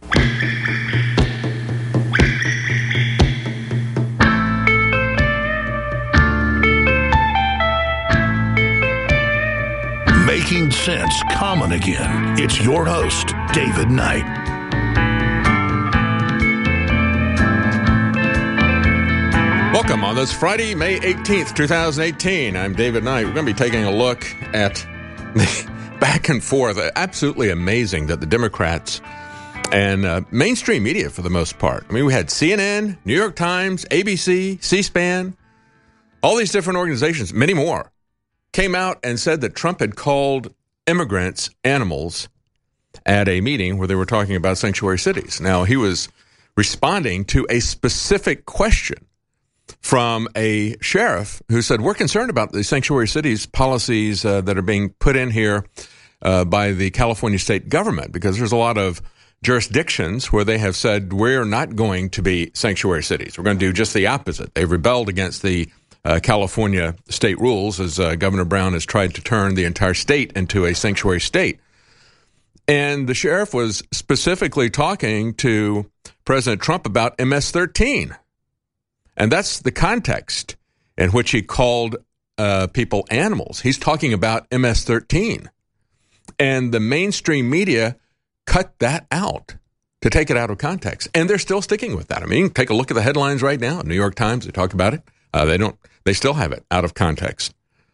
Making sense common again. It's your host, David Knight. Welcome on this Friday, May 18th, 2018. I'm David Knight. We're going to be taking a look at the back and forth. Absolutely amazing that the Democrats and mainstream media, for the most part. I mean, we had CNN, New York Times, ABC, C-SPAN, all these different organizations, many more, came out and said that Trump had called immigrants animals at a meeting where they were talking about sanctuary cities. Now, he was responding to a specific question from a sheriff who said, we're concerned about the sanctuary cities policies that are being put in here by the California state government, because there's a lot of jurisdictions where they have said, we're not going to be sanctuary cities. We're going to do just the opposite. They've rebelled against the California state rules as Governor Brown has tried to turn the entire state into a sanctuary state. And the sheriff was specifically talking to President Trump about MS-13. And that's the context in which he called people animals. He's talking about MS-13. And the mainstream media cut that out to take it out of context. And they're still sticking with that. I mean, take a look at the headlines right now. New York Times, they talk about it. They still have it out of context.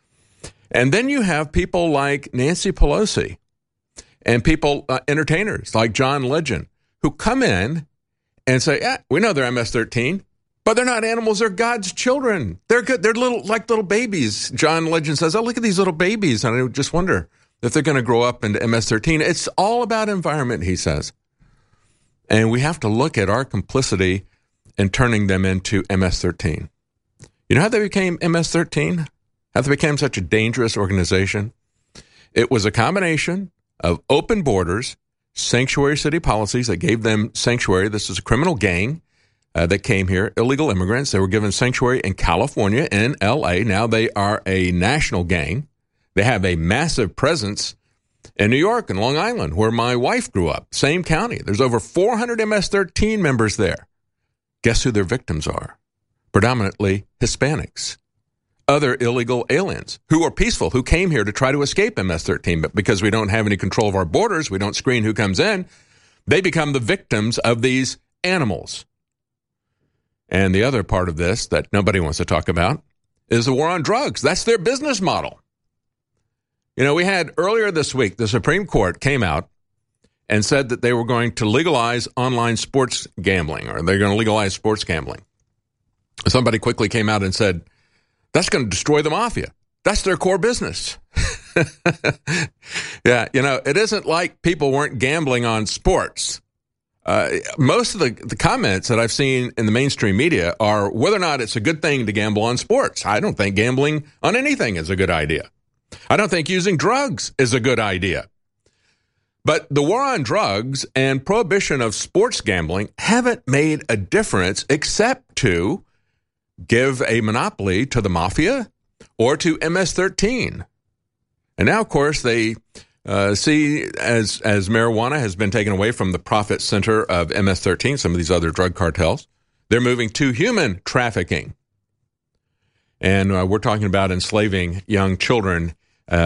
And then you have people like Nancy Pelosi and people, entertainers like John Legend, who come in and say, yeah, we know they're MS-13. But they're not animals, they're God's children. They're good. They're little babies. John Legend says, oh, look at these little babies. And I just wonder if they're going to grow up into MS-13. It's all about environment, he says. And we have to look at our complicity in turning them into MS-13. You know how they became MS-13? How they became such a dangerous organization? It was a combination of open borders, sanctuary city policies that gave them sanctuary. This is a criminal gang that came here, illegal immigrants. They were given sanctuary in California, in L.A. Now they are a national gang. They have a massive presence in New York and Long Island, where my wife grew up, same county. There's over 400 MS-13 members there. Guess who their victims are? Predominantly Hispanics, other illegal aliens who are peaceful, who came here to try to escape MS-13. But because we don't have any control of our borders, we don't screen who comes in, they become the victims of these animals. And the other part of this that nobody wants to talk about is the war on drugs. That's their business model. You know, we had earlier this week, the Supreme Court came out and said that they were going to legalize online sports gambling, or they're going to legalize sports gambling. Somebody quickly came out and said, that's going to destroy the mafia. That's their core business. Yeah, you know, it isn't like people weren't gambling on sports. Most of the comments that I've seen in the mainstream media are whether or not it's a good thing to gamble on sports. I don't think gambling on anything is a good idea. I don't think using drugs is a good idea. But the war on drugs and prohibition of sports gambling haven't made a difference except to give a monopoly to the mafia or to MS-13. And now, of course, they see as marijuana has been taken away from the profit center of MS-13, some of these other drug cartels, they're moving to human trafficking. And we're talking about enslaving young children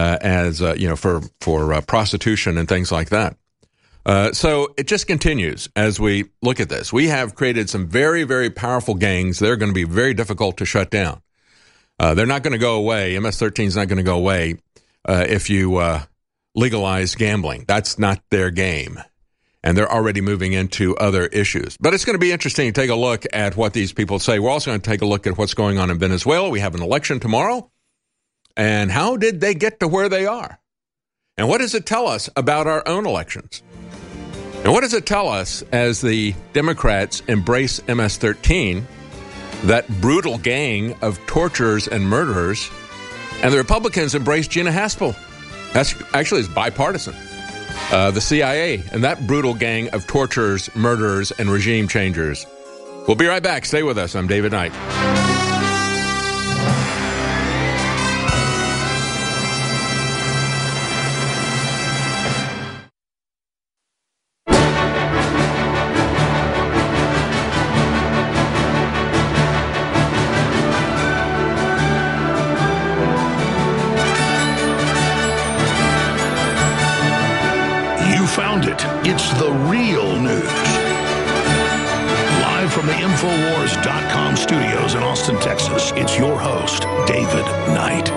for prostitution and things like that. So it just continues as we look at this. We have created some very, very powerful gangs. They're going to be very difficult to shut down. They're not going to go away. MS-13 is not going to go away if you legalize gambling. That's not their game. And they're already moving into other issues. But it's going to be interesting to take a look at what these people say. We're also going to take a look at what's going on in Venezuela. We have an election tomorrow. And how did they get to where they are? And what does it tell us about our own elections? And what does it tell us as the Democrats embrace MS-13, that brutal gang of torturers and murderers, and the Republicans embrace Gina Haspel? That's actually is bipartisan. The CIA and that brutal gang of torturers, murderers, and regime changers. We'll be right back. Stay with us. I'm David Knight. the real news. Live from the Infowars.com studios in Austin, Texas, it's your host, David Knight.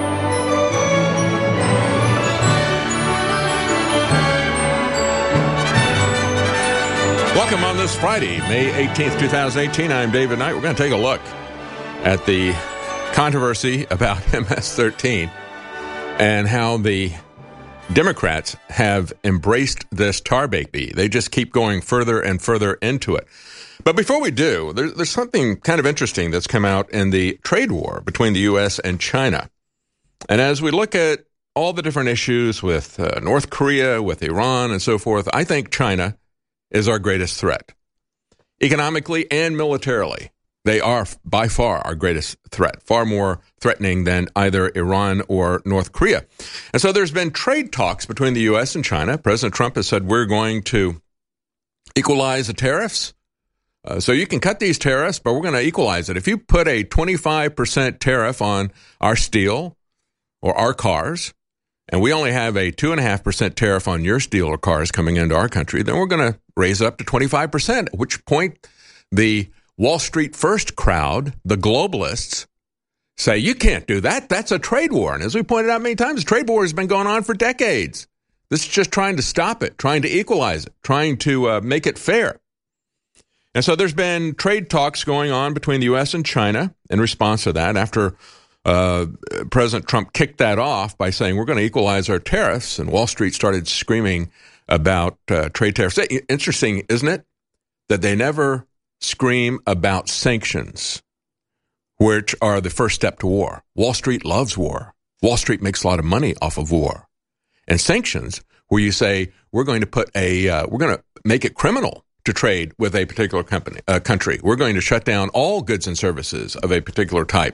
Welcome on this Friday, May 18th, 2018. I'm David Knight. We're going to take a look at the controversy about MS-13 and how the Democrats have embraced this tar baby. They just keep going further and further into it. But before we do, there's something kind of interesting that's come out in the trade war between the U.S. and China. And as we look at all the different issues with North Korea, with Iran, and so forth, I think China is our greatest threat. Economically and militarily, they are by far our greatest threat, far more threatening than either Iran or North Korea. And so there's been trade talks between the U.S. and China. President Trump has said we're going to equalize the tariffs. So you can cut these tariffs, but we're going to equalize it. If you put a 25% tariff on our steel or our cars, and we only have a 2.5% tariff on your steel or cars coming into our country, then we're going to raise it up to 25%, at which point the Wall Street First crowd, the globalists, say, you can't do that. That's a trade war. And as we pointed out many times, the trade war has been going on for decades. This is just trying to stop it, trying to equalize it, trying to make it fair. And so there's been trade talks going on between the U.S. and China in response to that after President Trump kicked that off by saying we're going to equalize our tariffs, and Wall Street started screaming about trade tariffs. Interesting, isn't it, that they never scream about sanctions, which are the first step to war. Wall Street loves war. Wall Street makes a lot of money off of war. And sanctions, where you say we're going to make it criminal to trade with a particular country. We're going to shut down all goods and services of a particular type.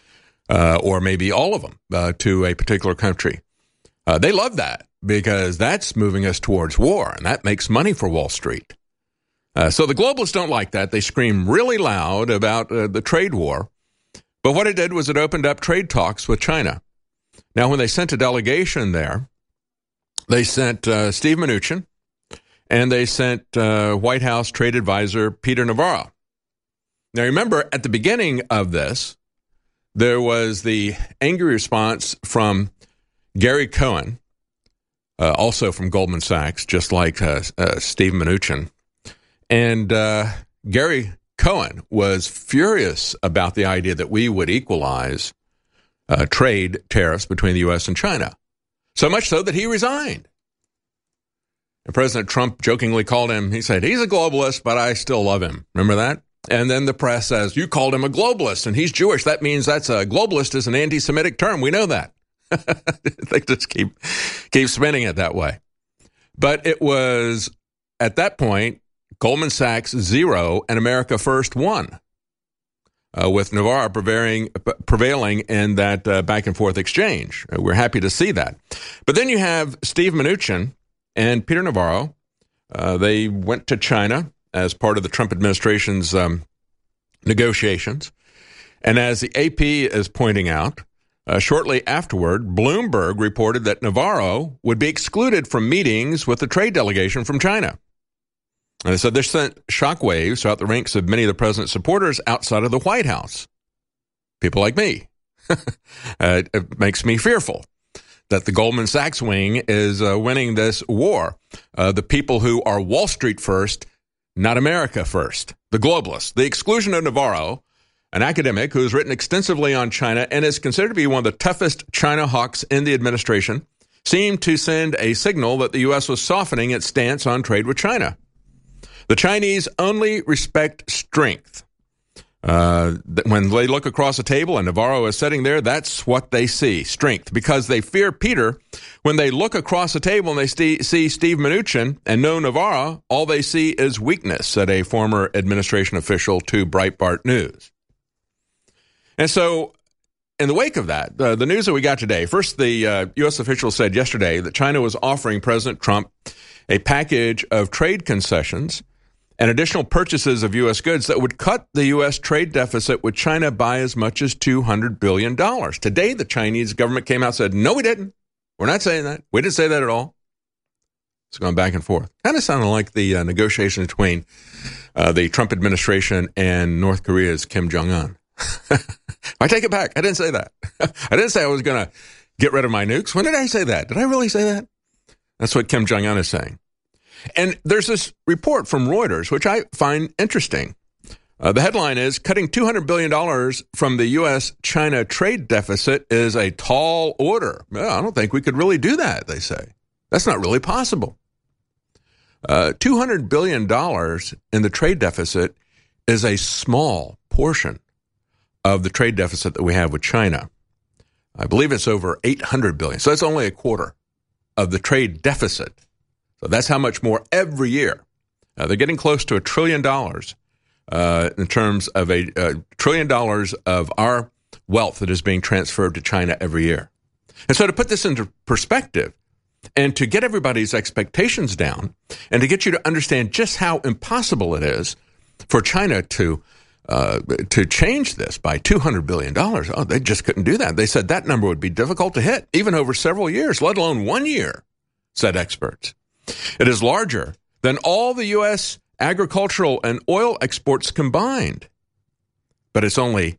Or maybe all of them to a particular country. They love that because that's moving us towards war, and that makes money for Wall Street. So the globalists don't like that. They scream really loud about the trade war. But what it did was it opened up trade talks with China. Now, when they sent a delegation there, they sent Steve Mnuchin, and they sent White House trade advisor Peter Navarro. Now, remember, at the beginning of this, there was the angry response from Gary Cohen, also from Goldman Sachs, just like Steve Mnuchin. And Gary Cohen was furious about the idea that we would equalize trade tariffs between the U.S. and China. So much so that he resigned. And President Trump jokingly called him, he said, he's a globalist, but I still love him. Remember that? And then the press says, you called him a globalist, and he's Jewish. That means that's a globalist is an anti-Semitic term. We know that. They just keep spinning it that way. But it was, at that point, Goldman Sachs 0 and America First 1, with Navarro prevailing in that back-and-forth exchange. We're happy to see that. But then you have Steve Mnuchin and Peter Navarro. They went to China as part of the Trump administration's negotiations. And as the AP is pointing out, shortly afterward, Bloomberg reported that Navarro would be excluded from meetings with the trade delegation from China. And so this sent shockwaves throughout the ranks of many of the president's supporters outside of the White House. People like me. It makes me fearful that the Goldman Sachs wing is winning this war. The people who are Wall Street first, not America first, the globalists. The exclusion of Navarro, an academic who has written extensively on China and is considered to be one of the toughest China hawks in the administration, seemed to send a signal that the U.S. was softening its stance on trade with China. The Chinese only respect strength. When they look across the table and Navarro is sitting there, that's what they see, strength, because they fear Peter. When they look across the table and they see Steve Mnuchin and no Navarro, all they see is weakness, said a former administration official to Breitbart News. And so in the wake of that, the news that we got today, first the U.S. official said yesterday that China was offering President Trump a package of trade concessions and additional purchases of U.S. goods that would cut the U.S. trade deficit with China by as much as $200 billion. Today, the Chinese government came out and said, no, we didn't. We're not saying that. We didn't say that at all. It's going back and forth. Kind of sounded like the negotiation between the Trump administration and North Korea's Kim Jong-un. I take it back. I didn't say that. I didn't say I was going to get rid of my nukes. When did I say that? Did I really say that? That's what Kim Jong-un is saying. And there's this report from Reuters, which I find interesting. The headline is, cutting $200 billion from the U.S.-China trade deficit is a tall order. Well, I don't think we could really do that, they say. That's not really possible. $200 billion in the trade deficit is a small portion of the trade deficit that we have with China. I believe it's over $800 billion. So that's only a quarter of the trade deficit. So that's how much more every year. They're getting close to $1 trillion in terms of $1 trillion of our wealth that is being transferred to China every year. And so to put this into perspective and to get everybody's expectations down and to get you to understand just how impossible it is for China to change this by $200 billion. Oh, they just couldn't do that. They said that number would be difficult to hit, even over several years, let alone 1 year, said experts. It is larger than all the U.S. agricultural and oil exports combined. But it's only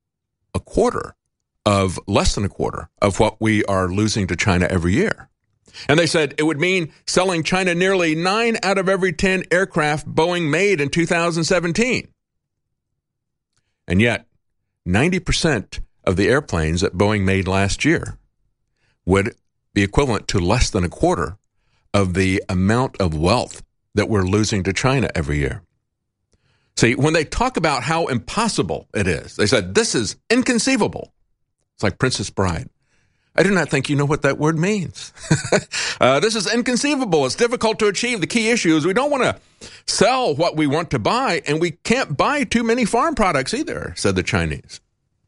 less than a quarter of what we are losing to China every year. And they said it would mean selling China nearly 9 out of every 10 aircraft Boeing made in 2017. And yet, 90% of the airplanes that Boeing made last year would be equivalent to less than a quarter of the amount of wealth that we're losing to China every year. See, when they talk about how impossible it is, they said, this is inconceivable. It's like Princess Bride. I do not think you know what that word means. This is inconceivable. It's difficult to achieve. The key issue is we don't want to sell what we want to buy, and we can't buy too many farm products either, said the Chinese.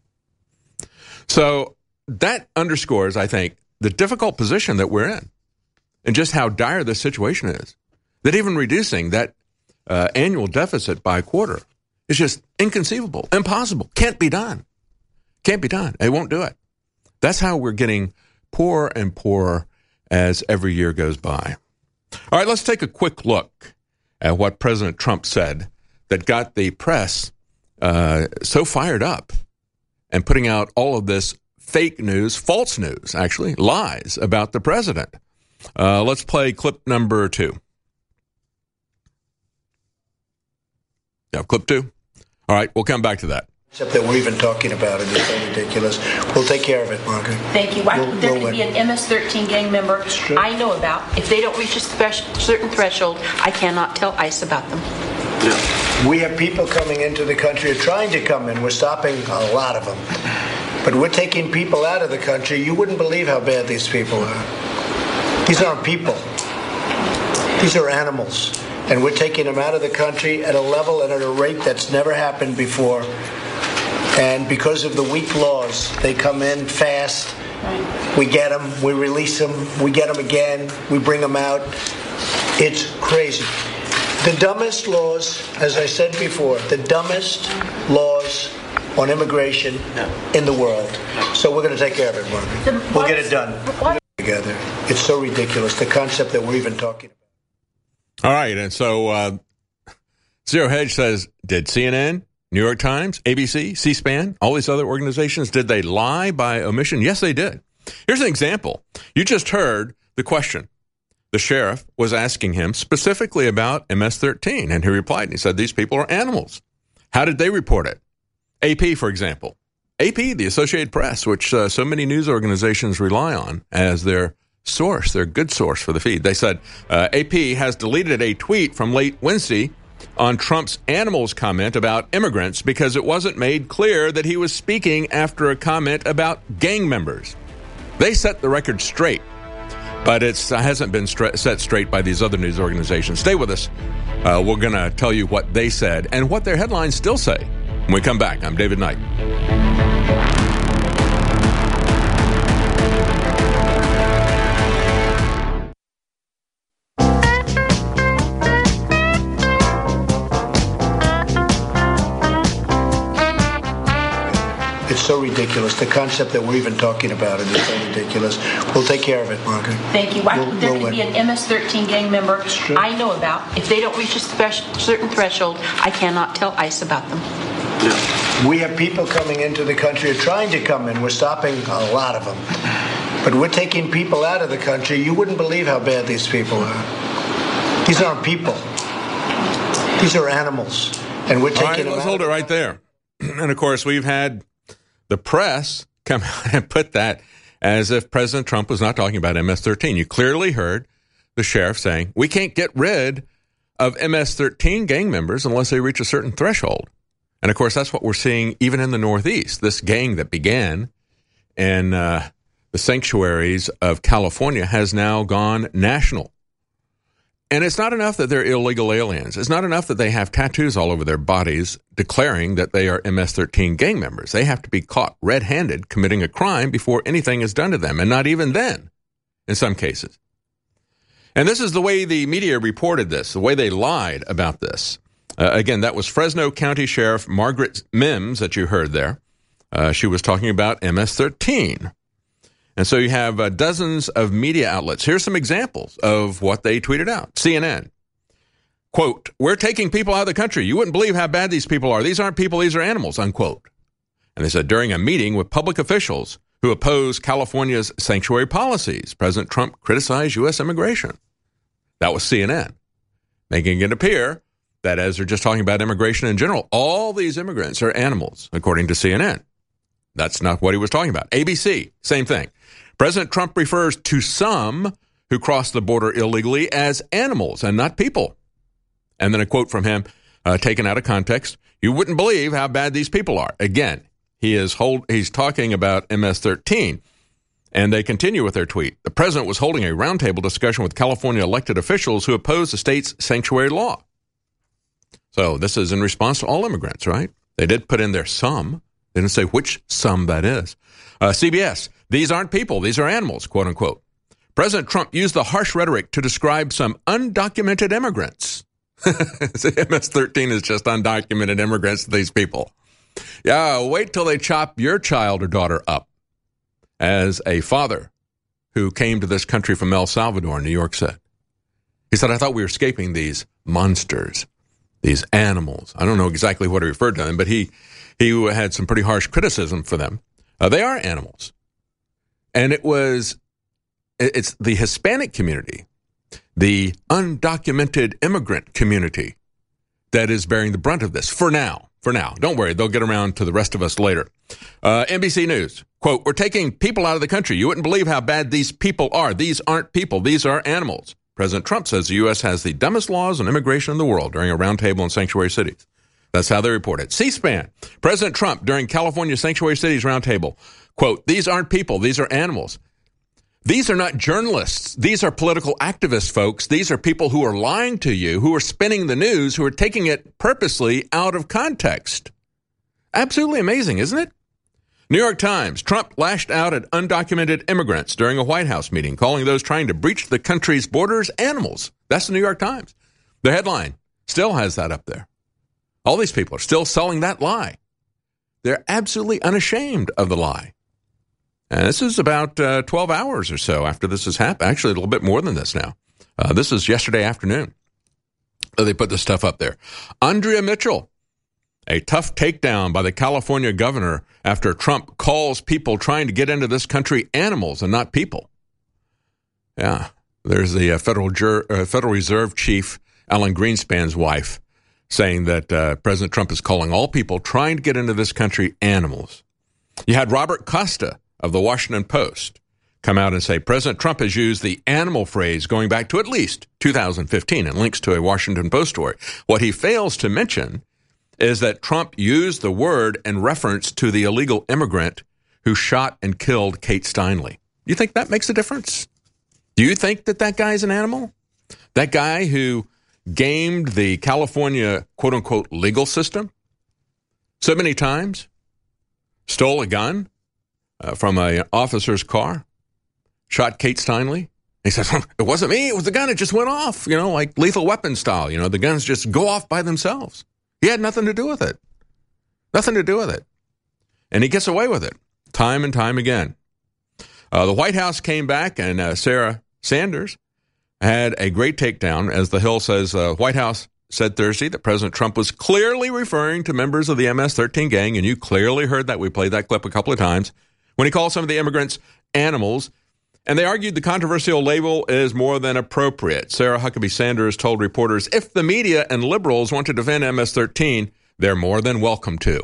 So that underscores, I think, the difficult position that we're in and just how dire this situation is, that even reducing that annual deficit by a quarter is just inconceivable, impossible, can't be done. Can't be done. They won't do it. That's how we're getting poorer and poorer as every year goes by. All right, let's take a quick look at what President Trump said that got the press so fired up and putting out all of this fake news, false news, actually, lies about the president. Let's play clip number 2. Yeah, clip 2. All right, we'll come back to that. Except that we're even talking about it is so ridiculous. We'll take care of it, Margaret. Thank you. There could be an MS-13 gang member I know about. If they don't reach a certain threshold, I cannot tell ICE about them. Yeah. We have people coming into the country, or trying to come in. We're stopping a lot of them. But we're taking people out of the country. You wouldn't believe how bad these people are. These aren't people. These are animals. And we're taking them out of the country at a level and at a rate that's never happened before. And because of the weak laws, they come in fast. We get them, we release them, we get them again, we bring them out. It's crazy. The dumbest laws, as I said before, the dumbest laws on immigration in the world. So we're going to take care of it, Margaret. We'll get it done together. It's so ridiculous, the concept that we're even talking about. All right, and so Zero Hedge says, did CNN, New York Times, ABC, C-SPAN, all these other organizations, did they lie by omission? Yes, they did. Here's an example. You just heard the question. The sheriff was asking him specifically about MS-13, and he replied, and he said, these people are animals. How did they report it? AP, for example. AP, the Associated Press, which so many news organizations rely on as their source, their good source for the feed. They said AP has deleted a tweet from late Wednesday on Trump's animals comment about immigrants because it wasn't made clear that he was speaking after a comment about gang members. They set the record straight, but it hasn't been set straight by these other news organizations. Stay with us. We're going to tell you what they said and what their headlines still say. When we come back, I'm David Knight. It's so ridiculous. The concept that we're even talking about it is so ridiculous. We'll take care of it, Margaret. Thank you. There could be an MS-13 gang member I know about. If they don't reach a certain threshold, I cannot tell ICE about them. We have people coming into the country, or trying to come in. We're stopping a lot of them. But we're taking people out of the country. You wouldn't believe how bad these people are. These aren't people. These are animals. And we're taking them out. Let's hold it right there. And, of course, we've had the press come out and put that as if President Trump was not talking about MS-13. You clearly heard the sheriff saying, we can't get rid of MS-13 gang members unless they reach a certain threshold. And, of course, that's what we're seeing even in the Northeast. This gang that began in the sanctuaries of California has now gone national. And it's not enough that they're illegal aliens. It's not enough that they have tattoos all over their bodies declaring that they are MS-13 gang members. They have to be caught red-handed committing a crime before anything is done to them, and not even then in some cases. And this is the way the media reported this, the way they lied about this. Again, that was Fresno County Sheriff Margaret Mims that you heard there. She was talking about MS-13. And so you have dozens of media outlets. Here's some examples of what they tweeted out. CNN, quote, we're taking people out of the country. You wouldn't believe how bad these people are. These aren't people, these are animals, unquote. And they said during a meeting with public officials who oppose California's sanctuary policies, President Trump criticized U.S. immigration. That was CNN, making it appear that as they're just talking about immigration in general, all these immigrants are animals, according to CNN. That's not what he was talking about. ABC, same thing. President Trump refers to some who cross the border illegally as animals and not people. And then a quote from him, taken out of context, you wouldn't believe how bad these people are. Again, he's talking about MS-13. And they continue with their tweet. The president was holding a roundtable discussion with California elected officials who oppose the state's sanctuary law. So this is in response to all immigrants, right? They did put in there some. They didn't say which some that is. CBS, these aren't people, these are animals, quote unquote. President Trump used the harsh rhetoric to describe some undocumented immigrants. MS-13 is just undocumented immigrants to these people. Yeah, wait till they chop your child or daughter up. As a father who came to this country from El Salvador, New York said. He said, I thought we were escaping these monsters, these animals. I don't know exactly what he referred to them, but he had some pretty harsh criticism for them. They are animals. And it's the Hispanic community, the undocumented immigrant community that is bearing the brunt of this for now. Don't worry, they'll get around to the rest of us later. NBC News, quote, we're taking people out of the country. You wouldn't believe how bad these people are. These aren't people. These are animals. President Trump says the U.S. has the dumbest laws on immigration in the world during a roundtable in sanctuary cities. That's how they report it. C-SPAN, President Trump during California Sanctuary Cities Roundtable, quote, these aren't people, these are animals. These are not journalists. These are political activists, folks. These are people who are lying to you, who are spinning the news, who are taking it purposely out of context. Absolutely amazing, isn't it? New York Times, Trump lashed out at undocumented immigrants during a White House meeting, calling those trying to breach the country's borders animals. That's the New York Times. The headline still has that up there. All these people are still selling that lie. They're absolutely unashamed of the lie. And this is about 12 hours or so after this has happened. Actually, a little bit more than this now. This is yesterday afternoon. They put this stuff up there. Andrea Mitchell, a tough takedown by the California governor after Trump calls people trying to get into this country animals and not people. Yeah, there's the Federal Reserve Chief, Alan Greenspan's wife, saying that President Trump is calling all people trying to get into this country animals. You had Robert Costa of the Washington Post come out and say President Trump has used the animal phrase going back to at least 2015 and links to a Washington Post story. What he fails to mention is that Trump used the word in reference to the illegal immigrant who shot and killed Kate Steinle. You think that makes a difference? Do you think that guy's an animal? That guy who gamed the California quote-unquote legal system so many times, stole a gun from an officer's car, shot Kate Steinle. He says, it wasn't me, it was the gun, it just went off, like Lethal Weapon style. The guns just go off by themselves. He had nothing to do with it. Nothing to do with it. And he gets away with it time and time again. The White House came back, and Sarah Sanders had a great takedown. As The Hill says, White House said Thursday that President Trump was clearly referring to members of the MS-13 gang, and you clearly heard that. We played that clip a couple of times, when he called some of the immigrants animals. And they argued the controversial label is more than appropriate. Sarah Huckabee Sanders told reporters, if the media and liberals want to defend MS-13, they're more than welcome to.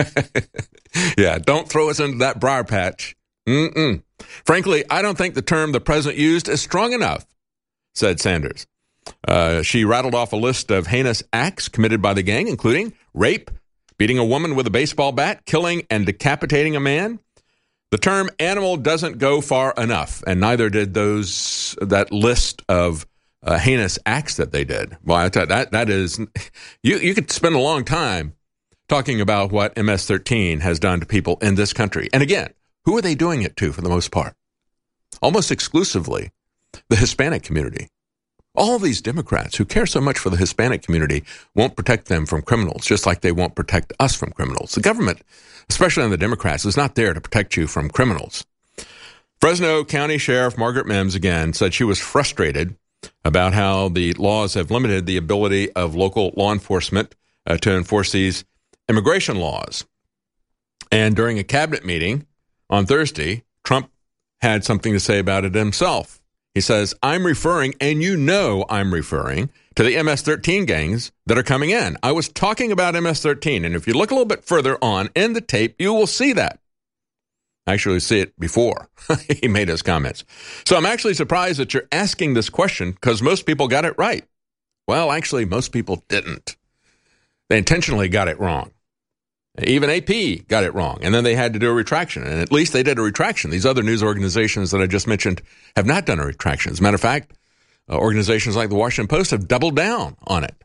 Yeah, don't throw us into that briar patch. Frankly, I don't think the term the president used is strong enough, said Sanders. She rattled off a list of heinous acts committed by the gang, including rape, beating a woman with a baseball bat, killing and decapitating a man. The term animal doesn't go far enough, and neither did that list of heinous acts that they did. Well, I tell you, that is, you could spend a long time talking about what MS-13 has done to people in this country. And again, who are they doing it to for the most part? Almost exclusively the Hispanic community. All these Democrats who care so much for the Hispanic community won't protect them from criminals, just like they won't protect us from criminals. The government, especially on the Democrats, is not there to protect you from criminals. Fresno County Sheriff Margaret Mims, again, said she was frustrated about how the laws have limited the ability of local law enforcement to enforce these immigration laws. And during a cabinet meeting on Thursday, Trump had something to say about it himself. He says, I'm referring, and you know I'm referring, to the MS-13 gangs that are coming in. I was talking about MS-13, and if you look a little bit further on in the tape, you will see that. Actually, see it before he made his comments. So I'm actually surprised that you're asking this question, because most people got it right. Well, actually, most people didn't. They intentionally got it wrong. Even AP got it wrong, and then they had to do a retraction, and at least they did a retraction. These other news organizations that I just mentioned have not done a retraction. As a matter of fact, organizations like the Washington Post have doubled down on it.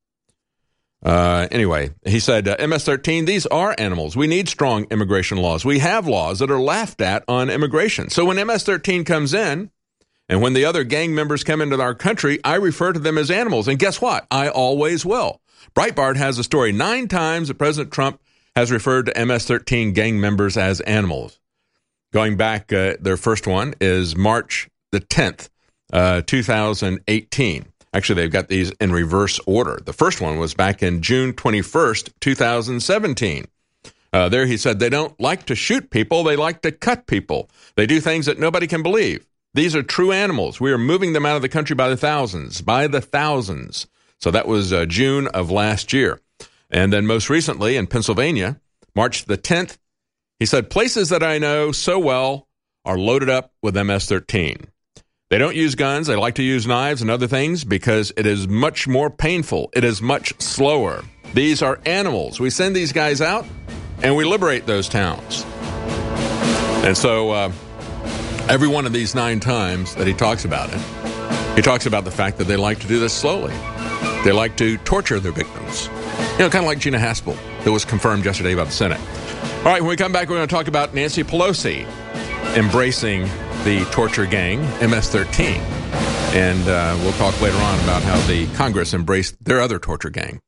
Anyway, he said, MS-13, these are animals. We need strong immigration laws. We have laws that are laughed at on immigration. So when MS-13 comes in, and when the other gang members come into our country, I refer to them as animals. And guess what? I always will. Breitbart has a story 9 times that President Trump has referred to MS-13 gang members as animals. Going back, their first one is March the 10th, 2018. Actually, they've got these in reverse order. The first one was back in June 21st, 2017. There he said, they don't like to shoot people, they like to cut people. They do things that nobody can believe. These are true animals. We are moving them out of the country by the thousands. So that was June of last year. And then most recently in Pennsylvania, March the 10th, he said, places that I know so well are loaded up with MS-13. They don't use guns. They like to use knives and other things because it is much more painful. It is much slower. These are animals. We send these guys out and we liberate those towns. And so every one of these 9 times that he talks about it, he talks about the fact that they like to do this slowly. They like to torture their victims. You know, kind of like Gina Haspel, that was confirmed yesterday by the Senate. All right, when we come back, we're going to talk about Nancy Pelosi embracing the torture gang, MS-13. And we'll talk later on about how the Congress embraced their other torture gang.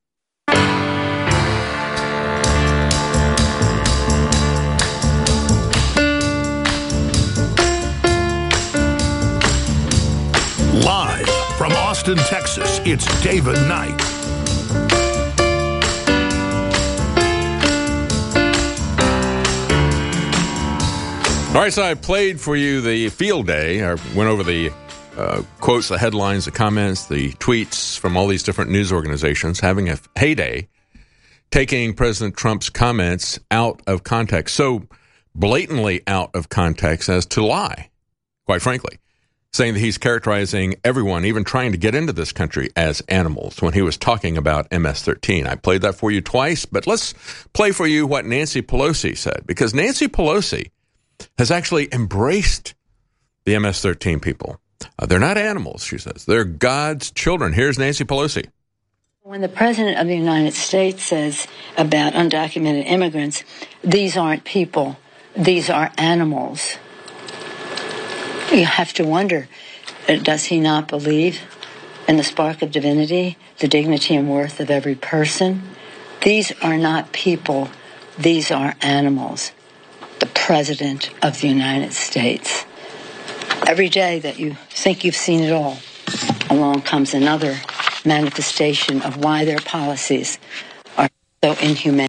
Live from Austin, Texas, it's David Knight. All right, so I played for you the field day. I went over the quotes, the headlines, the comments, the tweets from all these different news organizations having a heyday, taking President Trump's comments out of context, so blatantly out of context as to lie, quite frankly, saying that he's characterizing everyone, even trying to get into this country, as animals when he was talking about MS-13. I played that for you twice, but let's play for you what Nancy Pelosi said, because Nancy Pelosi has actually embraced the MS-13 people. They're not animals, she says. They're God's children. Here's Nancy Pelosi. When the President of the United States says about undocumented immigrants, these aren't people, these are animals, you have to wonder, does he not believe in the spark of divinity, the dignity and worth of every person? These are not people these are animals. The President of the United States. Every day that you think you've seen it all, along comes another manifestation of why their policies are so inhumane.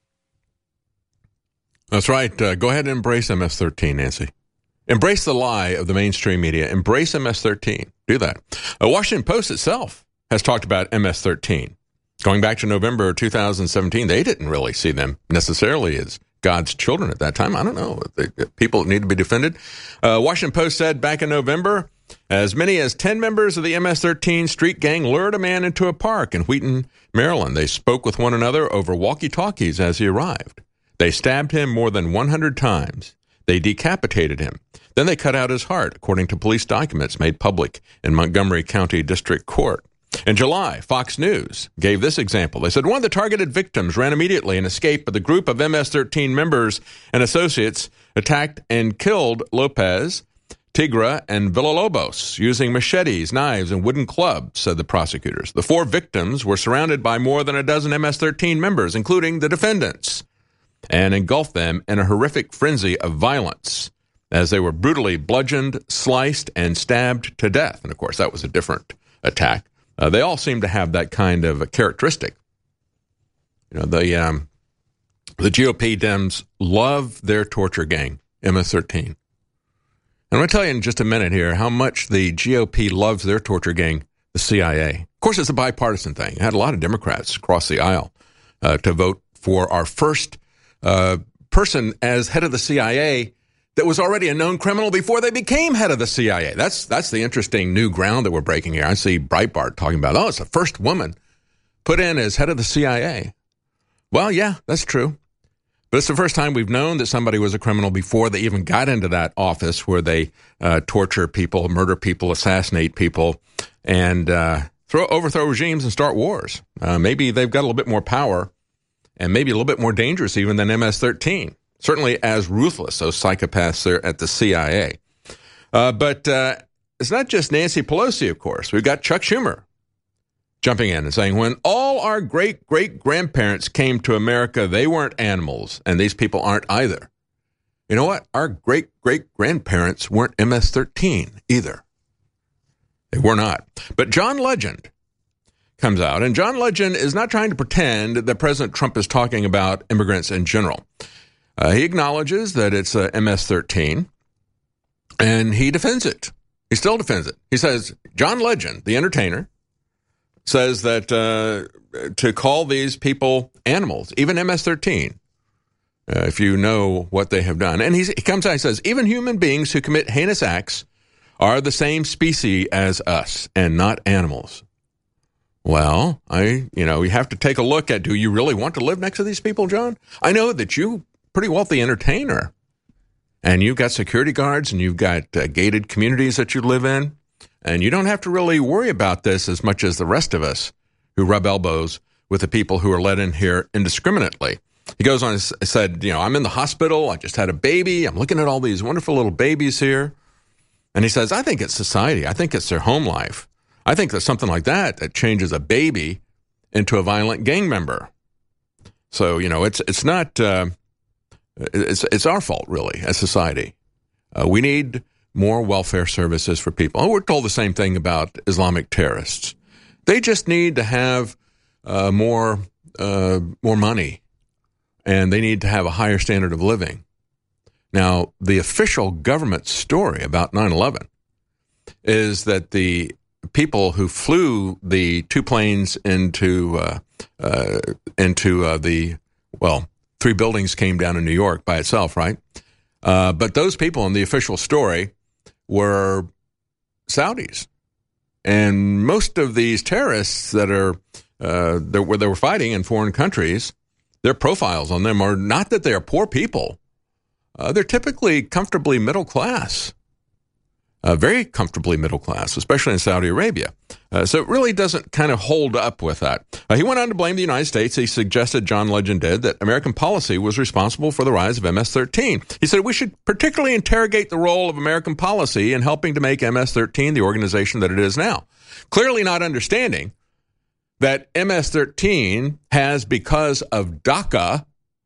That's right. Go ahead and embrace MS-13, Nancy. Embrace the lie of the mainstream media. Embrace MS-13. Do that. The Washington Post itself has talked about MS-13. Going back to November 2017, they didn't really see them necessarily as God's children at that time. I don't know. People need to be defended. Washington Post said back in November, as many as 10 members of the MS-13 street gang lured a man into a park in Wheaton, Maryland. They spoke with one another over walkie-talkies as he arrived. They stabbed him more than 100 times. They decapitated him. Then they cut out his heart, according to police documents made public in Montgomery County District Court. In July, Fox News gave this example. They said one of the targeted victims ran immediately and escaped, but the group of MS-13 members and associates attacked and killed Lopez, Tigra, and Villalobos using machetes, knives, and wooden clubs, said the prosecutors. The 4 victims were surrounded by more than a dozen MS-13 members, including the defendants, and engulfed them in a horrific frenzy of violence as they were brutally bludgeoned, sliced, and stabbed to death. And, of course, that was a different attack. They all seem to have that kind of a characteristic. You know, the GOP Dems love their torture gang, MS-13. And I'm going to tell you in just a minute here how much the GOP loves their torture gang, the CIA. Of course, it's a bipartisan thing. I had a lot of Democrats across the aisle to vote for our first person as head of the CIA that was already a known criminal before they became head of the CIA. That's the interesting new ground that we're breaking here. I see Breitbart talking about, it's the first woman put in as head of the CIA. Well, yeah, that's true. But it's the first time we've known that somebody was a criminal before they even got into that office where they torture people, murder people, assassinate people, and overthrow regimes and start wars. Maybe they've got a little bit more power and maybe a little bit more dangerous even than MS-13. Certainly as ruthless, those psychopaths there at the CIA. But it's not just Nancy Pelosi, of course. We've got Chuck Schumer jumping in and saying, when all our great-great-grandparents came to America, they weren't animals, and these people aren't either. You know what? Our great-great-grandparents weren't MS-13 either. They were not. But John Legend comes out, and John Legend is not trying to pretend that President Trump is talking about immigrants in general. He acknowledges that it's MS-13, and he defends it. He still defends it. He says, John Legend, the entertainer, says that to call these people animals, even MS-13, if you know what they have done. And he comes out and says, even human beings who commit heinous acts are the same species as us and not animals. Well, you have to take a look at, do you really want to live next to these people, John? I know that you pretty wealthy entertainer, and you've got security guards, and you've got gated communities that you live in, and you don't have to really worry about this as much as the rest of us who rub elbows with the people who are let in here indiscriminately. He goes on and said, I'm in the hospital, I just had a baby, I'm looking at all these wonderful little babies here, and he says, I think it's society, I think it's their home life. I think there's something like that changes a baby into a violent gang member. So, it's not... It's our fault, really, as society. We need more welfare services for people. And we're told the same thing about Islamic terrorists. They just need to have more money, and they need to have a higher standard of living. Now, the official government story about 9/11 is that the people who flew the 2 planes into 3 buildings came down in New York by itself, right? But those people in the official story were Saudis. And most of these terrorists that they were fighting in foreign countries, their profiles on them are not that they are poor people. They're typically comfortably middle class. Very comfortably middle class, especially in Saudi Arabia. So it really doesn't kind of hold up with that. He went on to blame the United States. He suggested, John Legend did, that American policy was responsible for the rise of MS-13. He said we should particularly interrogate the role of American policy in helping to make MS-13 the organization that it is now. Clearly not understanding that MS-13 has, because of DACA,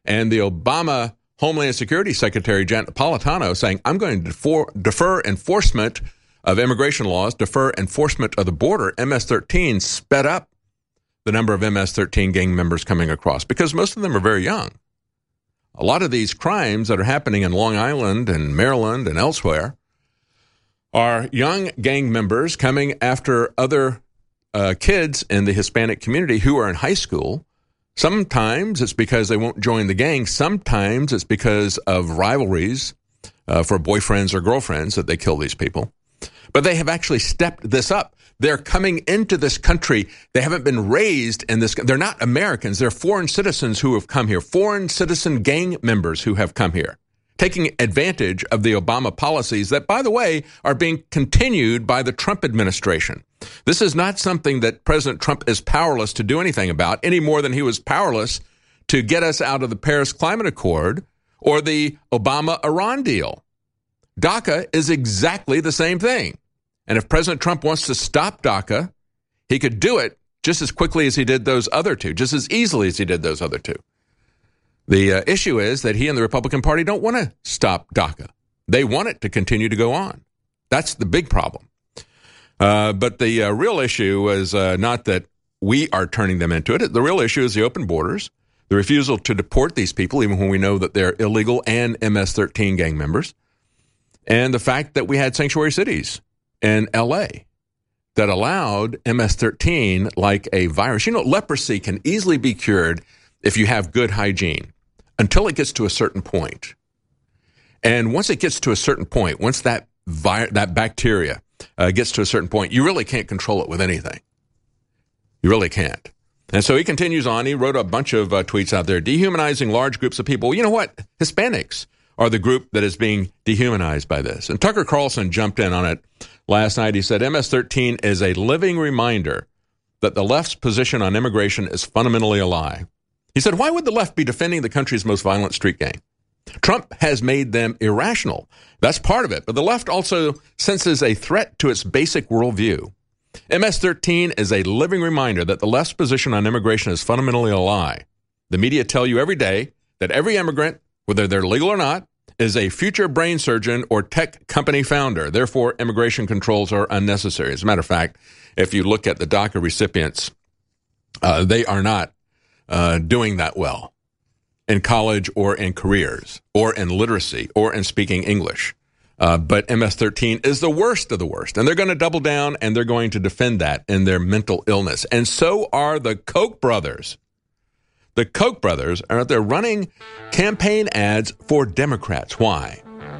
And the Obama Homeland Security Secretary, Janet Napolitano, saying, I'm going to defer enforcement of immigration laws, defer enforcement of the border. MS-13 sped up the number of MS-13 gang members coming across because most of them are very young. A lot of these crimes that are happening in Long Island and Maryland and elsewhere are young gang members coming after other kids in the Hispanic community who are in high school. Sometimes it's because they won't join the gang. Sometimes it's because of rivalries for boyfriends or girlfriends that they kill these people. But they have actually stepped this up. They're coming into this country. They haven't been raised in this. They're not Americans. They're foreign citizens who have come here, foreign citizen gang members who have come here, taking advantage of the Obama policies that, by the way, are being continued by the Trump administration. This is not something that President Trump is powerless to do anything about any more than he was powerless to get us out of the Paris Climate Accord or the Obama-Iran deal. DACA is exactly the same thing. And if President Trump wants to stop DACA, he could do it just as quickly as he did those other two, just as easily as he did those other two. The issue is that he and the Republican Party don't want to stop DACA. They want it to continue to go on. That's the big problem. But the real issue is not that we are turning them into it. The real issue is the open borders, the refusal to deport these people, even when we know that they're illegal and MS-13 gang members, and the fact that we had sanctuary cities in L.A. that allowed MS-13 like a virus. You know, leprosy can easily be cured if you have good hygiene until it gets to a certain point. And once it gets to a certain point, once that bacteria gets to a certain point, you really can't control it with anything. You really can't. And so he continues on. He wrote a bunch of tweets out there, dehumanizing large groups of people. You know what? Hispanics are the group that is being dehumanized by this. And Tucker Carlson jumped in on it last night. He said, MS-13 is a living reminder that the left's position on immigration is fundamentally a lie. He said, why would the left be defending the country's most violent street gang? Trump has made them irrational. That's part of it. But the left also senses a threat to its basic worldview. MS-13 is a living reminder that the left's position on immigration is fundamentally a lie. The media tell you every day that every immigrant, whether they're legal or not, is a future brain surgeon or tech company founder. Therefore, immigration controls are unnecessary. As a matter of fact, if you look at the DACA recipients, they are not doing that well in college or in careers or in literacy or in speaking English. But MS-13 is the worst of the worst. And they're going to double down and they're going to defend that in their mental illness. And so are the Koch brothers. The Koch brothers are out there running campaign ads for Democrats. Why?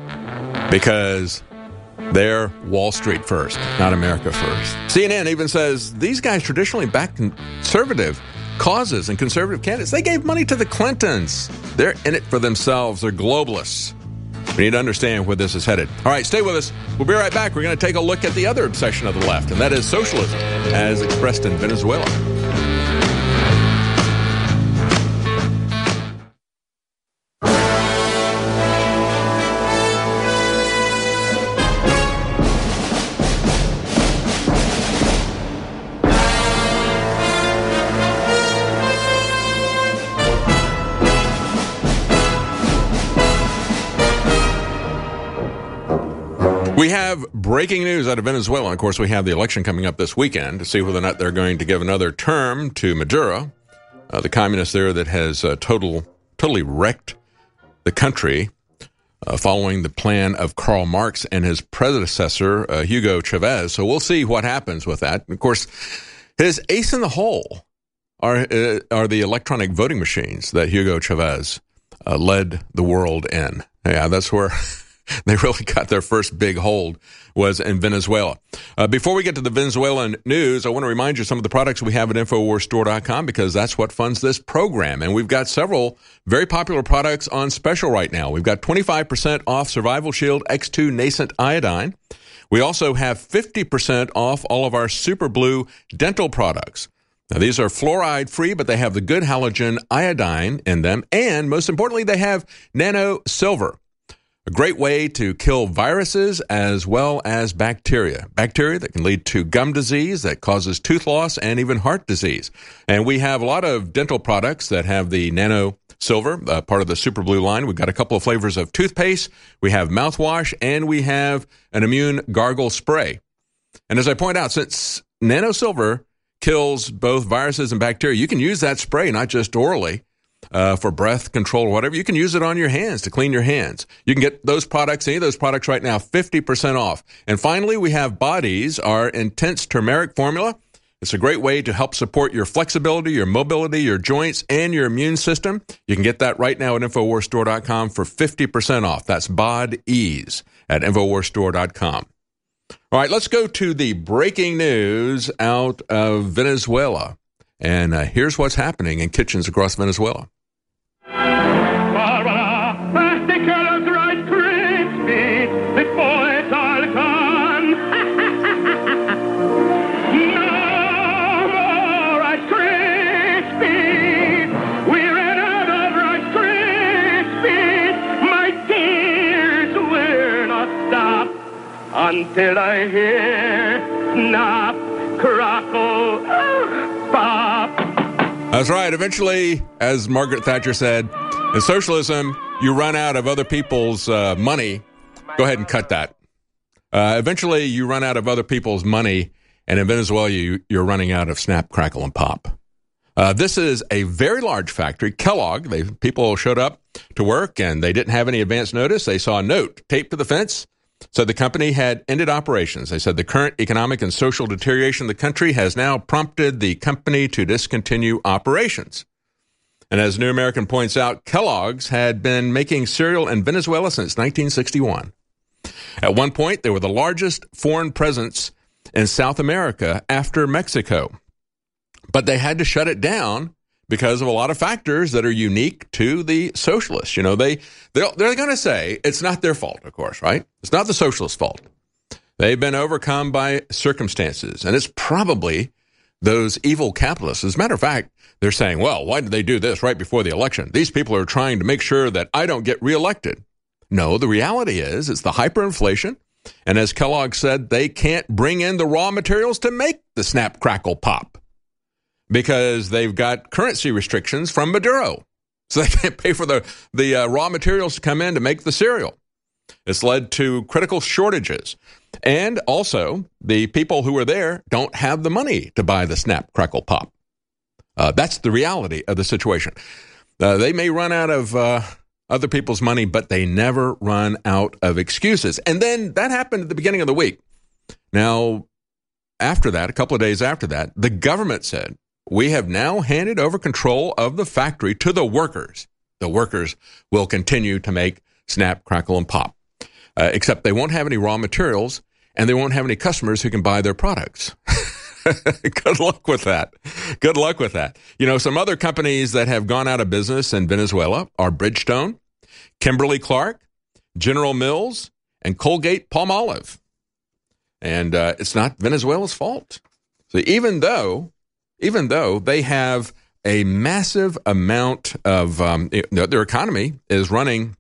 Because they're Wall Street first, not America first. CNN even says these guys traditionally back conservative causes and conservative candidates. They gave money to the Clintons. They're in it for themselves. They're globalists. We need to understand where this is headed. All right, stay with us. We'll be right back. We're going to take a look at the other obsession of the left, and that is socialism as expressed in Venezuela. We have breaking news out of Venezuela. Of course, we have the election coming up this weekend to see whether or not they're going to give another term to Maduro, the communist there that has totally wrecked the country following the plan of Karl Marx and his predecessor, Hugo Chavez. So we'll see what happens with that. And of course, his ace in the hole are the electronic voting machines that Hugo Chavez led the world in. Yeah, that's where they really got their first big hold, was in Venezuela. Before we get to the Venezuelan news, I want to remind you of some of the products we have at InfoWarsStore.com because that's what funds this program. And we've got several very popular products on special right now. We've got 25% off Survival Shield X2 Nascent Iodine. We also have 50% off all of our Super Blue dental products. Now, these are fluoride-free, but they have the good halogen iodine in them. And most importantly, they have nano silver. A great way to kill viruses as well as bacteria. Bacteria that can lead to gum disease, that causes tooth loss, and even heart disease. And we have a lot of dental products that have the nano Silver, part of the Super Blue line. We've got a couple of flavors of toothpaste. We have mouthwash, and we have an immune gargle spray. And as I point out, since Nano Silver kills both viruses and bacteria, you can use that spray not just orally for breath control or whatever. You can use it on your hands to clean your hands. You can get those products, any of those products right now, 50% off. And finally, we have Bodies, our intense turmeric formula. It's a great way to help support your flexibility, your mobility, your joints, and your immune system. You can get that right now at InfoWarsStore.com for 50% off. That's Bod-Ease at InfoWarsStore.com. All right, let's go to the breaking news out of Venezuela. And here's what's happening in kitchens across Venezuela. Until I hear snap, crackle, pop. That's right. Eventually, as Margaret Thatcher said, in socialism, you run out of other people's money. Go ahead and cut that. Eventually, you run out of other people's money, and in Venezuela, you're running out of snap, crackle, and pop. This is a very large factory. Kellogg, people showed up to work, and they didn't have any advance notice. They saw a note taped to the fence. So the company had ended operations. They said the current economic and social deterioration of the country has now prompted the company to discontinue operations. And as New American points out, Kellogg's had been making cereal in Venezuela since 1961. At one point, they were the largest foreign presence in South America after Mexico. But they had to shut it down because of a lot of factors that are unique to the socialists. You know, they're going to say it's not their fault, of course, right? It's not the socialists' fault. They've been overcome by circumstances, and it's probably those evil capitalists. As a matter of fact, they're saying, well, why did they do this right before the election? These people are trying to make sure that I don't get reelected. No, the reality is it's the hyperinflation, and as Kellogg said, they can't bring in the raw materials to make the snap, crackle, pop, because they've got currency restrictions from Maduro. So they can't pay for the raw materials to come in to make the cereal. It's led to critical shortages. And also, the people who are there don't have the money to buy the snap, crackle, pop. That's the reality of the situation. They may run out of other people's money, but they never run out of excuses. And then that happened at the beginning of the week. Now, after that, a couple of days after that, the government said, we have now handed over control of the factory to the workers. The workers will continue to make snap, crackle, and pop, except they won't have any raw materials and they won't have any customers who can buy their products. Good luck with that. Good luck with that. You know, some other companies that have gone out of business in Venezuela are Bridgestone, Kimberly-Clark, General Mills, and Colgate-Palmolive. And it's not Venezuela's fault. So even though they have a massive amount of their economy is running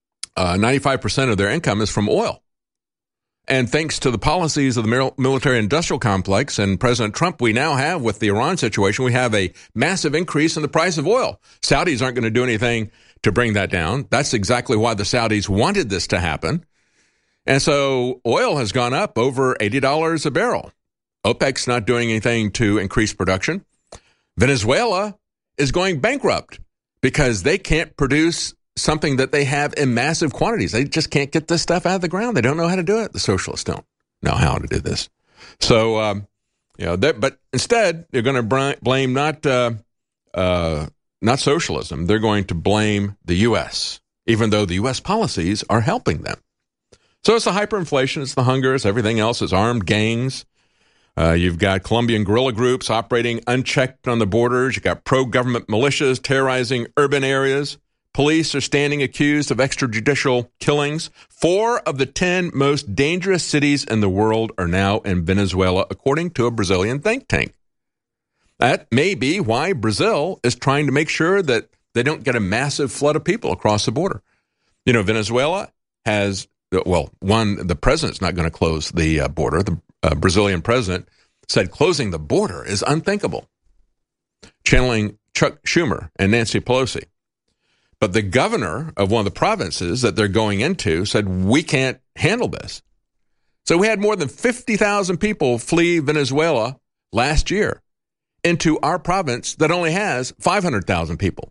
95% of their income is from oil. And thanks to the policies of the military-industrial complex and President Trump, we now have, with the Iran situation, we have a massive increase in the price of oil. Saudis aren't going to do anything to bring that down. That's exactly why the Saudis wanted this to happen. And so oil has gone up over $80 a barrel. OPEC's not doing anything to increase production. Venezuela is going bankrupt because they can't produce something that they have in massive quantities. They just can't get this stuff out of the ground. They don't know how to do it. The socialists don't know how to do this. So, but instead, they're going to blame not socialism. They're going to blame the U.S., even though the U.S. policies are helping them. So it's the hyperinflation, it's the hunger, it's everything else. It's armed gangs. You've got Colombian guerrilla groups operating unchecked on the borders. You've got pro-government militias terrorizing urban areas. Police are standing accused of extrajudicial killings. 4 of the 10 most dangerous cities in the world are now in Venezuela, according to a Brazilian think tank. That may be why Brazil is trying to make sure that they don't get a massive flood of people across the border. You know, Venezuela has, the president's not going to close the border. The Brazilian president said closing the border is unthinkable, channeling Chuck Schumer and Nancy Pelosi. But the governor of one of the provinces that they're going into said, we can't handle this. So we had more than 50,000 people flee Venezuela last year into our province that only has 500,000 people.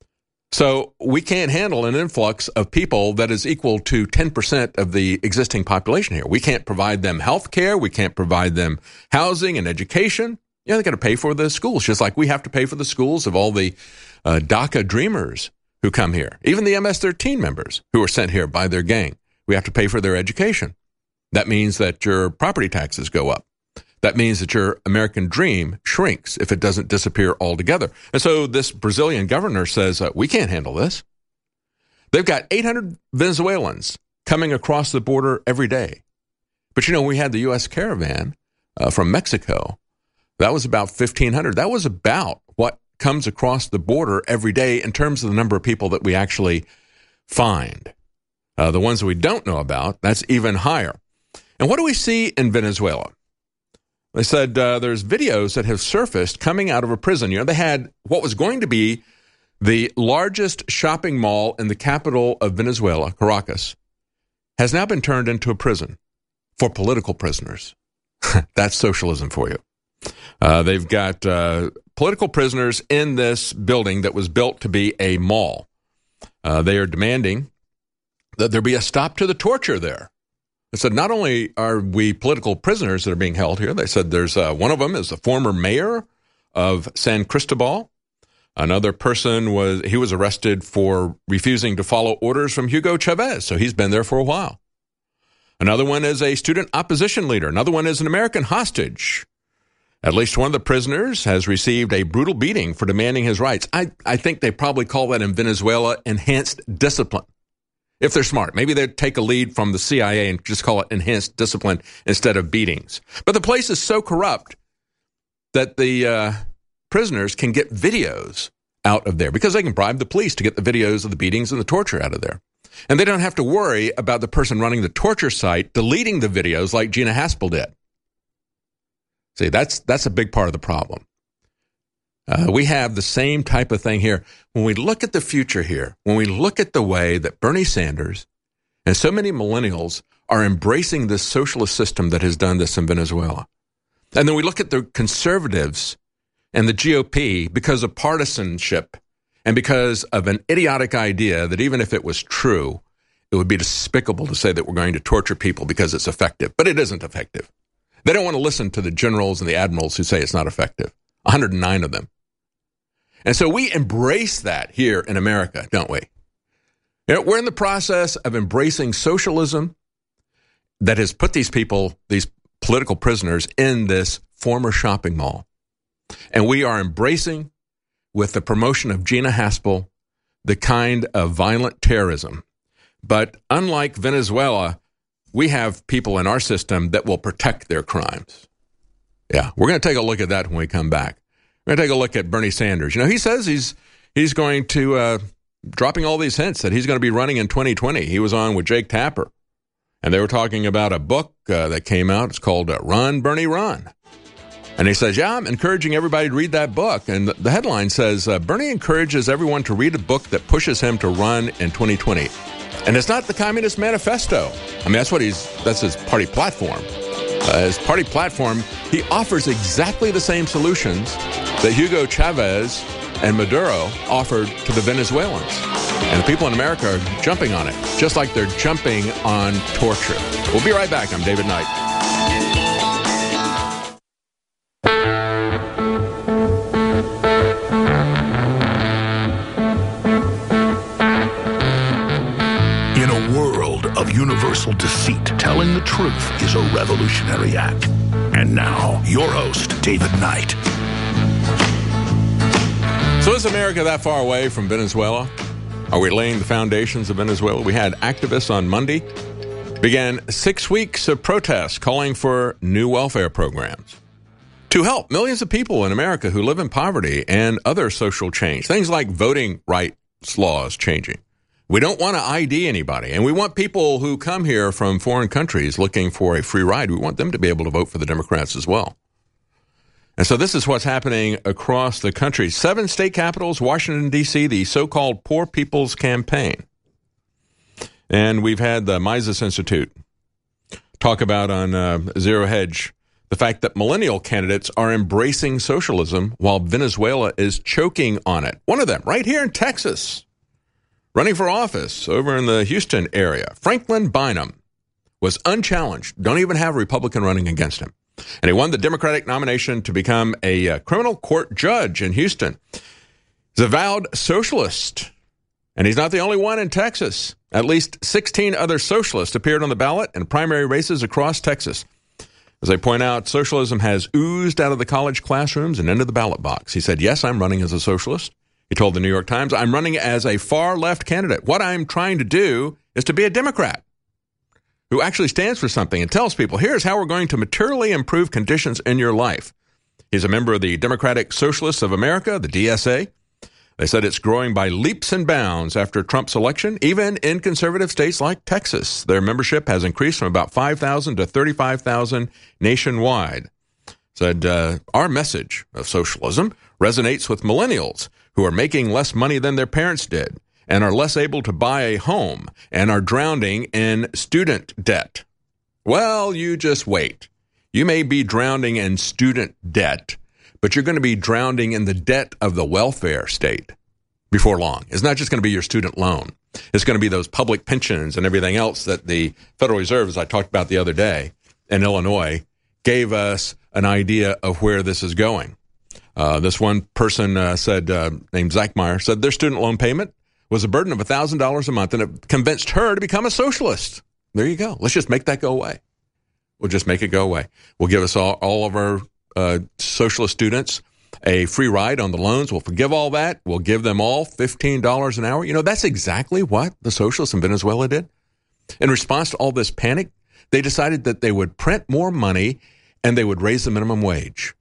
So we can't handle an influx of people that is equal to 10% of the existing population here. We can't provide them health care. We can't provide them housing and education. Yeah, they got to pay for the schools, just like we have to pay for the schools of all the DACA dreamers who come here. Even the MS-13 members who are sent here by their gang. We have to pay for their education. That means that your property taxes go up. That means that your American dream shrinks if it doesn't disappear altogether. And so this Brazilian governor says, we can't handle this. They've got 800 Venezuelans coming across the border every day. But, we had the U.S. caravan from Mexico. That was about 1,500. That was about what comes across the border every day in terms of the number of people that we actually find. The ones that we don't know about, that's even higher. And what do we see in Venezuela? They said there's videos that have surfaced coming out of a prison. They had what was going to be the largest shopping mall in the capital of Venezuela, Caracas, has now been turned into a prison for political prisoners. That's socialism for you. They've got political prisoners in this building that was built to be a mall. They are demanding that there be a stop to the torture there. They said not only are we political prisoners that are being held here, they said there's one of them is the former mayor of San Cristobal. Another person was arrested for refusing to follow orders from Hugo Chavez, so he's been there for a while. Another one is a student opposition leader. Another one is an American hostage. At least one of the prisoners has received a brutal beating for demanding his rights. I think they probably call that in Venezuela enhanced discipline. If they're smart, maybe they'd take a lead from the CIA and just call it enhanced discipline instead of beatings. But the place is so corrupt that the prisoners can get videos out of there because they can bribe the police to get the videos of the beatings and the torture out of there. And they don't have to worry about the person running the torture site deleting the videos like Gina Haspel did. See, that's a big part of the problem. We have the same type of thing here. When we look at the future here, when we look at the way that Bernie Sanders and so many millennials are embracing this socialist system that has done this in Venezuela, and then we look at the conservatives and the GOP because of partisanship and because of an idiotic idea that even if it was true, it would be despicable to say that we're going to torture people because it's effective. But it isn't effective. They don't want to listen to the generals and the admirals who say it's not effective. 109 of them. And so we embrace that here in America, don't we? We're in the process of embracing socialism that has put these people, these political prisoners, in this former shopping mall. And we are embracing, with the promotion of Gina Haspel, the kind of violent terrorism. But unlike Venezuela, we have people in our system that will protect their crimes. Yeah, we're going to take a look at that when we come back. We're going to take a look at Bernie Sanders. He says he's going to, dropping all these hints that he's going to be running in 2020. He was on with Jake Tapper, and they were talking about a book that came out. It's called Run, Bernie, Run. And he says, I'm encouraging everybody to read that book. And the headline says, Bernie encourages everyone to read a book that pushes him to run in 2020. And it's not the Communist Manifesto. That's his party platform. His party platform, he offers exactly the same solutions that Hugo Chavez and Maduro offered to the Venezuelans. And the people in America are jumping on it, just like they're jumping on torture. We'll be right back. I'm David Knight. In a world of universal deceit, telling the truth is a revolutionary act. And now, your host, David Knight. So is America that far away from Venezuela? Are we laying the foundations of Venezuela? We had activists on Monday began 6 weeks of protests calling for new welfare programs to help millions of people in America who live in poverty and other social change. Things like voting rights laws changing. We don't want to ID anybody, and we want people who come here from foreign countries looking for a free ride. We want them to be able to vote for the Democrats as well. And so this is what's happening across the country. 7 state capitals, Washington, D.C., the so-called Poor People's Campaign. And we've had the Mises Institute talk about on Zero Hedge the fact that millennial candidates are embracing socialism while Venezuela is choking on it. One of them, right here in Texas, running for office over in the Houston area, Franklin Bynum, was unchallenged. Don't even have a Republican running against him. And he won the Democratic nomination to become a criminal court judge in Houston. He's a avowed socialist, and he's not the only one in Texas. At least 16 other socialists appeared on the ballot in primary races across Texas. As they point out, socialism has oozed out of the college classrooms and into the ballot box. He said, yes, I'm running as a socialist. He told the New York Times, I'm running as a far-left candidate. What I'm trying to do is to be a Democrat who actually stands for something and tells people, here's how we're going to materially improve conditions in your life. He's a member of the Democratic Socialists of America, the DSA. They said it's growing by leaps and bounds after Trump's election, even in conservative states like Texas. Their membership has increased from about 5,000 to 35,000 nationwide. Said, our message of socialism resonates with millennials who are making less money than their parents did and are less able to buy a home and are drowning in student debt. Well, you just wait. You may be drowning in student debt, but you're going to be drowning in the debt of the welfare state before long. It's not just going to be your student loan. It's going to be those public pensions and everything else that the Federal Reserve, as I talked about the other day in Illinois, gave us an idea of where this is going. This one person said, named Zach Meyer, said their student loan payment was a burden of $1,000 a month, and it convinced her to become a socialist. There you go. Let's just make that go away. We'll just make it go away. We'll give us all of our socialist students a free ride on the loans. We'll forgive all that. We'll give them all $15 an hour. You know, that's exactly what the socialists in Venezuela did. In response to all this panic, they decided that they would print more money and they would raise the minimum wage.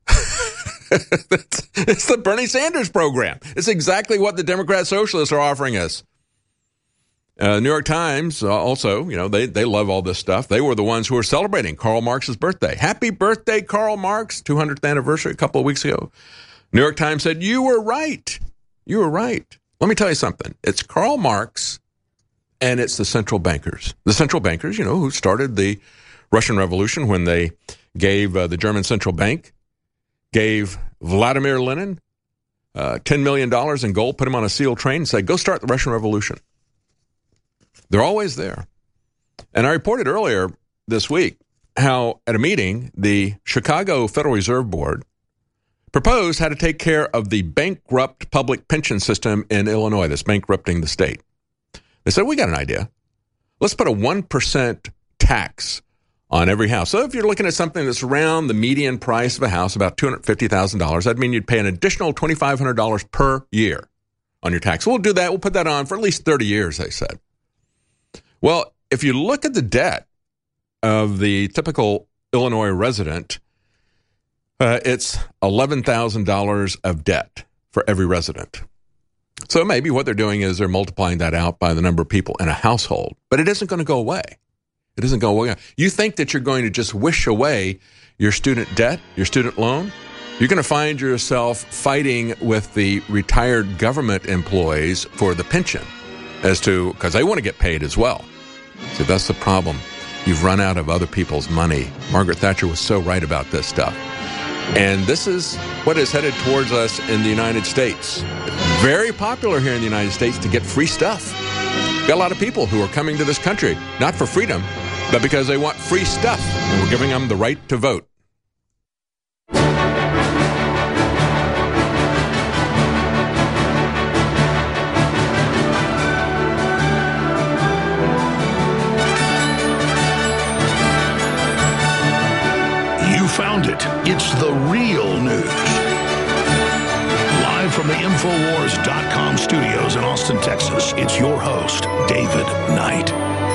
It's the Bernie Sanders program. It's exactly what the Democrat socialists are offering us. New York Times also, you know, they love all this stuff. They were the ones who were celebrating Karl Marx's birthday. Happy birthday, Karl Marx, 200th anniversary a couple of weeks ago. New York Times said, you were right. You were right. Let me tell you something. It's Karl Marx and it's the central bankers. The central bankers, you know, who started the Russian Revolution when they gave the German central bank, gave Vladimir Lenin $10 million in gold, put him on a SEAL train and said, go start the Russian Revolution. They're always there. And I reported earlier this week how at a meeting, the Chicago Federal Reserve Board proposed how to take care of the bankrupt public pension system in Illinois that's bankrupting the state. They said, we got an idea. Let's put a 1% tax on every house. So if you're looking at something that's around the median price of a house, about $250,000, that'd mean you'd pay an additional $2,500 per year on your tax. We'll do that. We'll put that on for at least 30 years, they said. Well, if you look at the debt of the typical Illinois resident, it's $11,000 of debt for every resident. So maybe what they're doing is they're multiplying that out by the number of people in a household. But it isn't going to go away. It isn't going away. You think that you're going to just wish away your student debt, your student loan? You're going to find yourself fighting with the retired government employees for the pension. Because they want to get paid as well. So that's the problem. You've run out of other people's money. Margaret Thatcher was so right about this stuff. And this is what is headed towards us in the United States. It's very popular here in the United States to get free stuff. Got a lot of people who are coming to this country, not for freedom, but because they want free stuff. And we're giving them the right to vote. Found it. It's the real news. Live from the Infowars.com studios in Austin, Texas, it's your host, David Knight.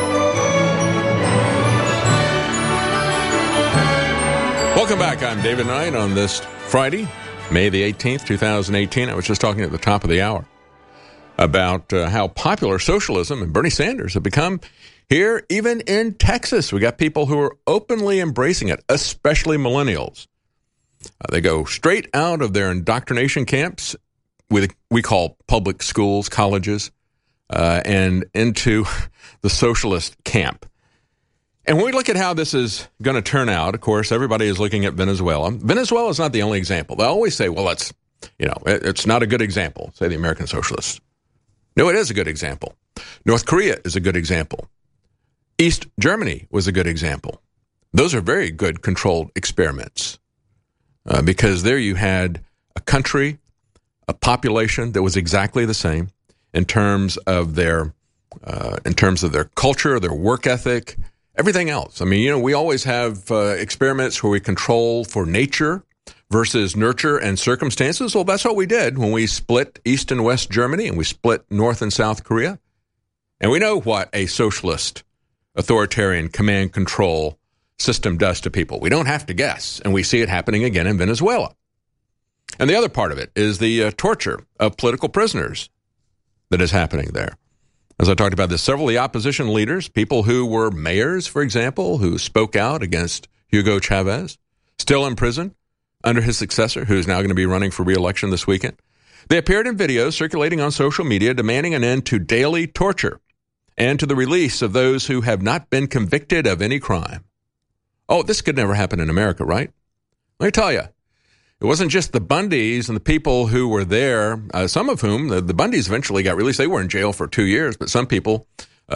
Welcome back. I'm David Knight on this Friday, May the 18th, 2018. I was just talking at the top of the hour about how popular socialism and Bernie Sanders have become here, even in Texas. We got people who are openly embracing it, especially millennials. They go straight out of their indoctrination camps, we call public schools, colleges, and into the socialist camp. And when we look at how this is going to turn out, of course, everybody is looking at Venezuela. Venezuela is not the only example. They always say, well, it's not a good example, say the American socialists. No, it is a good example. North Korea is a good example. East Germany was a good example. Those are very good controlled experiments because there you had a country, a population that was exactly the same in terms of their culture, their work ethic, everything else. I mean, we always have experiments where we control for nature versus nurture and circumstances. Well, that's what we did when we split East and West Germany and we split North and South Korea. And we know what a socialist, authoritarian command control system does to people. We don't have to guess. And we see it happening again in Venezuela. And the other part of it is the torture of political prisoners that is happening there. As I talked about this, several of the opposition leaders, people who were mayors, for example, who spoke out against Hugo Chavez, still in prison under his successor, who is now going to be running for re-election this weekend. They appeared in videos circulating on social media demanding an end to daily torture and to the release of those who have not been convicted of any crime. Oh, this could never happen in America, right? Let me tell you, it wasn't just the Bundys and the people who were there, some of whom, the Bundys eventually got released. They were in jail for 2 years, but some people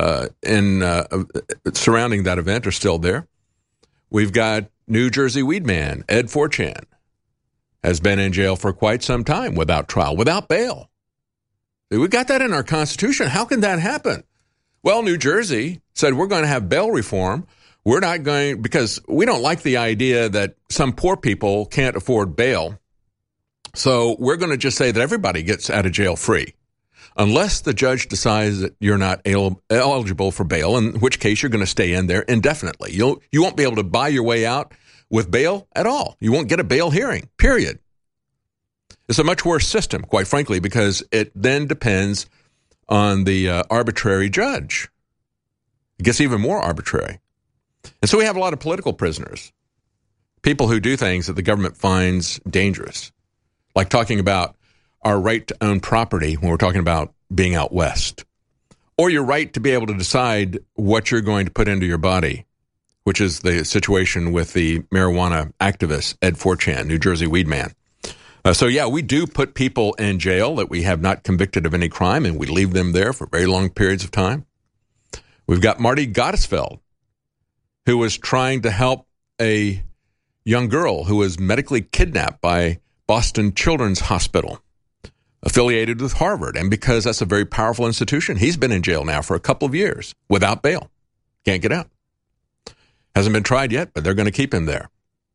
surrounding that event are still there. We've got New Jersey weed man, Ed 4chan, has been in jail for quite some time without trial, without bail. We got that in our Constitution. How can that happen? Well, New Jersey said we're going to have bail reform. We're not going, because we don't like the idea that some poor people can't afford bail. So we're going to just say that everybody gets out of jail free, unless the judge decides that you're not eligible for bail, in which case you're going to stay in there indefinitely. You won't be able to buy your way out with bail at all. You won't get a bail hearing, period. It's a much worse system, quite frankly, because it then depends on the arbitrary judge. It gets even more arbitrary. And so we have a lot of political prisoners, people who do things that the government finds dangerous, like talking about our right to own property when we're talking about being out west, or your right to be able to decide what you're going to put into your body, which is the situation with the marijuana activist, Ed 4chan, New Jersey weed man. So, we do put people in jail that we have not convicted of any crime, and we leave them there for very long periods of time. We've got Marty Gottesfeld, who was trying to help a young girl who was medically kidnapped by Boston Children's Hospital, affiliated with Harvard. And because that's a very powerful institution, he's been in jail now for a couple of years without bail. Can't get out. Hasn't been tried yet, but they're going to keep him there.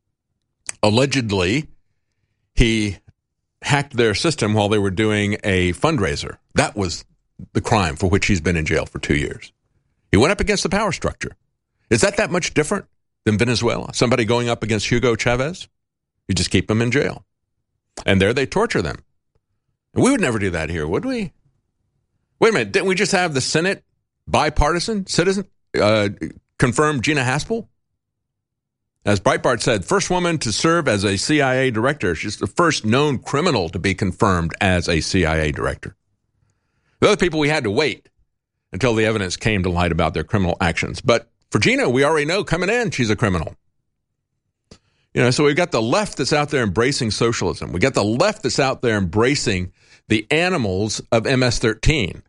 Allegedly, he hacked their system while they were doing a fundraiser. That was the crime for which he's been in jail for 2 years. He went up against the power structure. Is that much different than Venezuela? Somebody going up against Hugo Chavez? You just keep them in jail. And there they torture them. And we would never do that here, would we? Wait a minute, didn't we just have the Senate bipartisan citizen confirm Gina Haspel? As Breitbart said, first woman to serve as a CIA director. She's the first known criminal to be confirmed as a CIA director. The other people, we had to wait until the evidence came to light about their criminal actions. But for Gina, we already know coming in, she's a criminal. So we've got the left that's out there embracing socialism. We got the left that's out there embracing the animals of MS-13.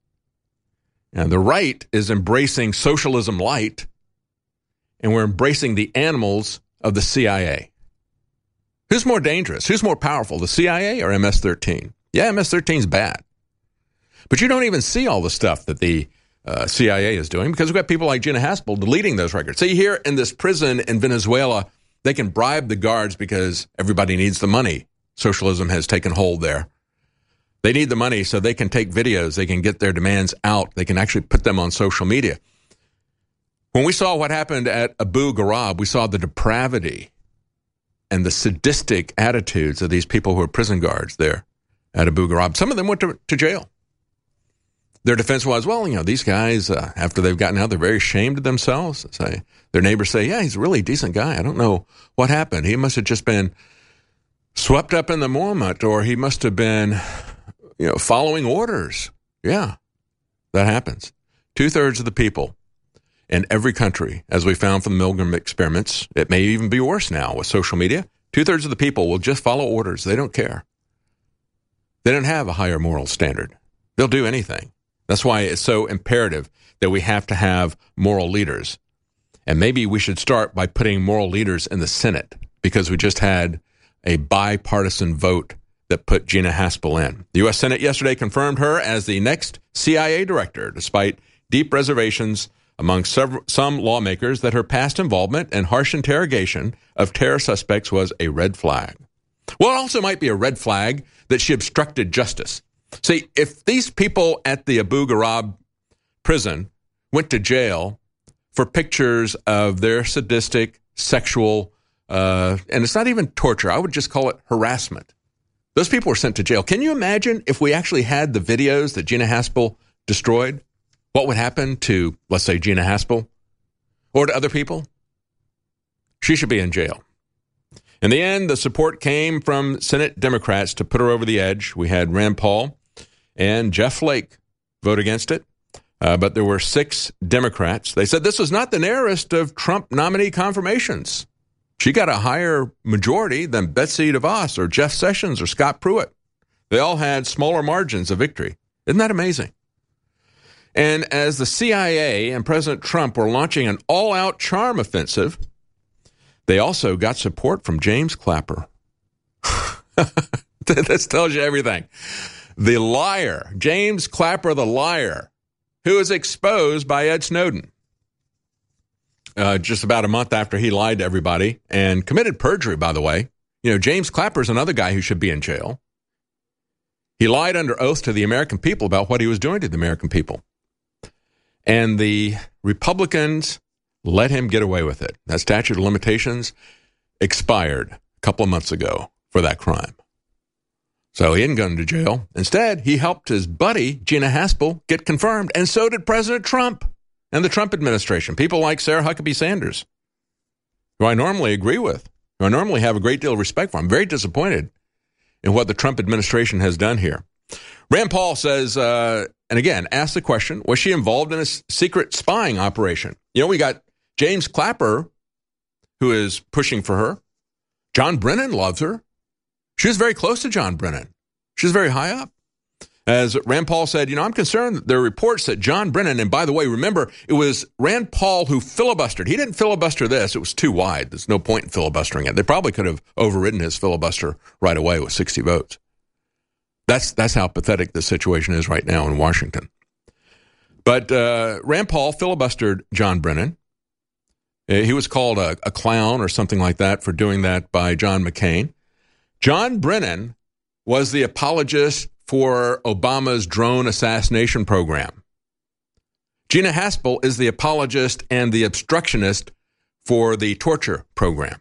And the right is embracing socialism light, and we're embracing the animals of the CIA. Who's more dangerous? Who's more powerful, the CIA or MS-13? Yeah, MS-13 is bad. But you don't even see all the stuff that the CIA is doing, because we've got people like Gina Haspel deleting those records. See, here in this prison in Venezuela, they can bribe the guards because everybody needs the money. Socialism has taken hold there. They need the money so they can take videos. They can get their demands out. They can actually put them on social media. When we saw what happened at Abu Ghraib, we saw the depravity and the sadistic attitudes of these people who are prison guards there at Abu Ghraib. Some of them went to jail. Their defense was, these guys, after they've gotten out, they're very ashamed of themselves. Their neighbors say, yeah, he's a really decent guy. I don't know what happened. He must have just been swept up in the moment, or he must have been, following orders. Yeah, that happens. 2/3 of the people in every country, as we found from the Milgram experiments, it may even be worse now with social media, 2/3 of the people will just follow orders. They don't care. They don't have a higher moral standard. They'll do anything. That's why it's so imperative that we have to have moral leaders. And maybe we should start by putting moral leaders in the Senate, because we just had a bipartisan vote that put Gina Haspel in. The U.S. Senate yesterday confirmed her as the next CIA director, despite deep reservations among some lawmakers that her past involvement and harsh interrogation of terror suspects was a red flag. Well, it also might be a red flag that she obstructed justice. See, if these people at the Abu Ghraib prison went to jail for pictures of their sadistic, sexual, and it's not even torture, I would just call it harassment. Those people were sent to jail. Can you imagine if we actually had the videos that Gina Haspel destroyed? What would happen to, let's say, Gina Haspel or to other people? She should be in jail. In the end, the support came from Senate Democrats to put her over the edge. We had Rand Paul and Jeff Flake vote against it, but there were 6 Democrats. They said this was not the narrowest of Trump nominee confirmations. She got a higher majority than Betsy DeVos or Jeff Sessions or Scott Pruitt. They all had smaller margins of victory. Isn't that amazing? And as the CIA and President Trump were launching an all-out charm offensive, they also got support from James Clapper. This tells you everything. The liar, James Clapper the liar, who was exposed by Ed Snowden just about a month after he lied to everybody and committed perjury, by the way. James Clapper is another guy who should be in jail. He lied under oath to the American people about what he was doing to the American people. And the Republicans let him get away with it. That statute of limitations expired a couple of months ago for that crime. So he didn't go into jail. Instead, he helped his buddy, Gina Haspel, get confirmed, and so did President Trump and the Trump administration. People like Sarah Huckabee Sanders, who I normally agree with, who I normally have a great deal of respect for. I'm very disappointed in what the Trump administration has done here. Rand Paul says, and again, asked the question, was she involved in a secret spying operation? We got James Clapper, who is pushing for her. John Brennan loves her. She was very close to John Brennan. She was very high up. As Rand Paul said, I'm concerned that there are reports that John Brennan, and by the way, remember, it was Rand Paul who filibustered. He didn't filibuster this. It was too wide. There's no point in filibustering it. They probably could have overridden his filibuster right away with 60 votes. That's how pathetic the situation is right now in Washington. But Rand Paul filibustered John Brennan. He was called a clown or something like that for doing that by John McCain. John Brennan was the apologist for Obama's drone assassination program. Gina Haspel is the apologist and the obstructionist for the torture program.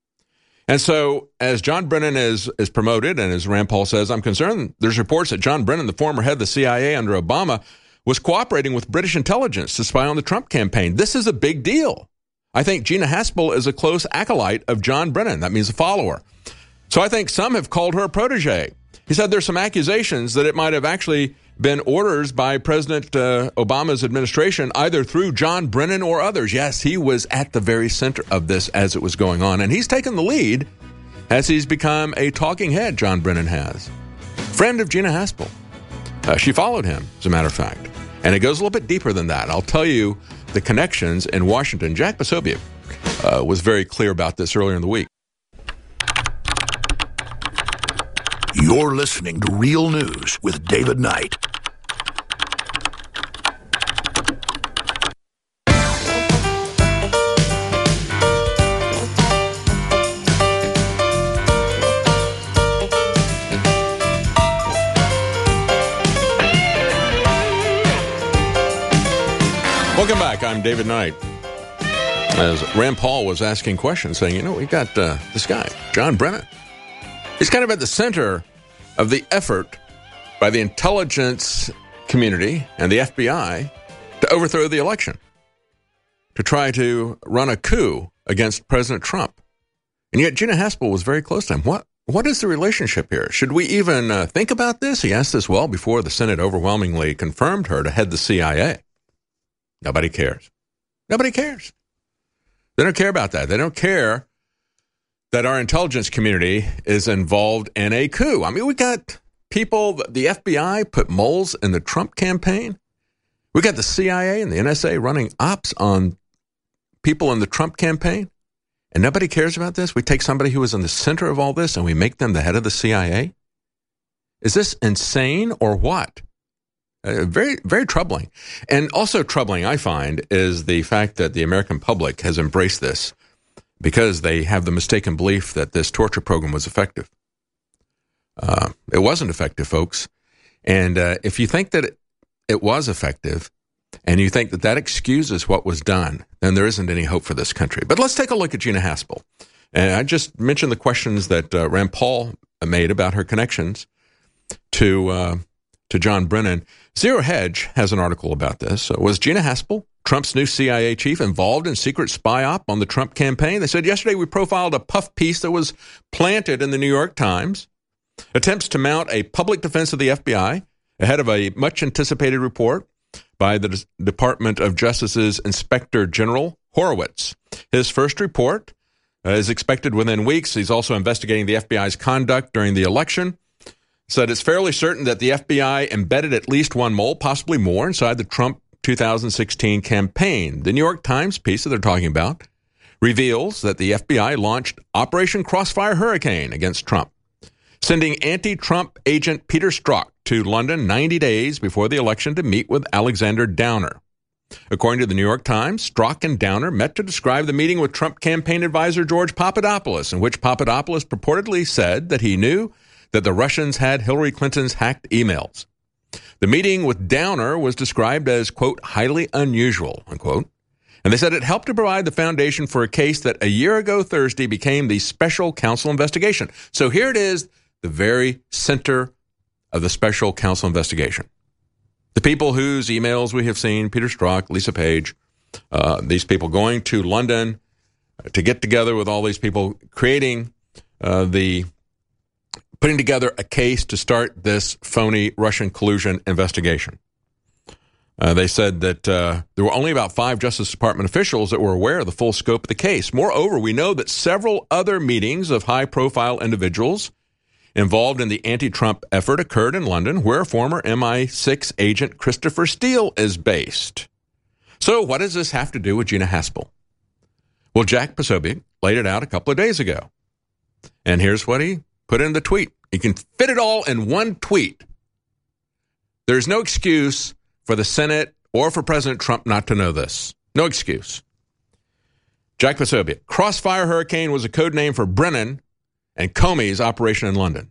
And so, as John Brennan is promoted, and as Rand Paul says, I'm concerned, there's reports that John Brennan, the former head of the CIA under Obama, was cooperating with British intelligence to spy on the Trump campaign. This is a big deal. I think Gina Haspel is a close acolyte of John Brennan. That means a follower. So I think some have called her a protege. He said there's some accusations that it might have actually been orders by President Obama's administration, either through John Brennan or others. Yes, he was at the very center of this as it was going on. And he's taken the lead as he's become a talking head, John Brennan has. Friend of Gina Haspel. She followed him, as a matter of fact. And it goes a little bit deeper than that. I'll tell you the connections in Washington. Jack Posobiec was very clear about this earlier in the week. You're listening to Real News with David Knight. Welcome back. I'm David Knight. As Rand Paul was asking questions, saying, we've got this guy, John Brennan. He's kind of at the center of the effort by the intelligence community and the FBI to overthrow the election, to try to run a coup against President Trump. And yet Gina Haspel was very close to him. what is the relationship here? Should we even think about this? He asked this well before the Senate overwhelmingly confirmed her to head the CIA. Nobody cares. Nobody cares. They don't care about that. They don't care that our intelligence community is involved in a coup. I mean, we got people, the FBI put moles in the Trump campaign. We got the CIA and the NSA running ops on people in the Trump campaign. And nobody cares about this? We take somebody who was in the center of all this and we make them the head of the CIA? Is this insane or what? Very, very troubling. And also troubling, I find, is the fact that the American public has embraced this because they have the mistaken belief that this torture program was effective. It wasn't effective, folks. And if you think that it was effective, and you think that that excuses what was done, then there isn't any hope for this country. But let's take a look at Gina Haspel. And I just mentioned the questions that Rand Paul made about her connections to John Brennan. Zero Hedge has an article about this. Was Gina Haspel, Trump's new CIA chief, involved in secret spy op on the Trump campaign? They said yesterday we profiled a puff piece that was planted in the New York Times. Attempts to mount a public defense of the FBI ahead of a much-anticipated report by the Department of Justice's Inspector General Horowitz. His first report is expected within weeks. He's also investigating the FBI's conduct during the election. Said it's fairly certain that the FBI embedded at least one mole, possibly more, inside the Trump 2016 campaign. The New York Times piece that they're talking about reveals that the FBI launched Operation Crossfire Hurricane against Trump, sending anti-Trump agent Peter Strzok to London 90 days before the election to meet with Alexander Downer. According to the New York Times, Strzok and Downer met to describe the meeting with Trump campaign advisor George Papadopoulos, in which Papadopoulos purportedly said that he knew that the Russians had Hillary Clinton's hacked emails. The meeting with Downer was described as, quote, highly unusual, unquote. And they said it helped to provide the foundation for a case that a year ago Thursday became the special counsel investigation. So here it is, the very center of the special counsel investigation. The people whose emails we have seen, Peter Strzok, Lisa Page, these people going to London to get together with all these people, creating putting together a case to start this phony Russian collusion investigation. They said that there were only about 5 Justice Department officials that were aware of the full scope of the case. Moreover, we know that several other meetings of high-profile individuals involved in the anti-Trump effort occurred in London, where former MI6 agent Christopher Steele is based. So what does this have to do with Gina Haspel? Well, Jack Posobiec laid it out a couple of days ago. And here's what he put in the tweet. You can fit it all in one tweet. There's no excuse for the Senate or for President Trump not to know this. No excuse. Jack Posobiec. Crossfire Hurricane was a code name for Brennan and Comey's operation in London.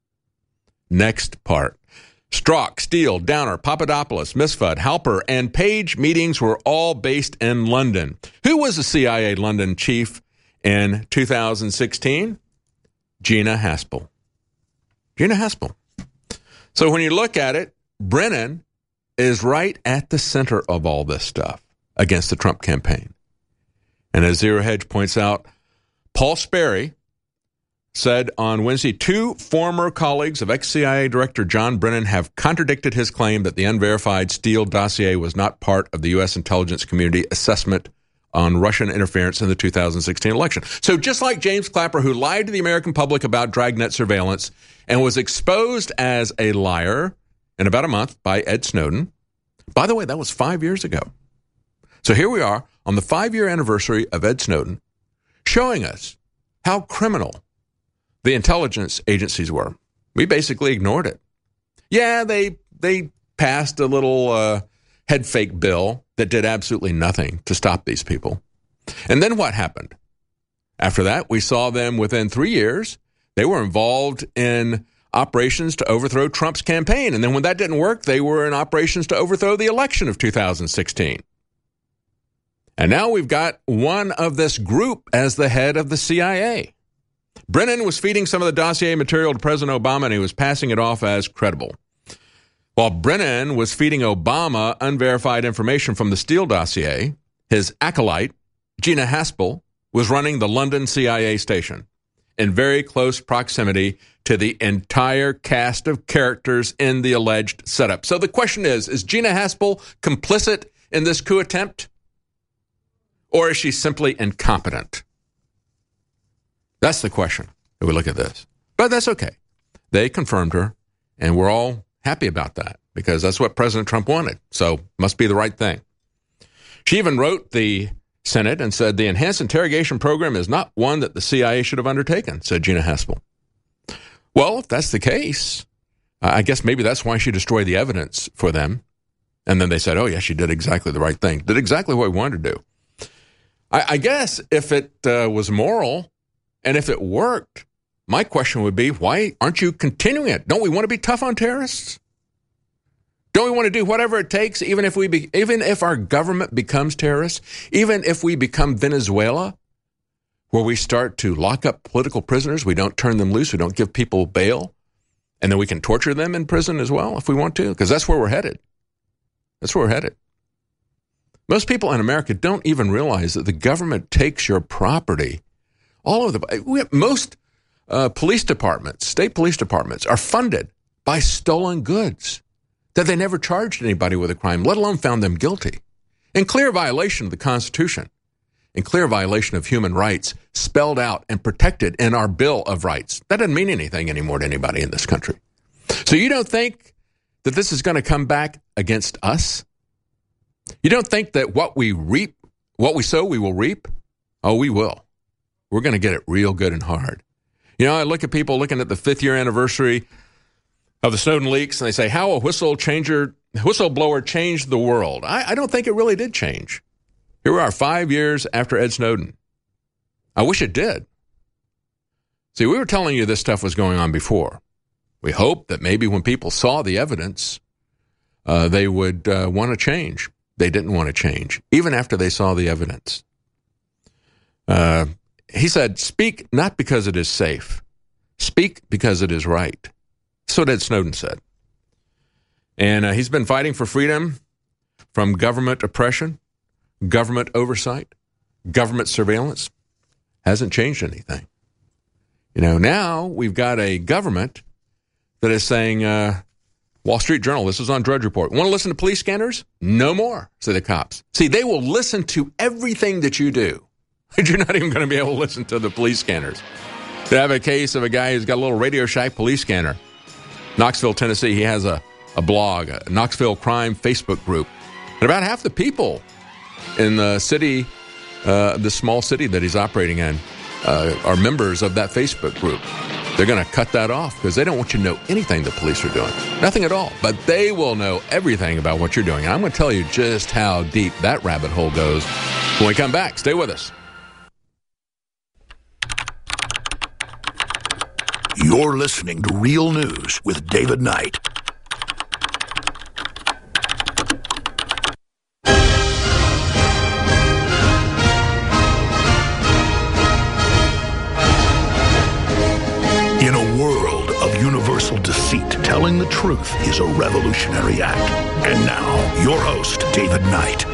Next part. Strzok, Steele, Downer, Papadopoulos, Misfud, Halper, and Page meetings were all based in London. Who was the CIA London chief in 2016? Gina Haspel. Gina Haspel. So when you look at it, Brennan is right at the center of all this stuff against the Trump campaign. And as Zero Hedge points out, Paul Sperry said on Wednesday, 2 former colleagues of ex-CIA Director John Brennan have contradicted his claim that the unverified Steele dossier was not part of the U.S. intelligence community assessment on Russian interference in the 2016 election. So just like James Clapper, who lied to the American public about Dragnet surveillance and was exposed as a liar in about a month by Ed Snowden. By the way, that was 5 years ago. So here we are on the 5-year anniversary of Ed Snowden, showing us how criminal the intelligence agencies were. We basically ignored it. Yeah, they passed a little head fake bill that did absolutely nothing to stop these people. And then what happened? After that, we saw them within 3 years. They were involved in operations to overthrow Trump's campaign. And then when that didn't work, they were in operations to overthrow the election of 2016. And now we've got one of this group as the head of the CIA. Brennan was feeding some of the dossier material to President Obama, and he was passing it off as credible. While Brennan was feeding Obama unverified information from the Steele dossier, his acolyte, Gina Haspel, was running the London CIA station. in very close proximity to the entire cast of characters in the alleged setup. So the question is Gina Haspel complicit in this coup attempt? Or is she simply incompetent? That's the question if we look at this. But that's okay. They confirmed her, and we're all happy about that because that's what President Trump wanted. So must be the right thing. She even wrote the Senate and said the enhanced interrogation program is not one that the CIA should have undertaken, said Gina Haspel. Well, if that's the case, I guess maybe that's why she destroyed the evidence for them. And then they said, oh, yeah, she did exactly the right thing, did exactly what we wanted to do. I guess if it was moral and if it worked, my question would be, why aren't you continuing it? Don't we want to be tough on terrorists? Don't we want to do whatever it takes, even if our government becomes terrorists, even if we become Venezuela, where we start to lock up political prisoners, we don't turn them loose, we don't give people bail, and then we can torture them in prison as well if we want to, because that's where we're headed. That's where we're headed. Most people in America don't even realize that the government takes your property. Most police departments, state police departments, are funded by stolen goods that they never charged anybody with a crime, let alone found them guilty, in clear violation of the Constitution, in clear violation of human rights spelled out and protected in our Bill of Rights. That doesn't mean anything anymore to anybody in this country. So you don't think that this is going to come back against us? You don't think that what we sow, we will reap? Oh, we will. We're going to get it real good and hard. You know, I look at people looking at the 5th year anniversary of the Snowden leaks, and they say, how a whistleblower changed the world. I don't think it really did change. Here we are 5 years after Ed Snowden. I wish it did. See, we were telling you this stuff was going on before. We hoped that maybe when people saw the evidence, they would want to change. They didn't want to change, even after they saw the evidence. He said, speak not because it is safe. Speak because it is right. That's what Ed Snowden said. And he's been fighting for freedom from government oppression, government oversight, government surveillance. Hasn't changed anything. You know, now we've got a government that is saying, Wall Street Journal, this is on Drudge Report. Want to listen to police scanners? No more, say the cops. See, they will listen to everything that you do. You're not even going to be able to listen to the police scanners. They have a case of a guy who's got a little Radio Shack police scanner. Knoxville, Tennessee, he has a blog, a Knoxville Crime Facebook group. And about half the people in the city, the small city that he's operating in, are members of that Facebook group. They're going to cut that off because they don't want you to know anything the police are doing. Nothing at all. But they will know everything about what you're doing. And I'm going to tell you just how deep that rabbit hole goes when we come back. Stay with us. You're listening to Real News with David Knight. In a world of universal deceit, telling the truth is a revolutionary act. And now, your host, David Knight.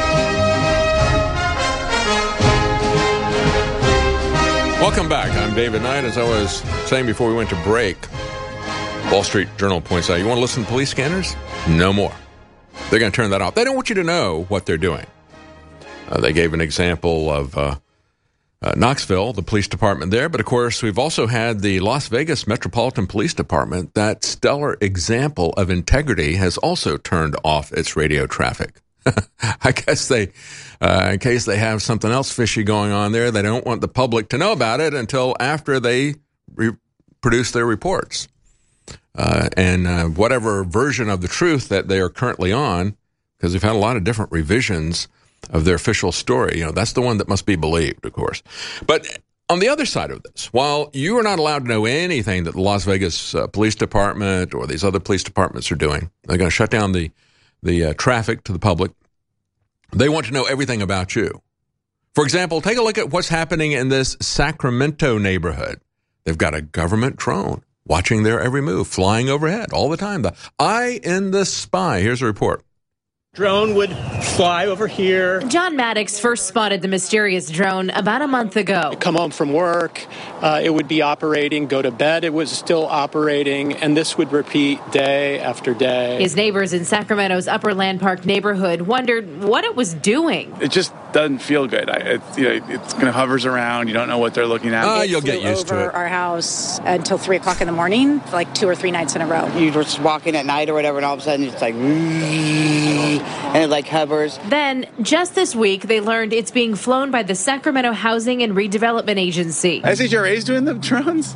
Welcome back. I'm David Knight. As I was saying before we went to break, Wall Street Journal points out, you want to listen to police scanners? No more. They're going to turn that off. They don't want you to know what they're doing. They gave an example of Knoxville, the police department there. But, of course, we've also had the Las Vegas Metropolitan Police Department. That stellar example of integrity has also turned off its radio traffic. I guess they, in case they have something else fishy going on there, they don't want the public to know about it until after they produce their reports. And whatever version of the truth that they are currently on, because they've had a lot of different revisions of their official story, that's the one that must be believed, of course. But on the other side of this, while you are not allowed to know anything that the Las Vegas Police Department or these other police departments are doing, they're going to shut down the traffic to the public. They want to know everything about you. For example, take a look at what's happening in this Sacramento neighborhood. They've got a government drone watching their every move, flying overhead all the time. The eye in the spy. Here's a report. Drone would fly over here. John Maddox first spotted the mysterious drone about a month ago. Come home from work, it would be operating, go to bed, it was still operating, and this would repeat day after day. His neighbors in Sacramento's Upper Land Park neighborhood wondered what it was doing. It just doesn't feel good. It kind of hovers around. You don't know what they're looking at. You'll get used to it. Over our house until 3 o'clock in the morning, like 2 or 3 nights in a row. You're just walking at night or whatever, and all of a sudden it's like, and it like hovers. Then, just this week, they learned it's being flown by the Sacramento Housing and Redevelopment Agency. SHRA's doing the drones?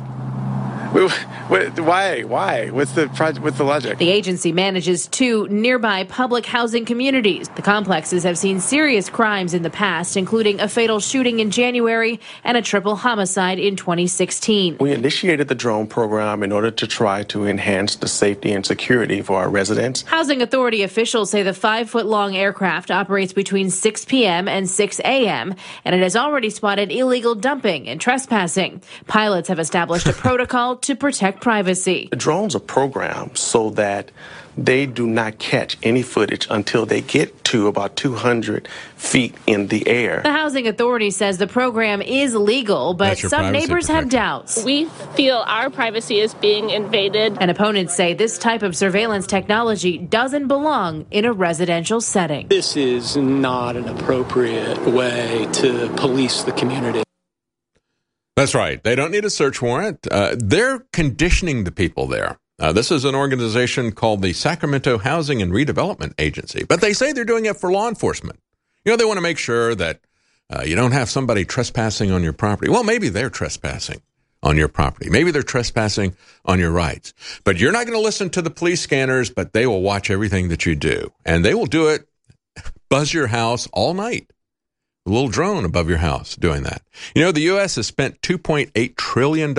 Why? What's the logic? The agency manages 2 nearby public housing communities. The complexes have seen serious crimes in the past, including a fatal shooting in January and a triple homicide in 2016. We initiated the drone program in order to try to enhance the safety and security for our residents. Housing authority officials say the 5-foot-long aircraft operates between 6 p.m. and 6 a.m., and it has already spotted illegal dumping and trespassing. Pilots have established a protocol to protect privacy. The drones are programmed so that they do not catch any footage until they get to about 200 feet in the air. The housing authority says the program is legal, but some neighbors have doubts. We feel our privacy is being invaded. And opponents say this type of surveillance technology doesn't belong in a residential setting. This is not an appropriate way to police the community. That's right. They don't need a search warrant. They're conditioning the people there. This is an organization called the Sacramento Housing and Redevelopment Agency, but they say they're doing it for law enforcement. They want to make sure that you don't have somebody trespassing on your property. Well, maybe they're trespassing on your property. Maybe they're trespassing on your rights. But you're not going to listen to the police scanners, but they will watch everything that you do. And they will do it, buzz your house all night. A little drone above your house doing that. The U.S. has spent $2.8 trillion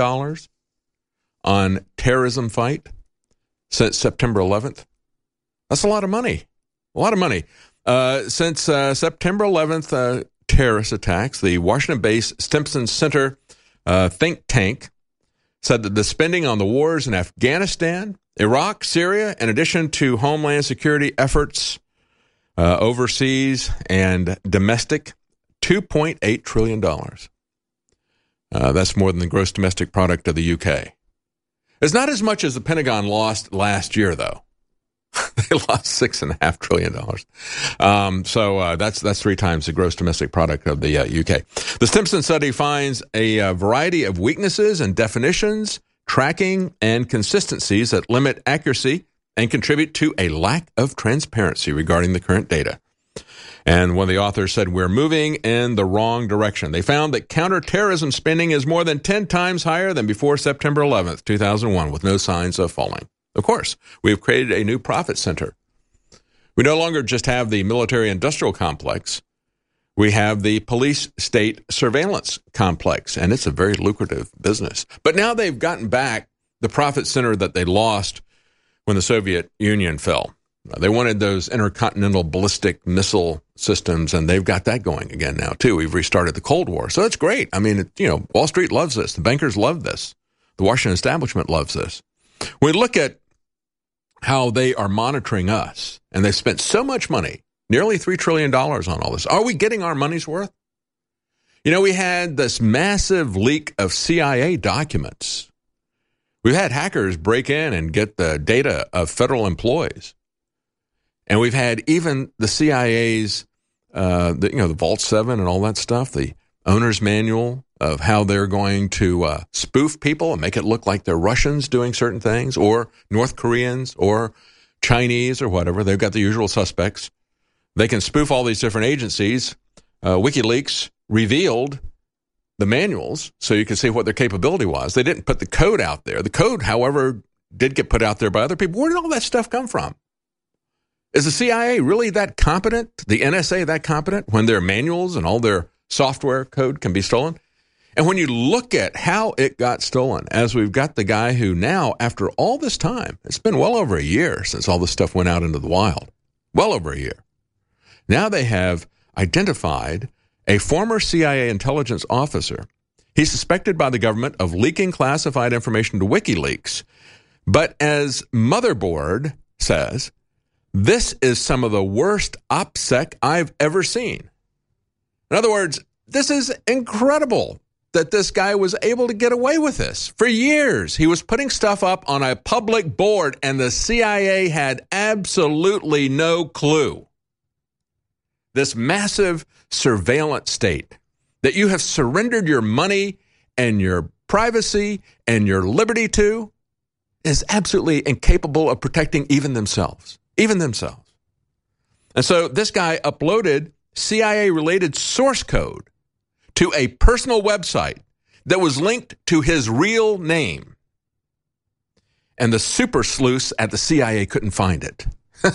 on terrorism fight since September 11th. That's a lot of money. A lot of money. Since September 11th terrorist attacks, the Washington-based Stimson Center think tank said that the spending on the wars in Afghanistan, Iraq, Syria, in addition to homeland security efforts overseas and domestic, $2.8 trillion. That's more than the gross domestic product of the UK. It's not as much as the Pentagon lost last year, though. They lost $6.5 trillion. So that's 3 times the gross domestic product of the UK. The Stimson study finds a variety of weaknesses in definitions, tracking, and consistencies that limit accuracy and contribute to a lack of transparency regarding the current data. And one of the authors said, we're moving in the wrong direction. They found that counterterrorism spending is more than 10 times higher than before September 11th, 2001, with no signs of falling. Of course, we've created a new profit center. We no longer just have the military-industrial complex. We have the police-state surveillance complex, and it's a very lucrative business. But now they've gotten back the profit center that they lost when the Soviet Union fell. They wanted those intercontinental ballistic missile systems, and they've got that going again now, too. We've restarted the Cold War. So that's great. I mean, Wall Street loves this. The bankers love this. The Washington establishment loves this. We look at how they are monitoring us, and they've spent so much money, nearly $3 trillion on all this. Are we getting our money's worth? We had this massive leak of CIA documents. We've had hackers break in and get the data of federal employees. And we've had even the CIA's, the Vault 7 and all that stuff, the owner's manual of how they're going to spoof people and make it look like they're Russians doing certain things, or North Koreans, or Chinese, or whatever. They've got the usual suspects. They can spoof all these different agencies. WikiLeaks revealed the manuals so you can see what their capability was. They didn't put the code out there. The code, however, did get put out there by other people. Where did all that stuff come from? Is the CIA really that competent, the NSA that competent, when their manuals and all their software code can be stolen? And when you look at how it got stolen, as we've got the guy who now, after all this time, it's been well over a year since all this stuff went out into the wild, well over a year. Now they have identified a former CIA intelligence officer. He's suspected by the government of leaking classified information to WikiLeaks. But as Motherboard says, This is some of the worst OPSEC I've ever seen. In other words, this is incredible that this guy was able to get away with this. For years, he was putting stuff up on a public board, and the CIA had absolutely no clue. This massive surveillance state that you have surrendered your money and your privacy and your liberty to is absolutely incapable of protecting even themselves. And so this guy uploaded CIA-related source code to a personal website that was linked to his real name. And the super sleuths at the CIA couldn't find it.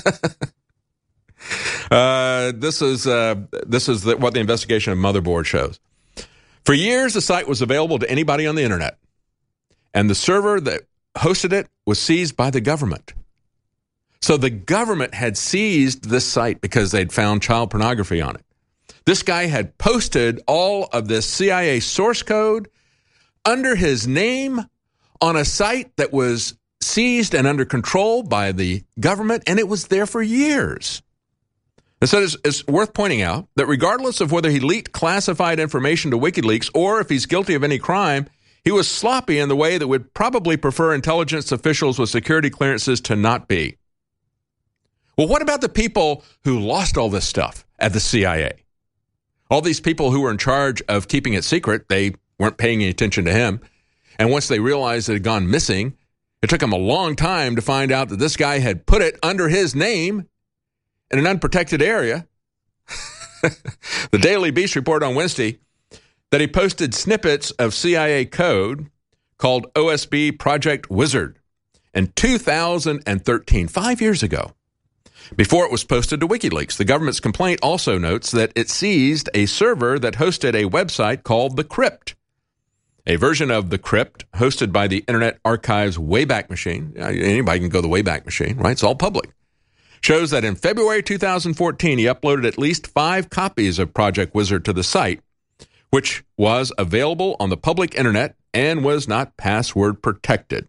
This is what the investigation of Motherboard shows. For years, the site was available to anybody on the internet, and the server that hosted it was seized by the government. So the government had seized this site because they'd found child pornography on it. This guy had posted all of this CIA source code under his name on a site that was seized and under control by the government, and it was there for years. And so it's worth pointing out that regardless of whether he leaked classified information to WikiLeaks or if he's guilty of any crime, he was sloppy in the way that would probably prefer intelligence officials with security clearances to not be. Well, what about the people who lost all this stuff at the CIA? All these people who were in charge of keeping it secret, they weren't paying any attention to him. And once they realized it had gone missing, it took them a long time to find out that this guy had put it under his name in an unprotected area. The Daily Beast reported on Wednesday that he posted snippets of CIA code called OSB Project Wizard in 2013, 5 years ago. Before it was posted to WikiLeaks, the government's complaint also notes that it seized a server that hosted a website called The Crypt, a version of The Crypt hosted by the Internet Archive's Wayback Machine. Anybody can go to the Wayback Machine, right? It's all public. Shows that in February 2014, he uploaded at least 5 copies of Project Wizard to the site, which was available on the public internet and was not password protected.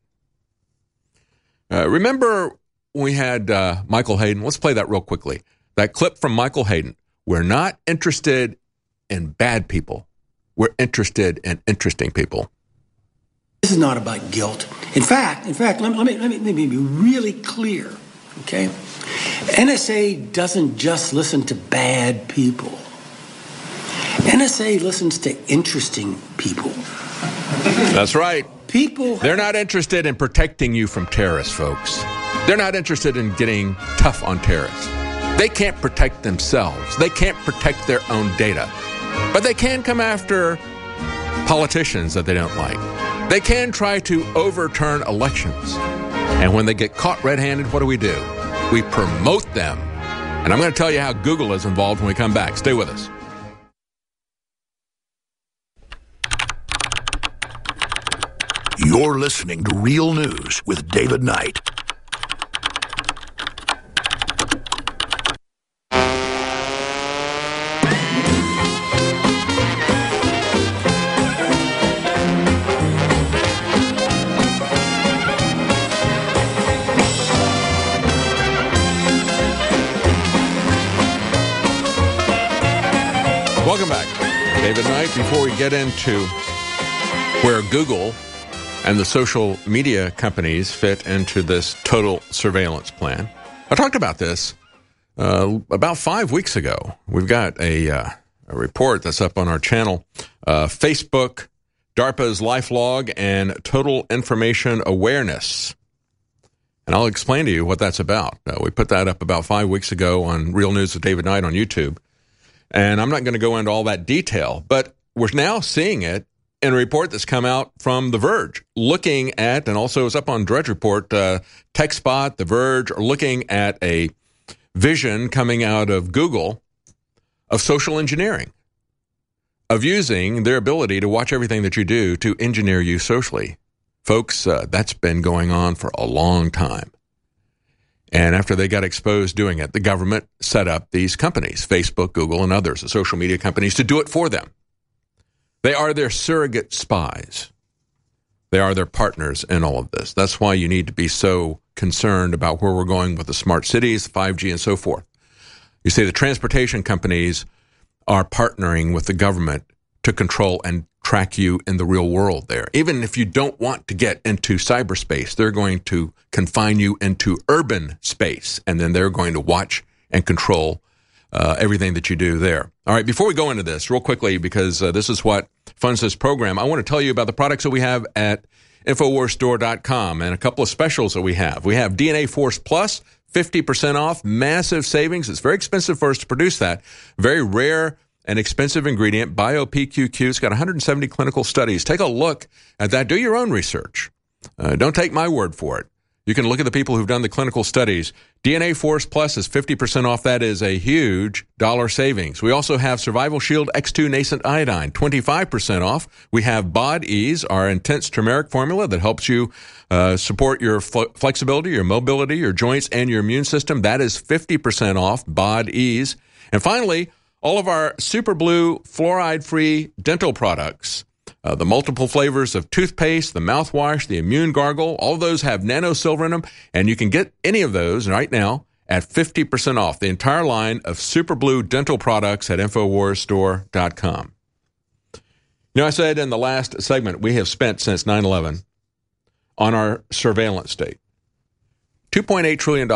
Remember we had Michael Hayden. Let's play that real quickly. That clip from Michael Hayden. We're not interested in bad people. We're interested in interesting people. This is not about guilt. In fact, let me be really clear, okay? NSA doesn't just listen to bad people. NSA listens to interesting people. That's right. People. They're not interested in protecting you from terrorists, folks. They're not interested in getting tough on terrorists. They can't protect themselves. They can't protect their own data. But they can come after politicians that they don't like. They can try to overturn elections. And when they get caught red-handed, what do? We promote them. And I'm going to tell you how Google is involved when we come back. Stay with us. You're listening to Real News with David Knight. Welcome back. David Knight. Before we get into where Google and the social media companies fit into this total surveillance plan, I talked about this about 5 weeks ago. We've got a report that's up on our channel, Facebook, DARPA's LifeLog, and Total Information Awareness. And I'll explain to you what that's about. We put that up about 5 weeks ago on Real News with David Knight on YouTube. And I'm not going to go into all that detail, but we're now seeing it in a report that's come out from The Verge, looking at, and also is up on Drudge Report, TechSpot, The Verge, are looking at a vision coming out of Google of social engineering, of using their ability to watch everything that you do to engineer you socially. Folks, that's been going on for a long time. And after they got exposed doing it, the government set up these companies, Facebook, Google, and others, the social media companies, to do it for them. They are their surrogate spies. They are their partners in all of this. That's why you need to be so concerned about where we're going with the smart cities, 5G, and so forth. You see, the transportation companies are partnering with the government to control and track you in the real world there. Even if you don't want to get into cyberspace, they're going to confine you into urban space, and then they're going to watch and control everything that you do there. All right, before we go into this, real quickly, because this is what funds this program, I want to tell you about the products that we have at InfoWarsStore.com and a couple of specials that we have. We have DNA Force Plus, 50% off, massive savings. It's very expensive for us to produce that. Very rare and expensive ingredient, BioPQQ. It's got 170 clinical studies. Take a look at that. Do your own research. Don't take my word for it. You can look at the people who've done the clinical studies. DNA Force Plus is 50% off. That is a huge dollar savings. We also have Survival Shield X2 Nascent Iodine, 25% off. We have Bod Ease, our intense turmeric formula that helps you support your flexibility, your mobility, your joints, and your immune system. That is 50% off, Bod Ease. And finally, all of our Super Blue fluoride-free dental products. The multiple flavors of toothpaste, the mouthwash, the immune gargle, all of those have nano silver in them, and you can get any of those right now at 50% off. The entire line of Super Blue dental products at InfoWarsStore.com. You know, I said in the last segment, we have spent since 9/11 on our surveillance state $2.8 trillion.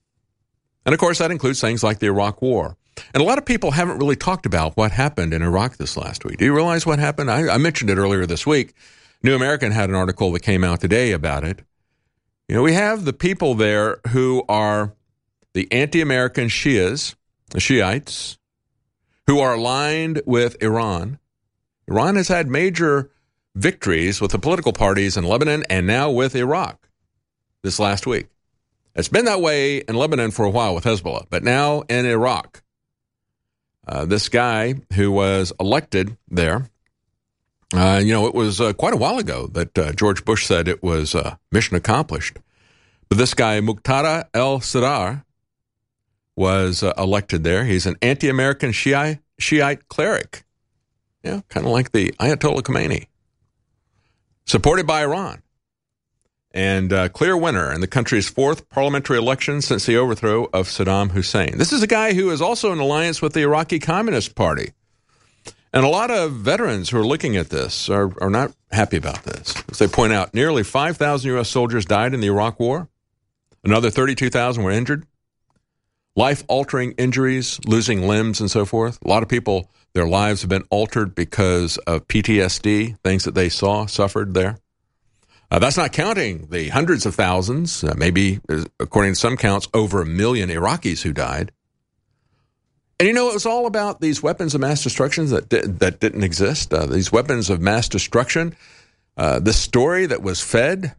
And of course, that includes things like the Iraq War. And a lot of people haven't really talked about what happened in Iraq this last week. Do you realize what happened? I mentioned it earlier this week. New American had an article that came out today about it. You know, we have the people there who are the anti-American Shias, the Shiites, who are aligned with Iran. Iran has had major victories with the political parties in Lebanon and now with Iraq this last week. It's been that way in Lebanon for a while with Hezbollah, but now in Iraq. This guy who was elected there, it was quite a while ago that George Bush said it was mission accomplished. But this guy, Muqtada al-Sadr, was elected there. He's an anti-American Shiite cleric, kind of like the Ayatollah Khomeini, supported by Iran. And clear winner in the country's fourth parliamentary election since the overthrow of Saddam Hussein. This is a guy who is also in alliance with the Iraqi Communist Party. And a lot of veterans who are looking at this are not happy about this. As they point out, nearly 5,000 U.S. soldiers died in the Iraq War. Another 32,000 were injured. Life-altering injuries, losing limbs and so forth. A lot of people, their lives have been altered because of PTSD, things that they suffered there. That's not counting the hundreds of thousands, maybe, according to some counts, over 1 million Iraqis who died. And it was all about these weapons of mass destruction that didn't exist, these weapons of mass destruction. The story that was fed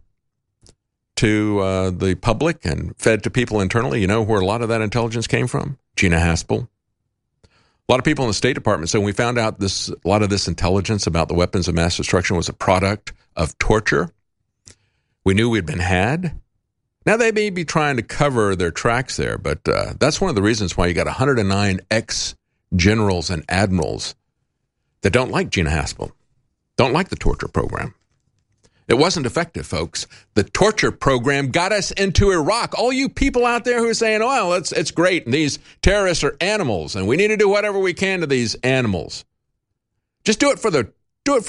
to the public and fed to people internally, where a lot of that intelligence came from? Gina Haspel. A lot of people in the State Department said when we found out a lot of this intelligence about the weapons of mass destruction was a product of torture, we knew we'd been had. Now, they may be trying to cover their tracks there, but that's one of the reasons why you got 109 ex-generals and admirals that don't like Gina Haspel, don't like the torture program. It wasn't effective, folks. The torture program got us into Iraq. All you people out there who are saying, oh, well, it's great, and these terrorists are animals, and we need to do whatever we can to these animals. Just do it for the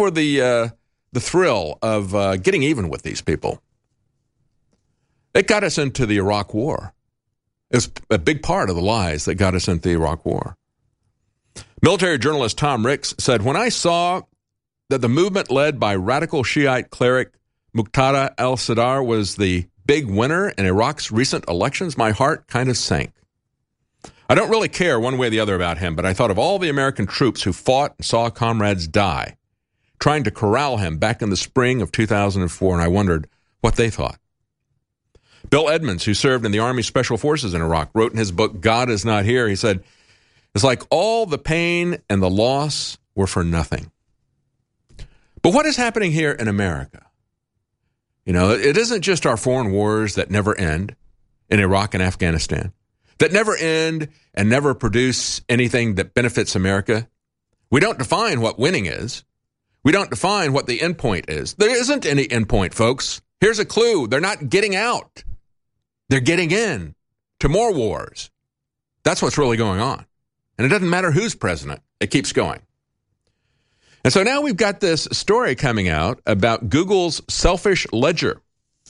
thrill of getting even with these people. It got us into the Iraq War. It was a big part of the lies that got us into the Iraq War. Military journalist Tom Ricks said, when I saw that the movement led by radical Shiite cleric Muqtada al-Sadr was the big winner in Iraq's recent elections, my heart kind of sank. I don't really care one way or the other about him, but I thought of all the American troops who fought and saw comrades die, trying to corral him back in the spring of 2004, and I wondered what they thought. Bill Edmonds, who served in the Army Special Forces in Iraq, wrote in his book, God Is Not Here, he said, it's like all the pain and the loss were for nothing. But what is happening here in America? It isn't just our foreign wars that never end in Iraq and Afghanistan, that never end and never produce anything that benefits America. We don't define what winning is. We don't define what the endpoint is. There isn't any endpoint, folks. Here's a clue. They're not getting out. They're getting in to more wars. That's what's really going on. And it doesn't matter who's president. It keeps going. And so now we've got this story coming out about Google's selfish ledger.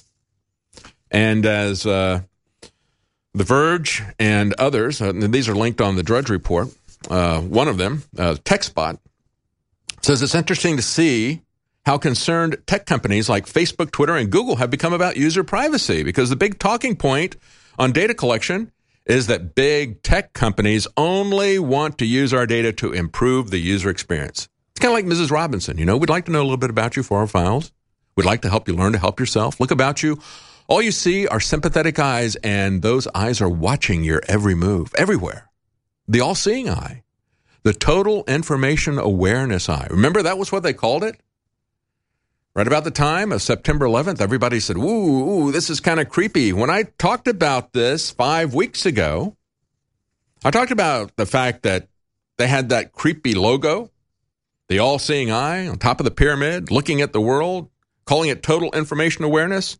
And as The Verge and others, and these are linked on the Drudge Report, one of them, TechSpot, says it's interesting to see how concerned tech companies like Facebook, Twitter, and Google have become about user privacy, because the big talking point on data collection is that big tech companies only want to use our data to improve the user experience. It's kind of like Mrs. Robinson. You know, we'd like to know a little bit about you for our files. We'd like to help you learn to help yourself. Look about you. All you see are sympathetic eyes, and those eyes are watching your every move, everywhere. The all-seeing eye. The total information awareness eye. Remember, that was what they called it? Right about the time of September 11th, everybody said, ooh, this is kind of creepy. When I talked about this 5 weeks ago, I talked about the fact that they had that creepy logo, the all-seeing eye on top of the pyramid, looking at the world, calling it total information awareness.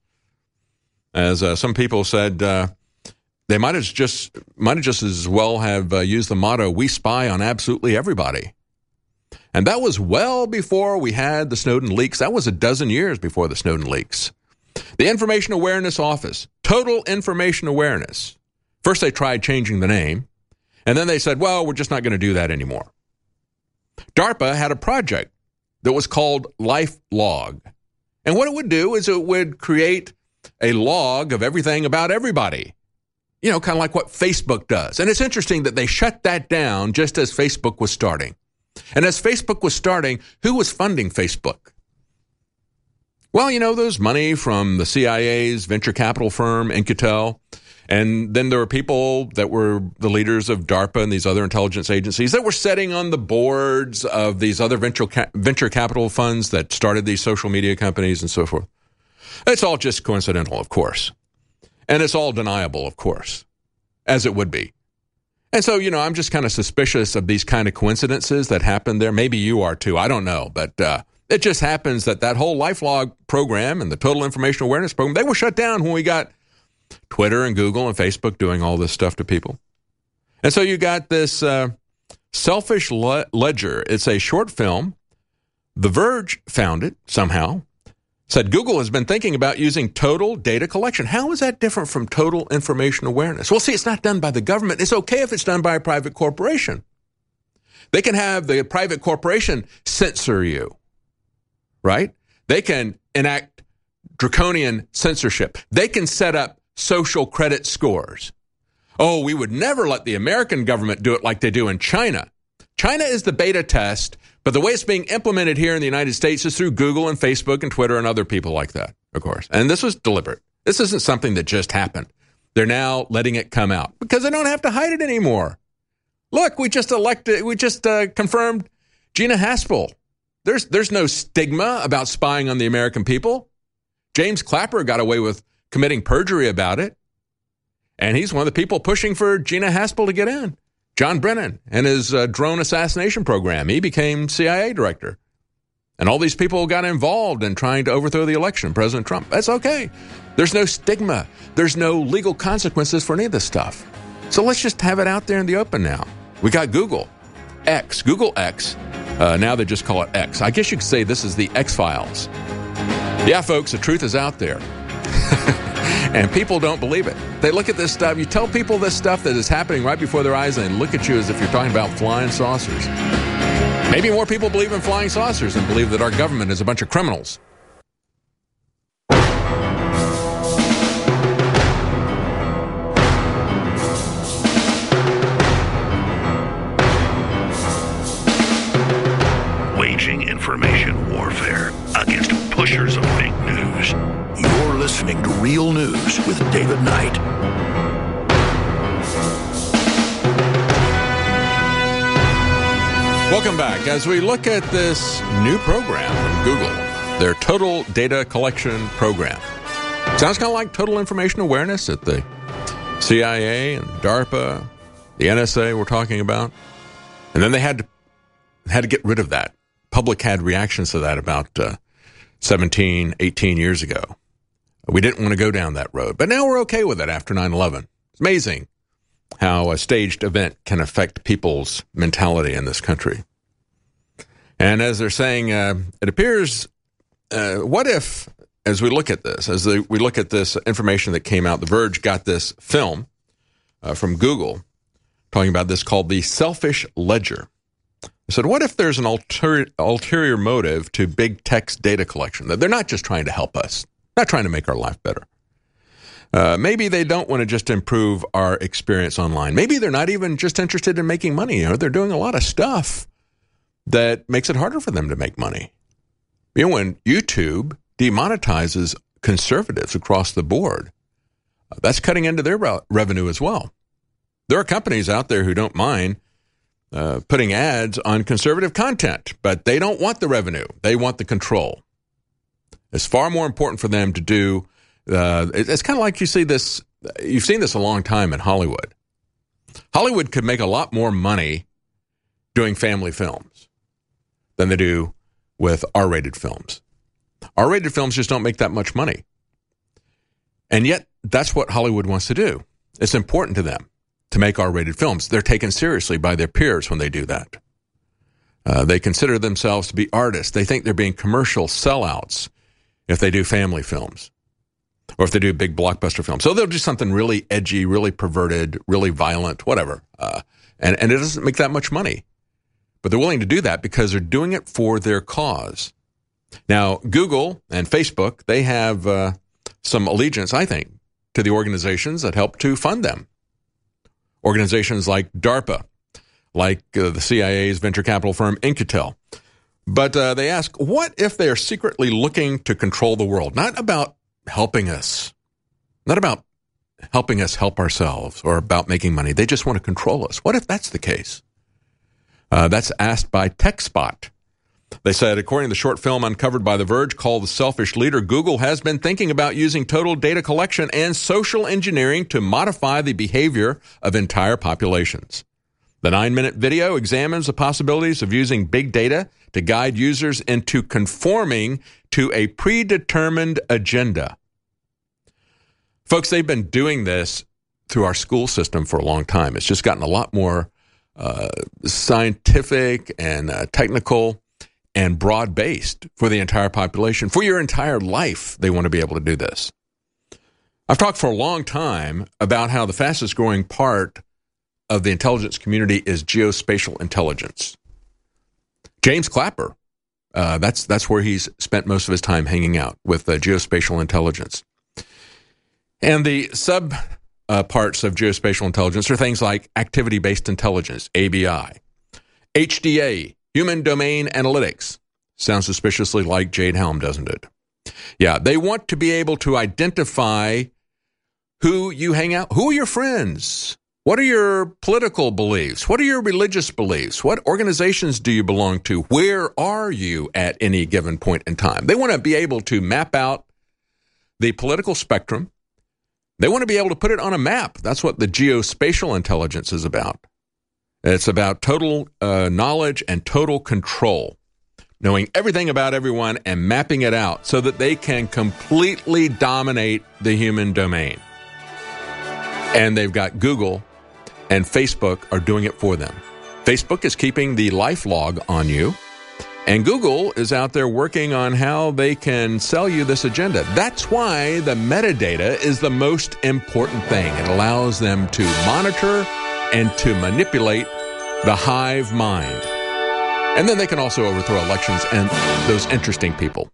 As some people said, they might have just as well have used the motto, "We spy on absolutely everybody." And that was well before we had the Snowden leaks. That was a dozen years before the Snowden leaks. The Information Awareness Office, Total Information Awareness. First they tried changing the name, and then they said, well, we're just not going to do that anymore. DARPA had a project that was called LifeLog. And what it would do is it would create a log of everything about everybody. You know, kind of like what Facebook does. And it's interesting that they shut that down just as Facebook was starting. And as Facebook was starting, who was funding Facebook? Well, you know, there's money from the CIA's venture capital firm, In-Q-Tel. And then there were people that were the leaders of DARPA and these other intelligence agencies that were sitting on the boards of these other venture capital funds that started these social media companies and so forth. It's all just coincidental, of course. And it's all deniable, of course, as it would be. And so, you know, I'm just kind of suspicious of these kind of coincidences that happen there. Maybe you are too. I don't know. But it just happens that whole LifeLog program and the Total Information Awareness program, they were shut down when we got Twitter and Google and Facebook doing all this stuff to people. And so you got this selfish ledger. It's a short film. The Verge found it somehow. Said Google has been thinking about using total data collection. How is that different from total information awareness? Well, see, it's not done by the government. It's okay if it's done by a private corporation. They can have the private corporation censor you, right? They can enact draconian censorship. They can set up social credit scores. Oh, we would never let the American government do it like they do in China. China is the beta test, but the way it's being implemented here in the United States is through Google and Facebook and Twitter and other people like that, of course. And this was deliberate. This isn't something that just happened. They're now letting it come out because they don't have to hide it anymore. Look, we just confirmed Gina Haspel. There's no stigma about spying on the American people. James Clapper got away with committing perjury about it. And he's one of the people pushing for Gina Haspel to get in. John Brennan and his drone assassination program. He became CIA director. And all these people got involved in trying to overthrow the election, President Trump. That's okay. There's no stigma. There's no legal consequences for any of this stuff. So let's just have it out there in the open now. We got Google X. Now they just call it X. I guess you could say this is the X-Files. Yeah, folks, the truth is out there. And people don't believe it. They look at this stuff. You tell people this stuff that is happening right before their eyes, and they look at you as if you're talking about flying saucers. Maybe more people believe in flying saucers than believe that our government is a bunch of criminals. Waging information warfare against pushers of fake news. You're listening to Real News with David Knight. Welcome back. As we look at this new program from Google, their Total Data Collection Program. Sounds kind of like total information awareness at the CIA and DARPA, the NSA we're talking about. And then they had to get rid of that. public had reactions to that about 17, 18 years ago. We didn't want to go down that road. But now we're okay with it after 9/11. It's amazing how a staged event can affect people's mentality in this country. And as they're saying, it appears, what if, as we look at this, we look at this information that came out, The Verge got this film from Google talking about this called the Selfish Ledger. I said, what if there's an ulterior motive to big tech's data collection? That they're not just trying to help us, not trying to make our life better. Maybe they don't want to just improve our experience online. Maybe they're not even just interested in making money. They're doing a lot of stuff that makes it harder for them to make money. When YouTube demonetizes conservatives across the board, that's cutting into their revenue as well. There are companies out there who don't mind putting ads on conservative content, but they don't want the revenue. They want the control. It's far more important for them to do. It's kind of like you've seen this a long time in Hollywood. Hollywood could make a lot more money doing family films than they do with R-rated films. R-rated films just don't make that much money. And yet, that's what Hollywood wants to do. It's important to them to make R-rated films. They're taken seriously by their peers when they do that. They consider themselves to be artists. They think they're being commercial sellouts if they do family films or if they do big blockbuster films. So they'll do something really edgy, really perverted, really violent, whatever. And it doesn't make that much money. But they're willing to do that because they're doing it for their cause. Now, Google and Facebook, they have some allegiance, I think, to the organizations that help to fund them. Organizations like DARPA, like the CIA's venture capital firm Incutel. But they ask, what if they are secretly looking to control the world? Not about helping us, not about helping us help ourselves or about making money. They just want to control us. What if that's the case? That's asked by TechSpot. They said, according to the short film uncovered by The Verge called The Selfish Leader, Google has been thinking about using total data collection and social engineering to modify the behavior of entire populations. The 9-minute video examines the possibilities of using big data to guide users into conforming to a predetermined agenda. Folks, they've been doing this through our school system for a long time. It's just gotten a lot more scientific and technical and broad-based for the entire population. For your entire life, they want to be able to do this. I've talked for a long time about how the fastest growing part of the intelligence community is geospatial intelligence. James Clapper, that's where he's spent most of his time hanging out, with geospatial intelligence. And the parts of geospatial intelligence are things like activity-based intelligence, ABI, HDA, human domain analytics. Sounds suspiciously like Jade Helm, doesn't it? Yeah, they want to be able to identify who you hang out, who are your friends, what are your political beliefs, what are your religious beliefs, what organizations do you belong to, where are you at any given point in time. They want to be able to map out the political spectrum. They want to be able to put it on a map. That's what the geospatial intelligence is about. It's about total knowledge and total control, knowing everything about everyone and mapping it out so that they can completely dominate the human domain. And they've got Google and Facebook are doing it for them. Facebook is keeping the life log on you, and Google is out there working on how they can sell you this agenda. That's why the metadata is the most important thing. It allows them to monitor and to manipulate the hive mind. And then they can also overthrow elections and those interesting people.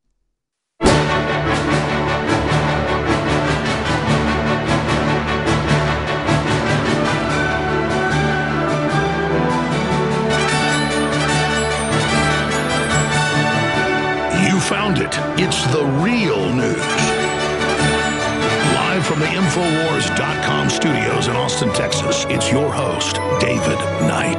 You found it. It's the real news. Live from the Infowars.com studios in Austin, Texas, it's your host, David Knight.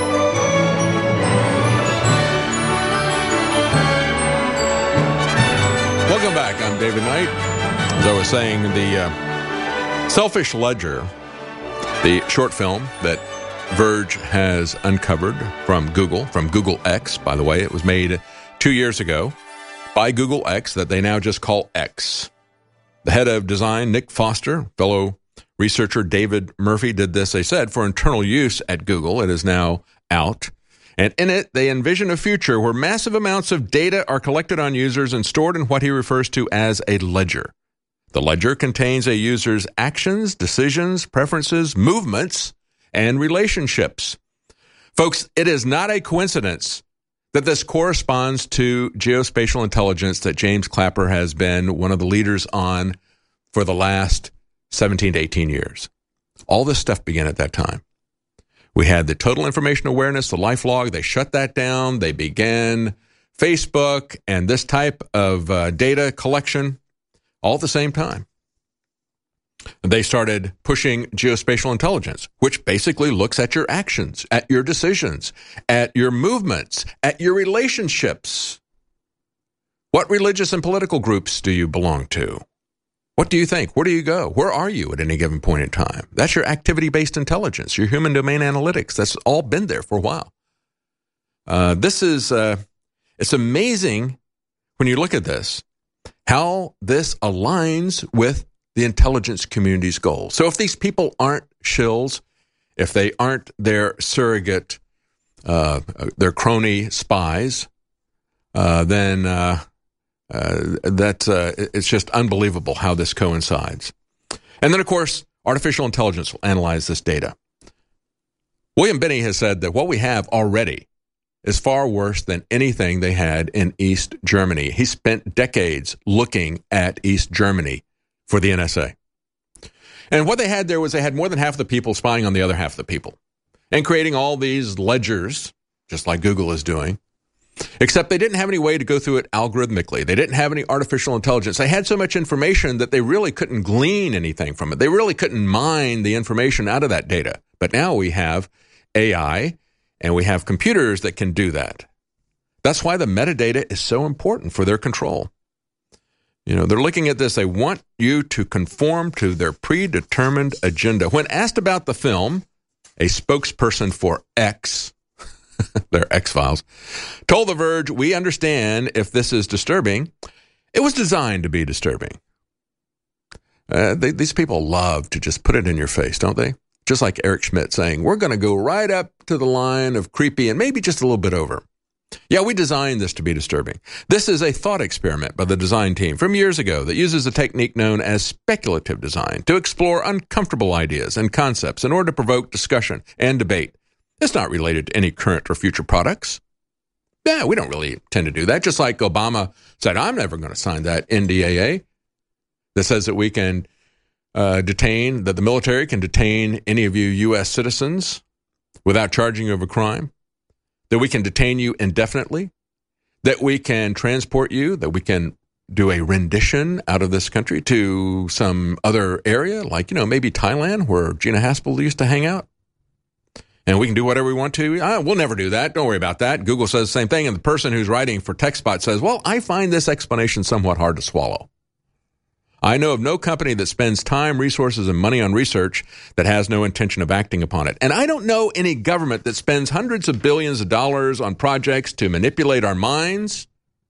Welcome back. I'm David Knight. As I was saying, the Selfish Ledger, the short film that Verge has uncovered from Google X, by the way. It was made 2 years ago by Google X that they now just call X. The head of design, Nick Foster, fellow researcher David Murphy did this, they said, for internal use at Google. It is now out. And in it, they envision a future where massive amounts of data are collected on users and stored in what he refers to as a ledger. The ledger contains a user's actions, decisions, preferences, movements, and relationships. Folks, it is not a coincidence that this corresponds to geospatial intelligence that James Clapper has been one of the leaders on for the last 17 to 18 years. All this stuff began at that time. We had the total information awareness, the LifeLog. They shut that down. They began Facebook and this type of data collection all at the same time. And they started pushing geospatial intelligence, which basically looks at your actions, at your decisions, at your movements, at your relationships. What religious and political groups do you belong to? What do you think? Where do you go? Where are you at any given point in time? That's your activity-based intelligence, your human domain analytics. That's all been there for a while. It's amazing when you look at this, how this aligns with the intelligence community's goals. So if these people aren't shills, if they aren't their surrogate, their crony spies, then it's just unbelievable how this coincides. And then, of course, artificial intelligence will analyze this data. William Binney has said that what we have already is far worse than anything they had in East Germany. He spent decades looking at East Germany for the NSA. And what they had there was they had more than half the people spying on the other half of the people and creating all these ledgers, just like Google is doing, except they didn't have any way to go through it algorithmically. They didn't have any artificial intelligence. They had so much information that they really couldn't glean anything from it. They really couldn't mine the information out of that data. But now we have AI and we have computers that can do that. That's why the metadata is so important for their control. You know, they're looking at this. They want you to conform to their predetermined agenda. When asked about the film, a spokesperson for X, their X-Files, told The Verge, "We understand if this is disturbing. It was designed to be disturbing." These people love to just put it in your face, don't they? Just like Eric Schmidt saying, we're going to go right up to the line of creepy and maybe just a little bit over. Yeah, we designed this to be disturbing. This is a thought experiment by the design team from years ago that uses a technique known as speculative design to explore uncomfortable ideas and concepts in order to provoke discussion and debate. It's not related to any current or future products. Yeah, we don't really tend to do that. Just like Obama said, I'm never going to sign that NDAA that says that we can detain, that the military can detain any of you U.S. citizens without charging you of a crime, that we can detain you indefinitely, that we can transport you, that we can do a rendition out of this country to some other area, like, maybe Thailand, where Gina Haspel used to hang out. And we can do whatever we want to. We'll never do that. Don't worry about that. Google says the same thing. And the person who's writing for TechSpot says, well, I find this explanation somewhat hard to swallow. I know of no company that spends time, resources, and money on research that has no intention of acting upon it. And I don't know any government that spends hundreds of billions of dollars on projects to manipulate our minds,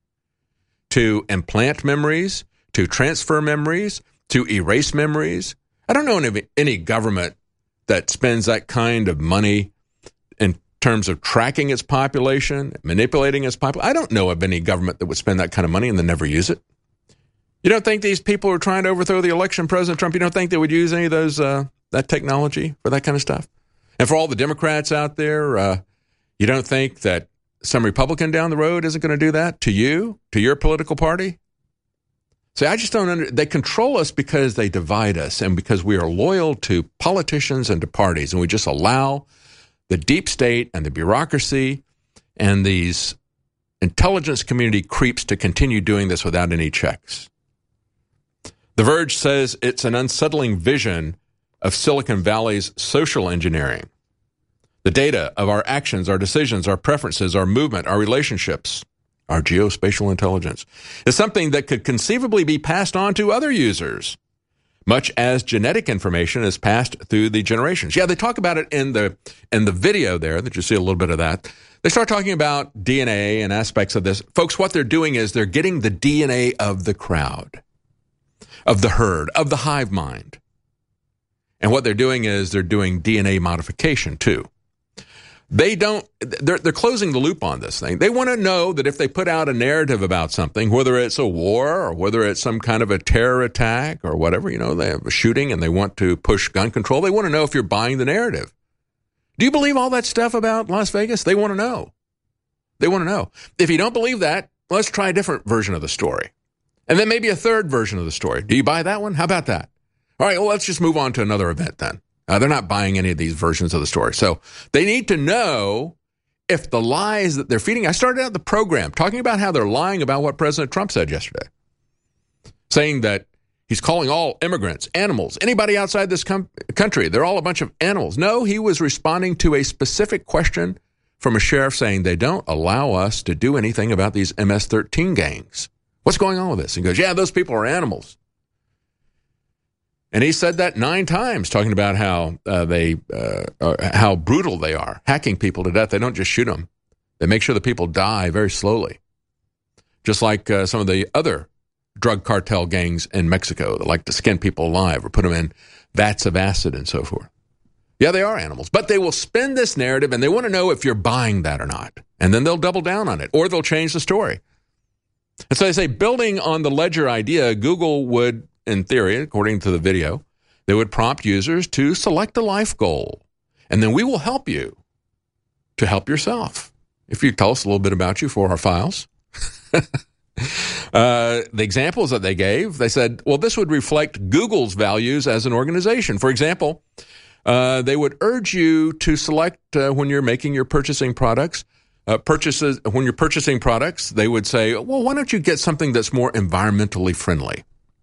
to implant memories, to transfer memories, to erase memories. I don't know any government that spends that kind of money in terms of tracking its population, manipulating its population. I don't know of any government that would spend that kind of money and then never use it. You don't think these people who are trying to overthrow the election, President Trump, you don't think they would use any of those that technology for that kind of stuff? And for all the Democrats out there, you don't think that some Republican down the road isn't going to do that to you, to your political party? See, I just don't they control us because they divide us and because we are loyal to politicians and to parties, and we just allow the deep state and the bureaucracy and these intelligence community creeps to continue doing this without any checks. The Verge says it's an unsettling vision of Silicon Valley's social engineering. The data of our actions, our decisions, our preferences, our movement, our relationships, our geospatial intelligence is something that could conceivably be passed on to other users, much as genetic information is passed through the generations. Yeah, they talk about it in the video there that you see a little bit of that. They start talking about DNA and aspects of this. Folks, what they're doing is they're getting the DNA of the crowd, of the herd, of the hive mind. And what they're doing is they're doing DNA modification too. They're closing the loop on this thing. They want to know that if they put out a narrative about something, whether it's a war or whether it's some kind of a terror attack or whatever, they have a shooting and they want to push gun control, they want to know if you're buying the narrative. Do you believe all that stuff about Las Vegas? They want to know. They want to know. If you don't believe that, let's try a different version of the story. And then maybe a third version of the story. Do you buy that one? How about that? All right, well, let's just move on to another event then. They're not buying any of these versions of the story. So they need to know if the lies that they're feeding. I started out the program talking about how they're lying about what President Trump said yesterday, saying that he's calling all immigrants animals. Anybody outside this country, they're all a bunch of animals. No, he was responding to a specific question from a sheriff saying they don't allow us to do anything about these MS-13 gangs. What's going on with this? He goes, yeah, those people are animals. And he said that 9 times, talking about how how brutal they are, hacking people to death. They don't just shoot them. They make sure the people die very slowly, just like some of the other drug cartel gangs in Mexico that like to skin people alive or put them in vats of acid and so forth. Yeah, they are animals, but they will spin this narrative, and they want to know if you're buying that or not. And then they'll double down on it, or they'll change the story. And so they say, building on the Ledger idea, Google would, in theory, according to the video, they would prompt users to select a life goal. And then we will help you to help yourself. If you tell us a little bit about you for our files. The examples that they gave, they said, well, this would reflect Google's values as an organization. For example, they would urge you to select when you're making your purchasing products, when you're purchasing products, they would say, well, why don't you get something that's more environmentally friendly?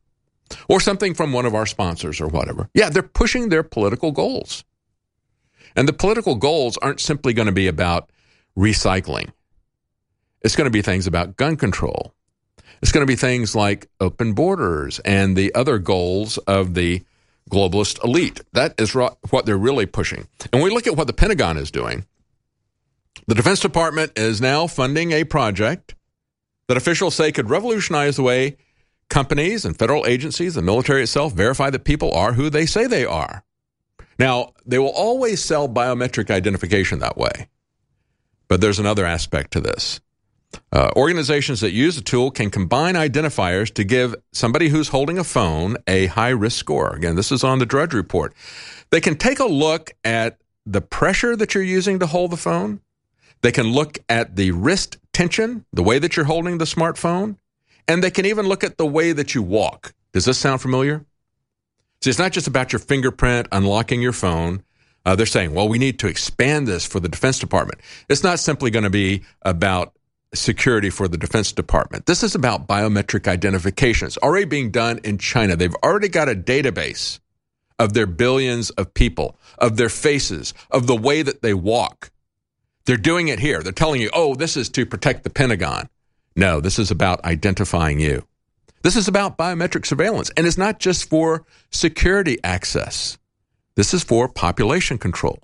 Or something from one of our sponsors or whatever. Yeah, they're pushing their political goals. And the political goals aren't simply going to be about recycling. It's going to be things about gun control. It's going to be things like open borders and the other goals of the globalist elite. That is what they're really pushing. And when we look at what the Pentagon is doing, the Defense Department is now funding a project that officials say could revolutionize the way companies and federal agencies, the military itself, verify that people are who they say they are. Now, they will always sell biometric identification that way. But there's another aspect to this. Organizations that use the tool can combine identifiers to give somebody who's holding a phone a high-risk score. Again, this is on the Drudge Report. They can take a look at the pressure that you're using to hold the phone. They can look at the wrist tension, the way that you're holding the smartphone. And they can even look at the way that you walk. Does this sound familiar? See, it's not just about your fingerprint unlocking your phone. They're saying, well, we need to expand this for the Defense Department. It's not simply going to be about security for the Defense Department. This is about biometric identification. It's already being done in China. They've already got a database of their billions of people, of their faces, of the way that they walk. They're doing it here. They're telling you, oh, this is to protect the Pentagon. No, this is about identifying you. This is about biometric surveillance, and it's not just for security access. This is for population control.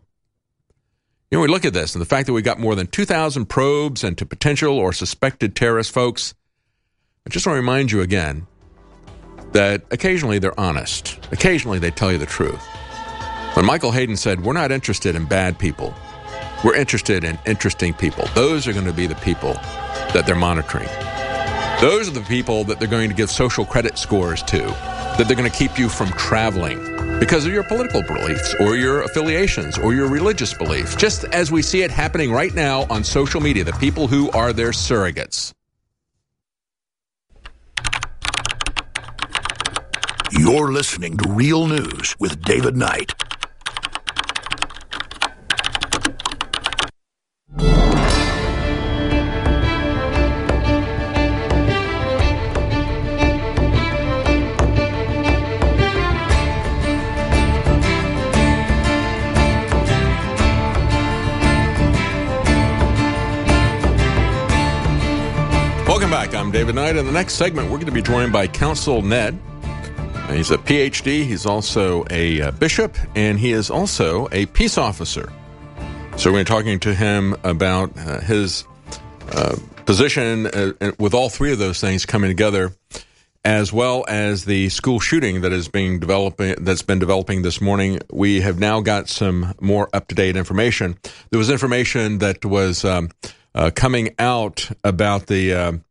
We look at this, and the fact that we got more than 2,000 probes into potential or suspected terrorist folks, I just want to remind you again that occasionally they're honest. Occasionally they tell you the truth. When Michael Hayden said, we're not interested in bad people, we're interested in interesting people. Those are going to be the people that they're monitoring. Those are the people that they're going to give social credit scores to, that they're going to keep you from traveling because of your political beliefs or your affiliations or your religious beliefs, just as we see it happening right now on social media, the people who are their surrogates. You're listening to Real News with David Knight. Welcome back. I'm David Knight. In the next segment, we're going to be joined by Counsel Ned. He's a PhD. He's also a bishop, and he is also a peace officer. So we're talking to him about his position with all three of those things coming together, as well as the school shooting that's been developing this morning. We have now got some more up-to-date information. There was information that was coming out about the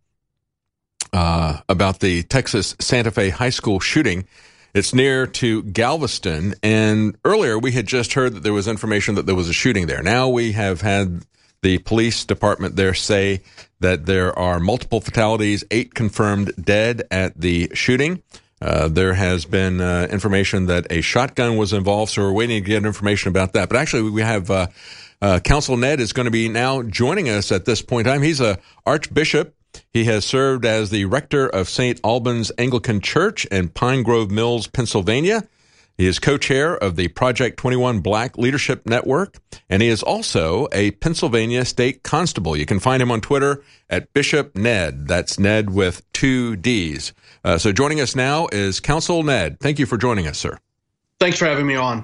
Texas Santa Fe High School shooting. It's near to Galveston, and earlier we had just heard that there was information that there was a shooting there. Now we have had the police department there say that there are multiple fatalities, 8 confirmed dead at the shooting. There has been information that a shotgun was involved, so we're waiting to get information about that. But actually, we have Council Ned is going to be now joining us at this point in time. He's a archbishop. He has served as the rector of St. Albans Anglican Church in Pine Grove Mills, Pennsylvania. He is co-chair of the Project 21 Black Leadership Network, and he is also a Pennsylvania State Constable. You can find him on Twitter at Bishop Ned. That's Ned with 2 Ds. So joining us now is Council Ned. Thank you for joining us, sir. Thanks for having me on.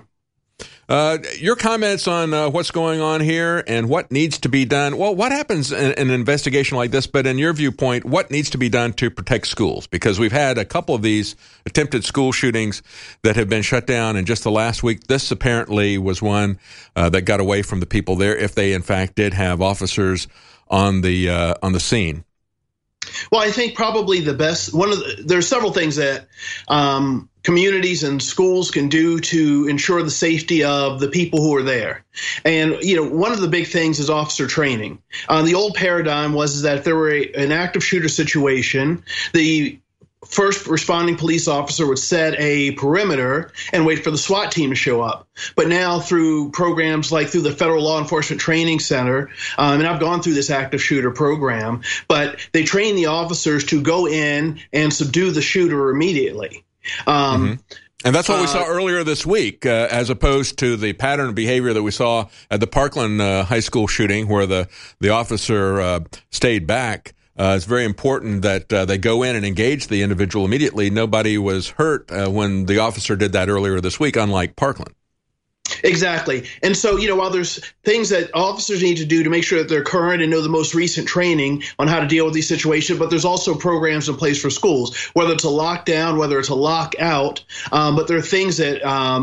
Your comments on what's going on here and what needs to be done. Well, what happens in an investigation like this, but in your viewpoint, what needs to be done to protect schools? Because we've had a couple of these attempted school shootings that have been shut down in just the last week. This apparently was one that got away from the people there, if they in fact did have officers on the scene. Well, I think probably the best there's several things that communities and schools can do to ensure the safety of the people who are there. And, one of the big things is officer training. The old paradigm was that if there were an active shooter situation, the first responding police officer would set a perimeter and wait for the SWAT team to show up. But now through programs like through the Federal Law Enforcement Training Center, and I've gone through this active shooter program, but they train the officers to go in and subdue the shooter immediately. And that's what we saw earlier this week, as opposed to the pattern of behavior that we saw at the Parkland High School shooting, where the officer stayed back. It's very important that they go in and engage the individual immediately. Nobody was hurt when the officer did that earlier this week, unlike Parkland. Exactly. And so, while there's things that officers need to do to make sure that they're current and know the most recent training on how to deal with these situations, but there's also programs in place for schools, whether it's a lockdown, whether it's a lockout, but there are things that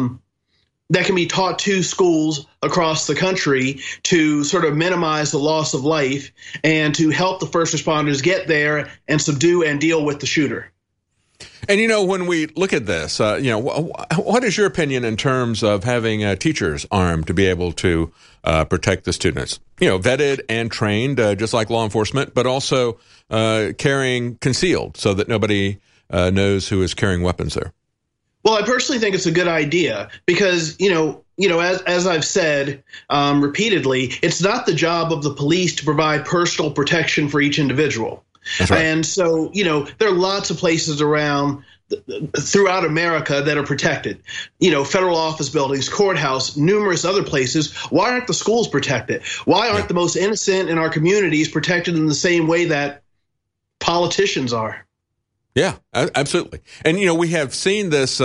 that can be taught to schools across the country to sort of minimize the loss of life and to help the first responders get there and subdue and deal with the shooter. And, when we look at this, what is your opinion in terms of having teachers armed to be able to protect the students? Vetted and trained, just like law enforcement, but also carrying concealed so that nobody knows who is carrying weapons there. Well, I personally think it's a good idea because, as I've said repeatedly, it's not the job of the police to provide personal protection for each individual. That's right. And so, there are lots of places throughout America that are protected. Federal office buildings, courthouse, numerous other places. Why aren't the schools protected? Why aren't the most innocent in our communities protected in the same way that politicians are? Yeah, absolutely. And, we have seen this.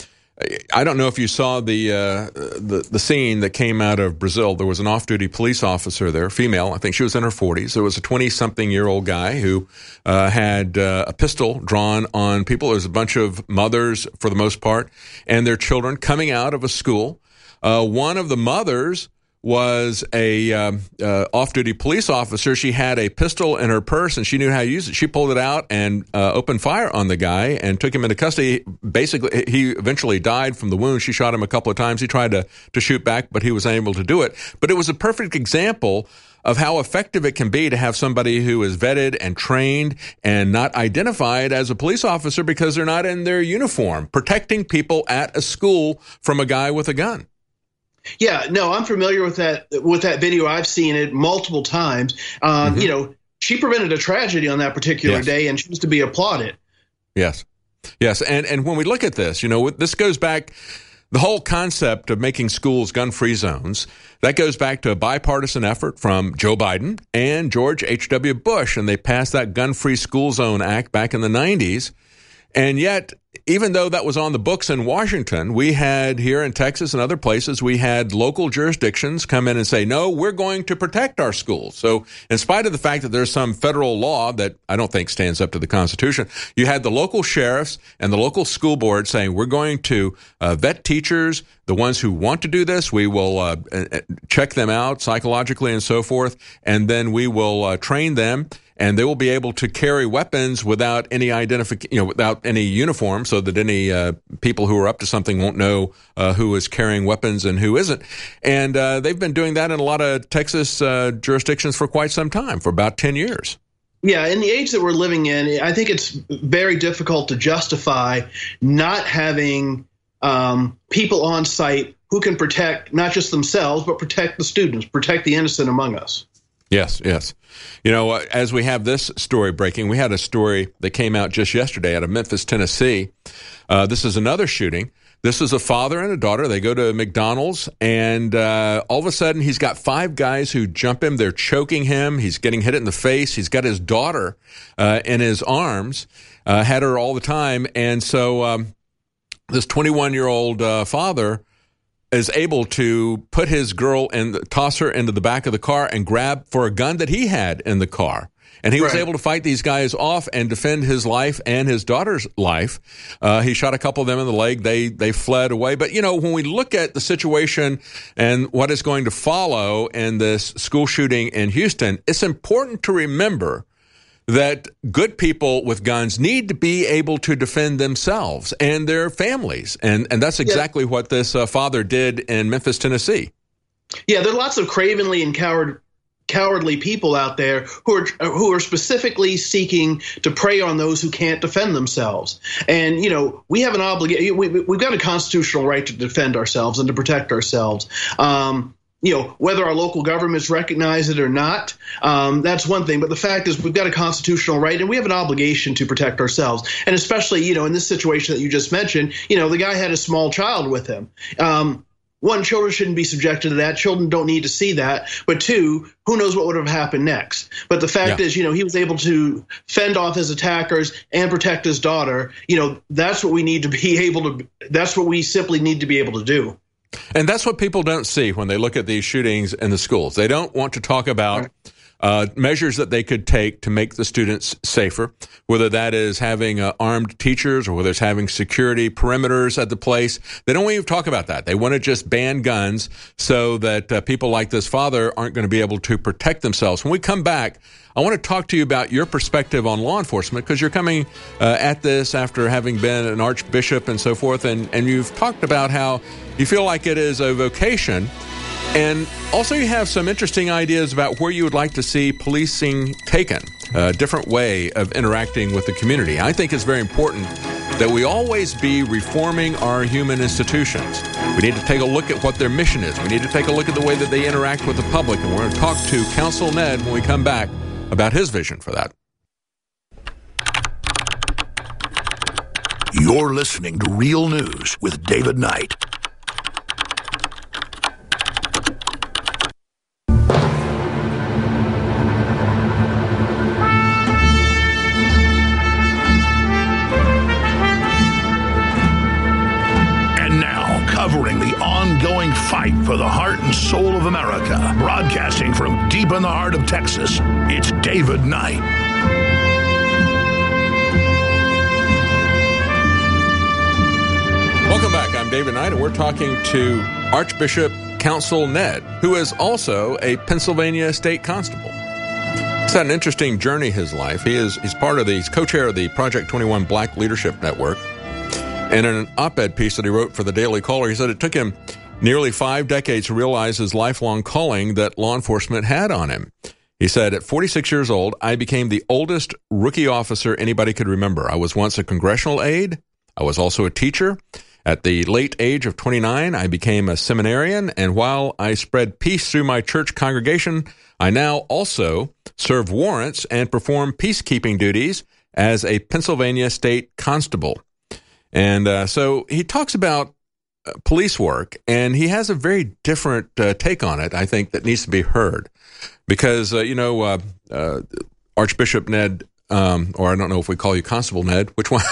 I don't know if you saw the scene that came out of Brazil. There was an off-duty police officer there, female. I think she was in her 40s. There was a 20-something-year-old guy who had a pistol drawn on people. There was a bunch of mothers, for the most part, and their children coming out of a school. One of the mothers was a off-duty police officer. She had a pistol in her purse, and she knew how to use it. She pulled it out and opened fire on the guy and took him into custody. Basically, he eventually died from the wounds. She shot him a couple of times. He tried to shoot back, but he was unable to do it. But it was a perfect example of how effective it can be to have somebody who is vetted and trained and not identified as a police officer because they're not in their uniform, protecting people at a school from a guy with a gun. Yeah, no, I'm familiar with that video. I've seen it multiple times. She prevented a tragedy on that particular day, and she was to be applauded. Yes. And when we look at this, this goes back, the whole concept of making schools gun-free zones, that goes back to a bipartisan effort from Joe Biden and George H.W. Bush, and they passed that Gun-Free School Zone Act back in the 90s. And yet, even though that was on the books in Washington, we had here in Texas and other places, we had local jurisdictions come in and say, no, we're going to protect our schools. So in spite of the fact that there's some federal law that I don't think stands up to the Constitution, you had the local sheriffs and the local school board saying, we're going to vet teachers, the ones who want to do this. We will check them out psychologically and so forth, and then we will train them. And they will be able to carry weapons without any without any uniform, so that any people who are up to something won't know who is carrying weapons and who isn't. And they've been doing that in a lot of Texas jurisdictions for quite some time, for about 10 years. Yeah, in the age that we're living in, I think it's very difficult to justify not having people on site who can protect not just themselves, but protect the students, protect the innocent among us. Yes, yes. You know, as we have this story breaking, we had a story that came out just yesterday out of Memphis, Tennessee. This is another shooting. This is a father and a daughter. They go to McDonald's, and all of a sudden he's got 5 guys who jump him. They're choking him. He's getting hit in the face. He's got his daughter in his arms, had her all the time. And so this 21-year-old father is able to put his girl and toss her into the back of the car and grab for a gun that he had in the car. And he was able to fight these guys off and defend his life and his daughter's life. He shot a couple of them in the leg. They fled away. But, you know, when we look at the situation and what is going to follow in this school shooting in Houston, it's important to remember that good people with guns need to be able to defend themselves and their families. And that's exactly what this father did in Memphis, Tennessee. Yeah, there are lots of cravenly and cowardly people out there who are specifically seeking to prey on those who can't defend themselves. And, you know, we have an obligation. We've got a constitutional right to defend ourselves and to protect ourselves. You know, whether our local governments recognize it or not, that's one thing. But the fact is we've got a constitutional right and we have an obligation to protect ourselves. And especially, you know, in this situation that you just mentioned, you know, the guy had a small child with him. One, children shouldn't be subjected to that. Children don't need to see that. But 2, who knows what would have happened next? But the fact is, you know, he was able to fend off his attackers and protect his daughter. You know, that's what we need to be able to. That's what we simply need to be able to do. And that's what people don't see when they look at these shootings in the schools. They don't want to talk about measures that they could take to make the students safer, whether that is having armed teachers or whether it's having security perimeters at the place. They don't even talk about that. They want to just ban guns so that people like this father aren't going to be able to protect themselves. When we come back, I want to talk to you about your perspective on law enforcement, because you're coming at this after having been an archbishop and so forth, and you've talked about how you feel like it is a vocation. And also you have some interesting ideas about where you would like to see policing taken, a different way of interacting with the community. I think it's very important that we always be reforming our human institutions. We need to take a look at what their mission is. We need to take a look at the way that they interact with the public. And we're going to talk to Counsel Ned when we come back about his vision for that. You're listening to Real News with David Knight. Covering the ongoing fight for the heart and soul of America, broadcasting from deep in the heart of Texas, it's David Knight. Welcome back. I'm David Knight, and we're talking to Archbishop Counsel Ned, who is also a Pennsylvania state constable. He's had an interesting journey his life. He's co-chair of the Project 21 Black Leadership Network. And in an op-ed piece that he wrote for the Daily Caller, he said it took him nearly 5 decades to realize his lifelong calling that law enforcement had on him. He said, at 46 years old, I became the oldest rookie officer anybody could remember. I was once a congressional aide. I was also a teacher. At the late age of 29, I became a seminarian. And while I spread peace through my church congregation, I now also serve warrants and perform peacekeeping duties as a Pennsylvania state constable. And so he talks about police work, and he has a very different take on it, I think, that needs to be heard. Because, Archbishop Ned, or I don't know if we call you Constable Ned, which one?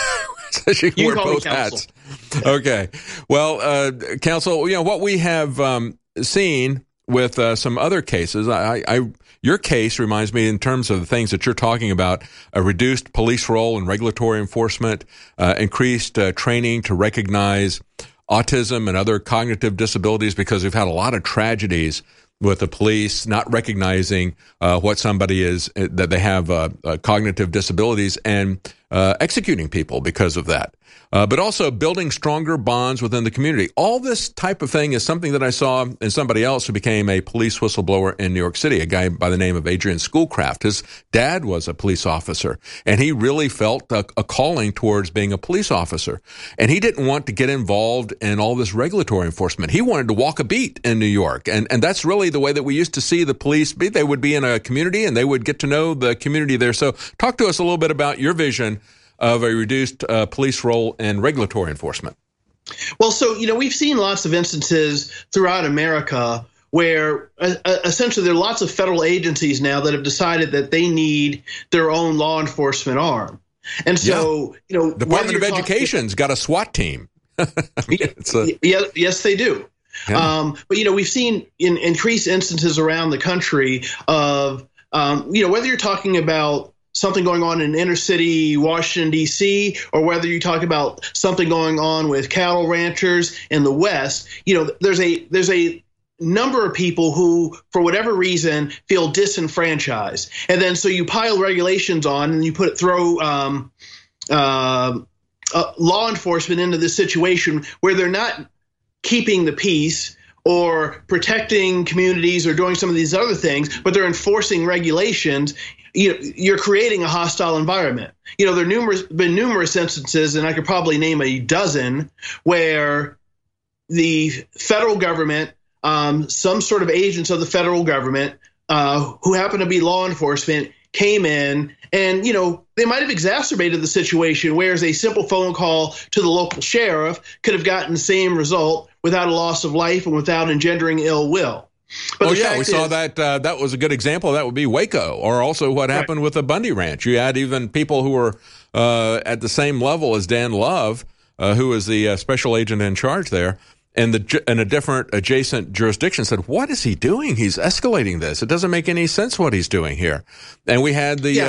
So you can wear both hats. Okay. Well, counsel, what we have seen with some other cases, your case reminds me in terms of the things that you're talking about, a reduced police role in regulatory enforcement, increased training to recognize autism and other cognitive disabilities, because we've had a lot of tragedies with the police not recognizing what somebody is, that they have cognitive disabilities, and executing people because of that. But also building stronger bonds within the community. All this type of thing is something that I saw in somebody else who became a police whistleblower in New York City, a guy by the name of Adrian Schoolcraft. His dad was a police officer, and he really felt a calling towards being a police officer. And he didn't want to get involved in all this regulatory enforcement. He wanted to walk a beat in New York. And that's really the way that we used to see the police be. They would be in a community, and they would get to know the community there. So talk to us a little bit about your vision of a reduced police role in regulatory enforcement. Well, so, we've seen lots of instances throughout America where essentially there are lots of federal agencies now that have decided that they need their own law enforcement arm. And so, Department of Education's got a SWAT team. Yes, they do. Yeah. But, we've seen in increased instances around the country of, whether you're talking about something going on in inner city Washington, D.C., or whether you talk about something going on with cattle ranchers in the West, there's a number of people who, for whatever reason, feel disenfranchised. And then so you pile regulations on and you throw law enforcement into this situation where they're not keeping the peace or protecting communities or doing some of these other things, but they're enforcing regulations. You're creating a hostile environment. There have been numerous instances, and I could probably name a dozen, where the federal government, some sort of agents of the federal government who happen to be law enforcement, came in and, they might have exacerbated the situation, whereas a simple phone call to the local sheriff could have gotten the same result without a loss of life and without engendering ill will. But we saw that. That was a good example. That would be Waco, or also what happened with the Bundy Ranch. You had even people who were at the same level as Dan Love, who was the special agent in charge there, and in a different adjacent jurisdiction said, "What is he doing? He's escalating this. It doesn't make any sense what he's doing here." And we had the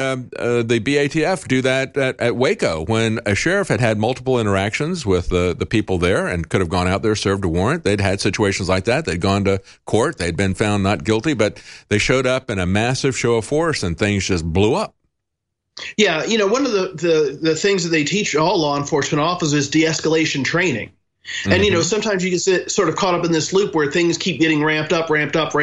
BATF do that at Waco when a sheriff had multiple interactions with the people there and could have gone out there, served a warrant. They'd had situations like that. They'd gone to court. They'd been found not guilty, but they showed up in a massive show of force and things just blew up. Yeah, one of the things that they teach all law enforcement officers is de-escalation training. And, sometimes you get sort of caught up in this loop where things keep getting ramped up.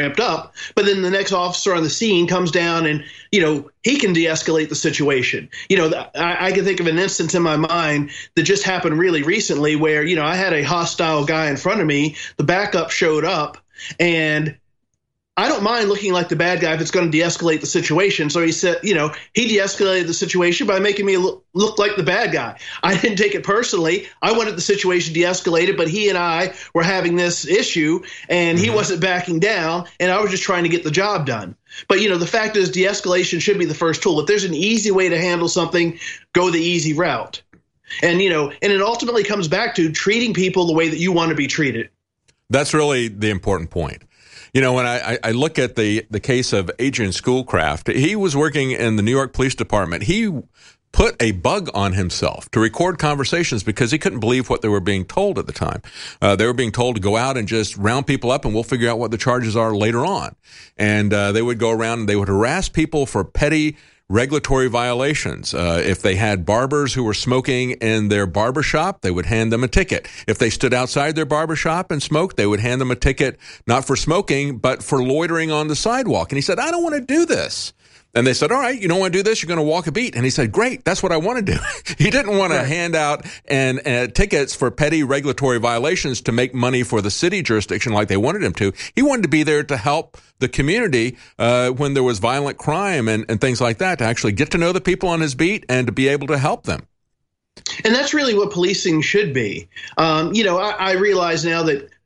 But then the next officer on the scene comes down and, he can de-escalate the situation. I can think of an instance in my mind that just happened really recently where, I had a hostile guy in front of me. The backup showed up, and I don't mind looking like the bad guy if it's going to de-escalate the situation. So he said, he de-escalated the situation by making me look like the bad guy. I didn't take it personally. I wanted the situation de-escalated, but he and I were having this issue, and he wasn't backing down, and I was just trying to get the job done. But, the fact is de-escalation should be the first tool. If there's an easy way to handle something, go the easy route. And, and it ultimately comes back to treating people the way that you want to be treated. That's really the important point. When I look at the case of Adrian Schoolcraft, he was working in the New York Police Department. He put a bug on himself to record conversations because he couldn't believe what they were being told at the time. They were being told to go out and just round people up and we'll figure out what the charges are later on. And they would go around and they would harass people for petty regulatory violations. If they had barbers who were smoking in their barbershop, they would hand them a ticket. If they stood outside their barbershop and smoked, they would hand them a ticket, not for smoking, but for loitering on the sidewalk. And he said, I don't want to do this. And they said, all right, you don't want to do this, you're going to walk a beat. And he said, great, that's what I want to do. He didn't want to hand out tickets for petty regulatory violations to make money for the city jurisdiction like they wanted him to. He wanted to be there to help the community when there was violent crime and things like that, to actually get to know the people on his beat and to be able to help them. And that's really what policing should be. I realize now that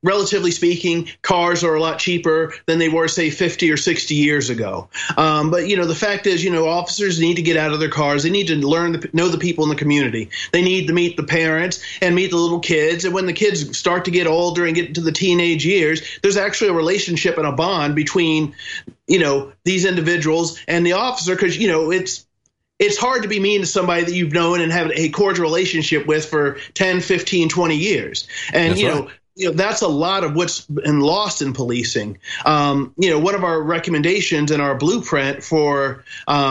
relatively speaking, cars are a lot cheaper than they were, say, 50 or 60 years ago. But, the fact is, officers need to get out of their cars. They need to know the people in the community. They need to meet the parents and meet the little kids. And when the kids start to get older and get into the teenage years, there's actually a relationship and a bond between, these individuals and the officer, because, it's hard to be mean to somebody that you've known and have a cordial relationship with for 10, 15, 20 years. And, that's a lot of what's been lost in policing. One of our recommendations in our blueprint for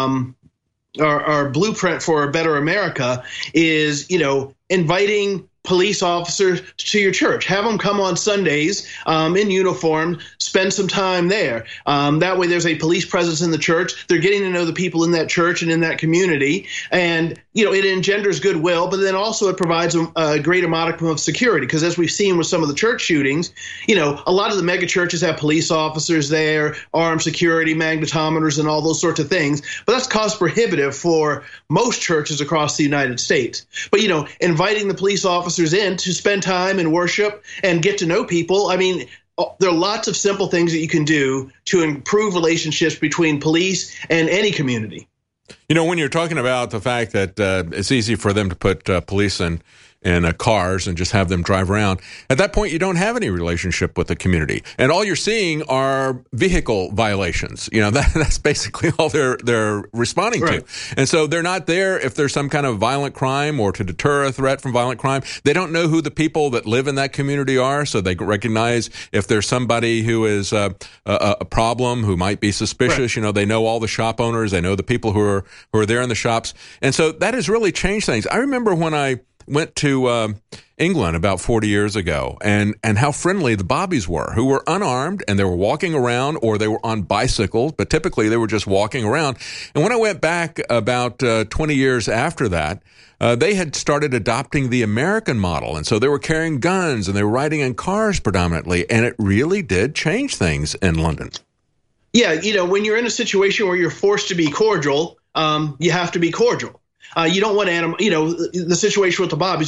our blueprint for a better America is, inviting police officers to your church. Have them come on Sundays in uniform, spend some time there. That way there's a police presence in the church. They're getting to know the people in that church and in that community. And, it engenders goodwill, but then also it provides a greater modicum of security. Because as we've seen with some of the church shootings, a lot of the mega churches have police officers there, armed security, magnetometers, and all those sorts of things. But that's cost prohibitive for most churches across the United States. But, inviting the police officers in to spend time and worship and get to know people, there are lots of simple things that you can do to improve relationships between police and any community. When you're talking about the fact that it's easy for them to put police in cars and just have them drive around, at that point you don't have any relationship with the community, and all you're seeing are vehicle violations. That's basically all they're responding to, and so they're not there if there's some kind of violent crime or to deter a threat from violent crime. They don't know who the people that live in that community are, so they recognize if there's somebody who is a problem, who might be suspicious. They know all the shop owners, they know the people who are there in the shops, and so that has really changed things. I remember when I went to England about 40 years ago, and how friendly the bobbies were, who were unarmed, and they were walking around, or they were on bicycles, but typically they were just walking around. And when I went back about 20 years after that, they had started adopting the American model, and so they were carrying guns, and they were riding in cars predominantly, and it really did change things in London. Yeah, when you're in a situation where you're forced to be cordial, you have to be cordial. You don't want the situation with the bobbies,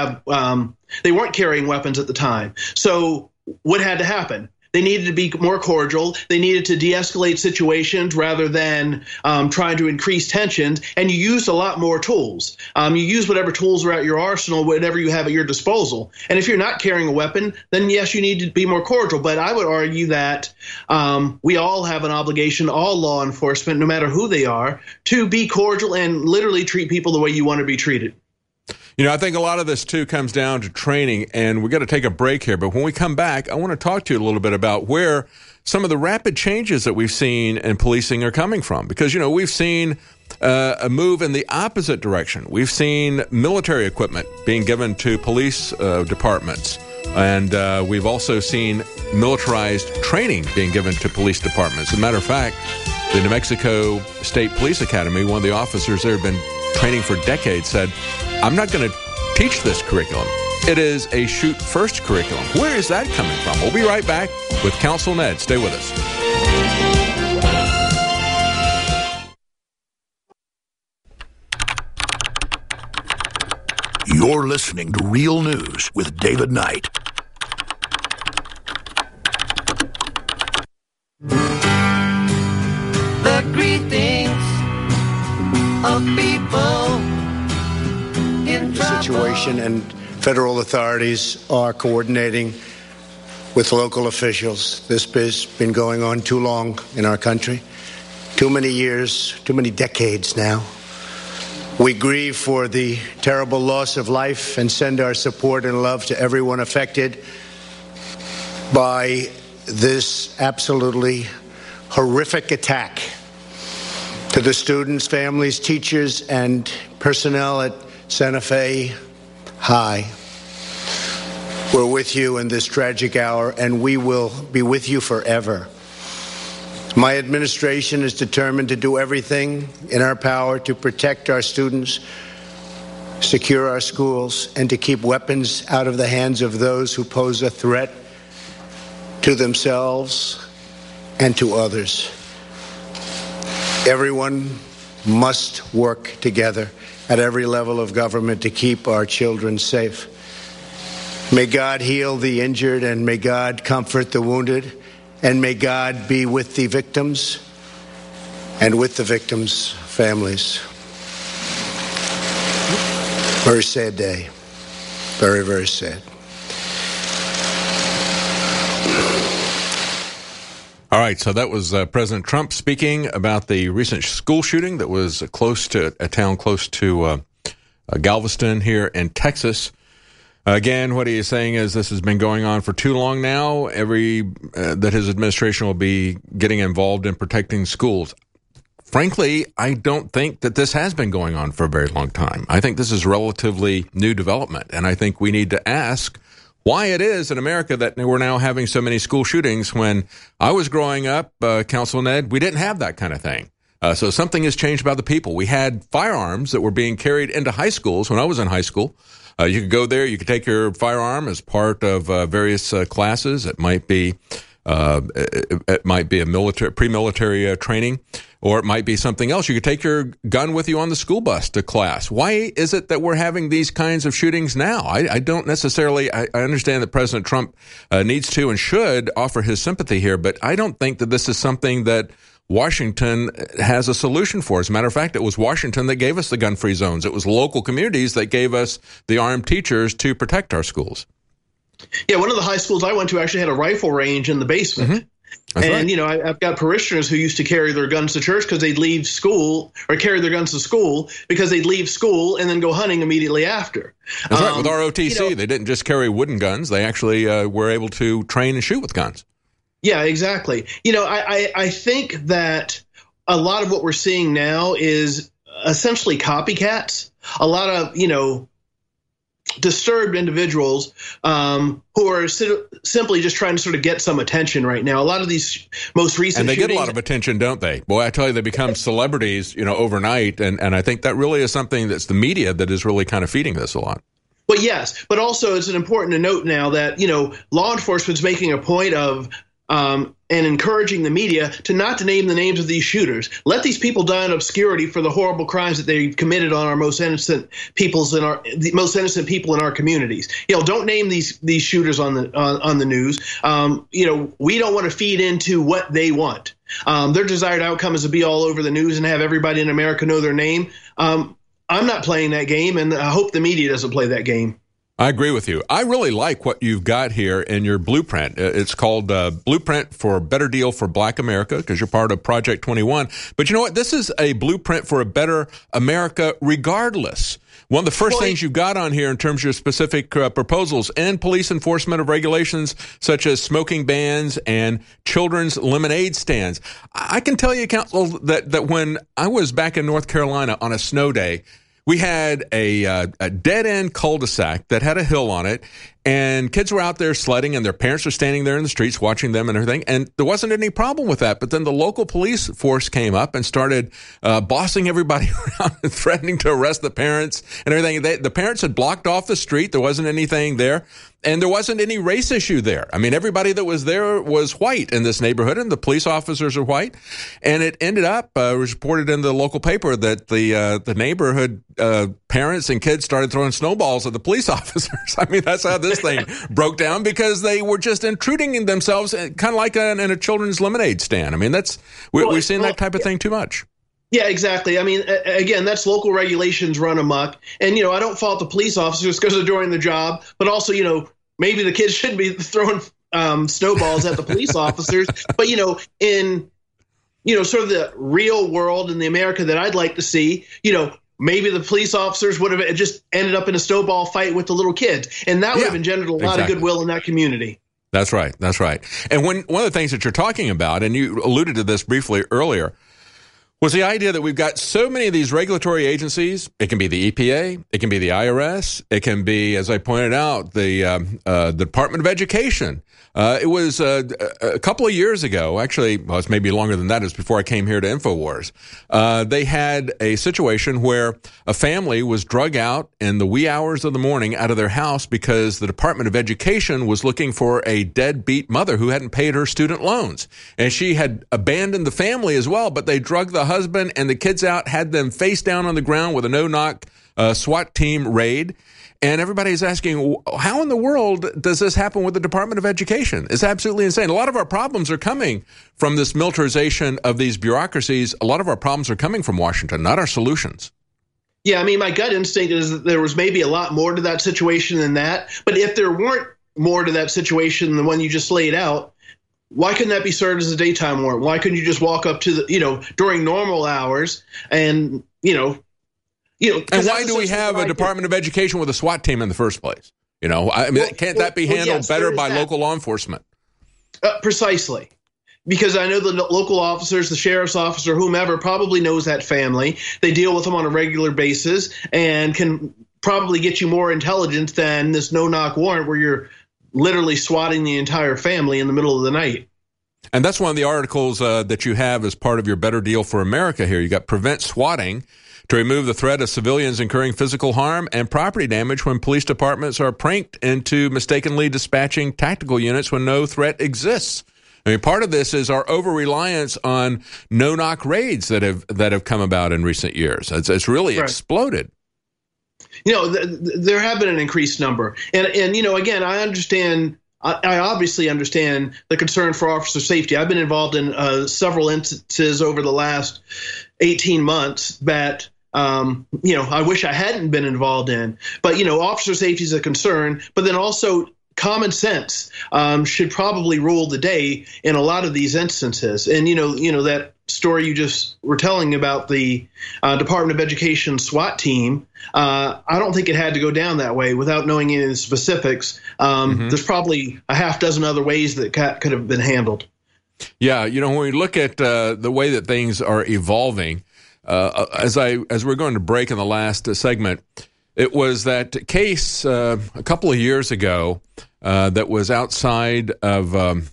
they weren't carrying weapons at the time. So what had to happen? They needed to be more cordial. They needed to de-escalate situations rather than trying to increase tensions. And you used a lot more tools. You use whatever tools are at your arsenal, whatever you have at your disposal. And if you're not carrying a weapon, then yes, you need to be more cordial. But I would argue that we all have an obligation, all law enforcement, no matter who they are, to be cordial and literally treat people the way you want to be treated. I think a lot of this, too, comes down to training, and we've got to take a break here. But when we come back, I want to talk to you a little bit about where some of the rapid changes that we've seen in policing are coming from. Because, we've seen a move in the opposite direction. We've seen military equipment being given to police departments, and we've also seen militarized training being given to police departments. As a matter of fact, the New Mexico State Police Academy, one of the officers there had been training for decades, said, I'm not going to teach this curriculum. It is a shoot-first curriculum. Where is that coming from? We'll be right back with Counsel Ned. Stay with us. You're listening to Real News with David Knight. The greetings of people in the situation, and federal authorities are coordinating with local officials. This has been going on too long in our country. Too many years, too many decades now. We grieve for the terrible loss of life and send our support and love to everyone affected by this absolutely horrific attack. To the students, families, teachers, and personnel at Santa Fe High, we're with you in this tragic hour, and we will be with you forever. My administration is determined to do everything in our power to protect our students, secure our schools, and to keep weapons out of the hands of those who pose a threat to themselves and to others. Everyone must work together at every level of government to keep our children safe. May God heal the injured, and may God comfort the wounded, and may God be with the victims and with the victims' families. Very sad day. Very, very sad. All right, so that was President Trump speaking about the recent school shooting that was close to a town close to Galveston here in Texas. Again, what he is saying is this has been going on for too long now. That his administration will be getting involved in protecting schools. Frankly, I don't think that this has been going on for a very long time. I think this is relatively new development, and I think we need to ask why it is in America that we're now having so many school shootings. When I was growing up, Councilman Ed, we didn't have that kind of thing. So something has changed about the people. We had firearms that were being carried into high schools when I was in high school. You could go there, you could take your firearm as part of various classes. It might be a military, pre-military training, or it might be something else. You could take your gun with you on the school bus to class. Why is it that we're having these kinds of shootings now? I don't necessarily, I understand that President Trump needs to and should offer his sympathy here, but I don't think that this is something that Washington has a solution for. As a matter of fact, it was Washington that gave us the gun-free zones. It was local communities that gave us the armed teachers to protect our schools. Yeah, one of the high schools I went to actually had a rifle range in the basement. Mm-hmm. And, right. I've got parishioners who used to carry their guns to church because they'd leave school, or carry their guns to school because they'd leave school and then go hunting immediately after. That's right. With ROTC, they didn't just carry wooden guns. They actually were able to train and shoot with guns. Yeah, exactly. I think that a lot of what we're seeing now is essentially copycats. A lot of, disturbed individuals who are simply just trying to sort of get some attention right now. A lot of these most recent shootings, get a lot of attention, don't they? Boy, I tell you, they become celebrities, overnight. And I think that really is something that's the media that is really kind of feeding this a lot. Well, yes, but also it's important to note now that, law enforcement's making a point of and encouraging the media to not to name the names of these shooters. Let these people die in obscurity for the horrible crimes that they've committed on our most innocent the most innocent people in our communities. Don't name these shooters on the news. We don't want to feed into what they want. Their desired outcome is to be all over the news and have everybody in America know their name. I'm not playing that game, and I hope the media doesn't play that game. I agree with you. I really like what you've got here in your blueprint. It's called Blueprint for a Better Deal for Black America, because you're part of Project 21. But you know what? This is a blueprint for a better America regardless. One of the first things you've got on here in terms of your specific proposals and police enforcement of regulations such as smoking bans and children's lemonade stands. I can tell you, Council, that when I was back in North Carolina on a snow day, we had a dead-end cul-de-sac that had a hill on it, and kids were out there sledding, and their parents were standing there in the streets watching them and everything, and there wasn't any problem with that. But then the local police force came up and started bossing everybody around and threatening to arrest the parents and everything. The parents had blocked off the street. There wasn't anything there, and there wasn't any race issue there. I mean, everybody that was there was white in this neighborhood, and the police officers are white. And it ended up, was reported in the local paper that the neighborhood parents and kids started throwing snowballs at the police officers. I mean, that's how this thing broke down, because they were just intruding in themselves, kind of like in a children's lemonade stand. I mean, we've seen that type of thing too much. Yeah, exactly. I mean, again, that's local regulations run amok. And, I don't fault the police officers because they're doing the job, but also, maybe the kids shouldn't be throwing snowballs at the police officers. But, in, sort of the real world in the America that I'd like to see, maybe the police officers would have just ended up in a snowball fight with the little kids. And that would have engendered a lot of goodwill in that community. That's right. That's right. And one of the things that you're talking about, and you alluded to this briefly earlier, was the idea that we've got so many of these regulatory agencies. It can be the EPA, it can be the IRS, it can be, as I pointed out, the Department of Education. It was a couple of years ago, actually, well, it's maybe longer than that. It was before I came here to InfoWars. They had a situation where a family was drug out in the wee hours of the morning out of their house because the Department of Education was looking for a deadbeat mother who hadn't paid her student loans. And she had abandoned the family as well, but they drugged the husband and the kids out, had them face down on the ground with a no-knock SWAT team raid. And everybody's asking, how in the world does this happen with the Department of Education? It's absolutely insane. A lot of our problems are coming from this militarization of these bureaucracies. A lot of our problems are coming from Washington, not our solutions. Yeah, I mean, my gut instinct is that there was maybe a lot more to that situation than that. But if there weren't more to that situation than the one you just laid out, why couldn't that be served as a daytime warrant? Why couldn't you just walk up to during normal hours and, and why do we have a Department of Education with a SWAT team in the first place? Can't that be handled better by local law enforcement? Precisely. Because I know the local officers, the sheriff's office, or whomever probably knows that family. They deal with them on a regular basis and can probably get you more intelligence than this no-knock warrant where you're literally swatting the entire family in the middle of the night. And that's one of the articles that you have as part of your Better Deal for America here. You got Prevent Swatting to remove the threat of civilians incurring physical harm and property damage when police departments are pranked into mistakenly dispatching tactical units when no threat exists. I mean, part of this is our over-reliance on no-knock raids that have come about in recent years. It's really exploded. There have been an increased number. And again, I obviously understand the concern for officer safety. I've been involved in several instances over the last 18 months that, I wish I hadn't been involved in. But, officer safety is a concern, but then also common sense should probably rule the day in a lot of these instances. And, that story you just were telling about the Department of Education SWAT team, I don't think it had to go down that way without knowing any of the specifics. There's probably a half dozen other ways that could have been handled. Yeah, when we look at the way that things are evolving, as we're going to break in the last segment, it was that case a couple of years ago that was outside of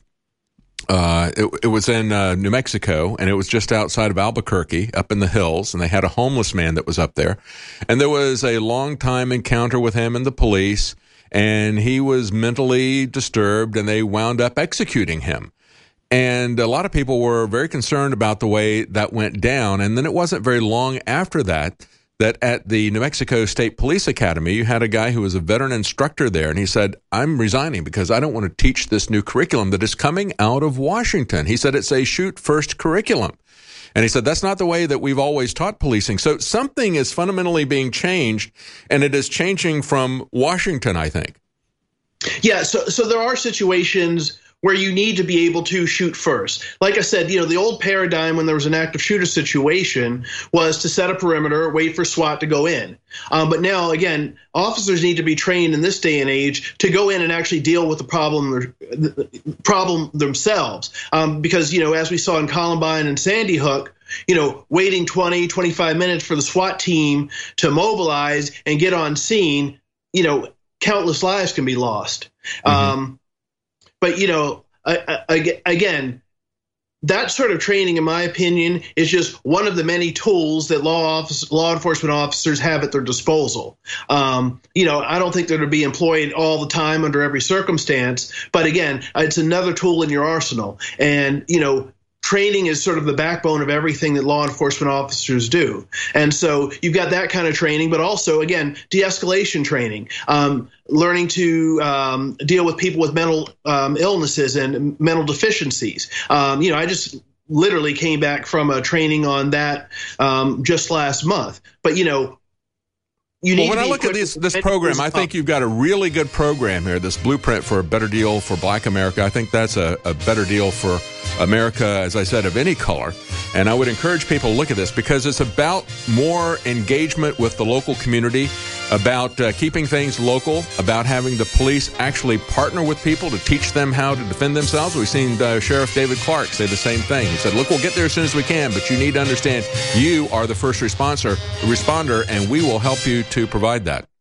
it was in New Mexico, and it was just outside of Albuquerque, up in the hills, and they had a homeless man that was up there. And there was a long-time encounter with him and the police, and he was mentally disturbed, and they wound up executing him. And a lot of people were very concerned about the way that went down. And then it wasn't very long after that at the New Mexico State Police Academy, you had a guy who was a veteran instructor there, and he said, I'm resigning because I don't want to teach this new curriculum that is coming out of Washington. He said it's a shoot-first curriculum. And he said that's not the way that we've always taught policing. So something is fundamentally being changed, and it is changing from Washington, I think. Yeah, so there are situations where you need to be able to shoot first. Like I said, the old paradigm when there was an active shooter situation was to set a perimeter, wait for SWAT to go in. But now, again, officers need to be trained in this day and age to go in and actually deal with the problem themselves. Because, as we saw in Columbine and Sandy Hook, waiting 20, 25 minutes for the SWAT team to mobilize and get on scene, countless lives can be lost. But, again, that sort of training, in my opinion, is just one of the many tools that law enforcement officers have at their disposal. I don't think they're to be employed all the time under every circumstance. But, again, it's another tool in your arsenal. And, training is sort of the backbone of everything that law enforcement officers do. And so you've got that kind of training, but also, again, de-escalation training, learning to deal with people with mental illnesses and mental deficiencies. I just literally came back from a training on that just last month. But, when I look at this program, I think you've got a really good program here, this blueprint for a better deal for Black America. I think that's a better deal for America, as I said, of any color. And I would encourage people to look at this because it's about more engagement with the local community, about keeping things local, about having the police actually partner with people to teach them how to defend themselves. We've seen Sheriff David Clark say the same thing. He said, look, we'll get there as soon as we can, but you need to understand you are the first responder, and we will help you to provide that.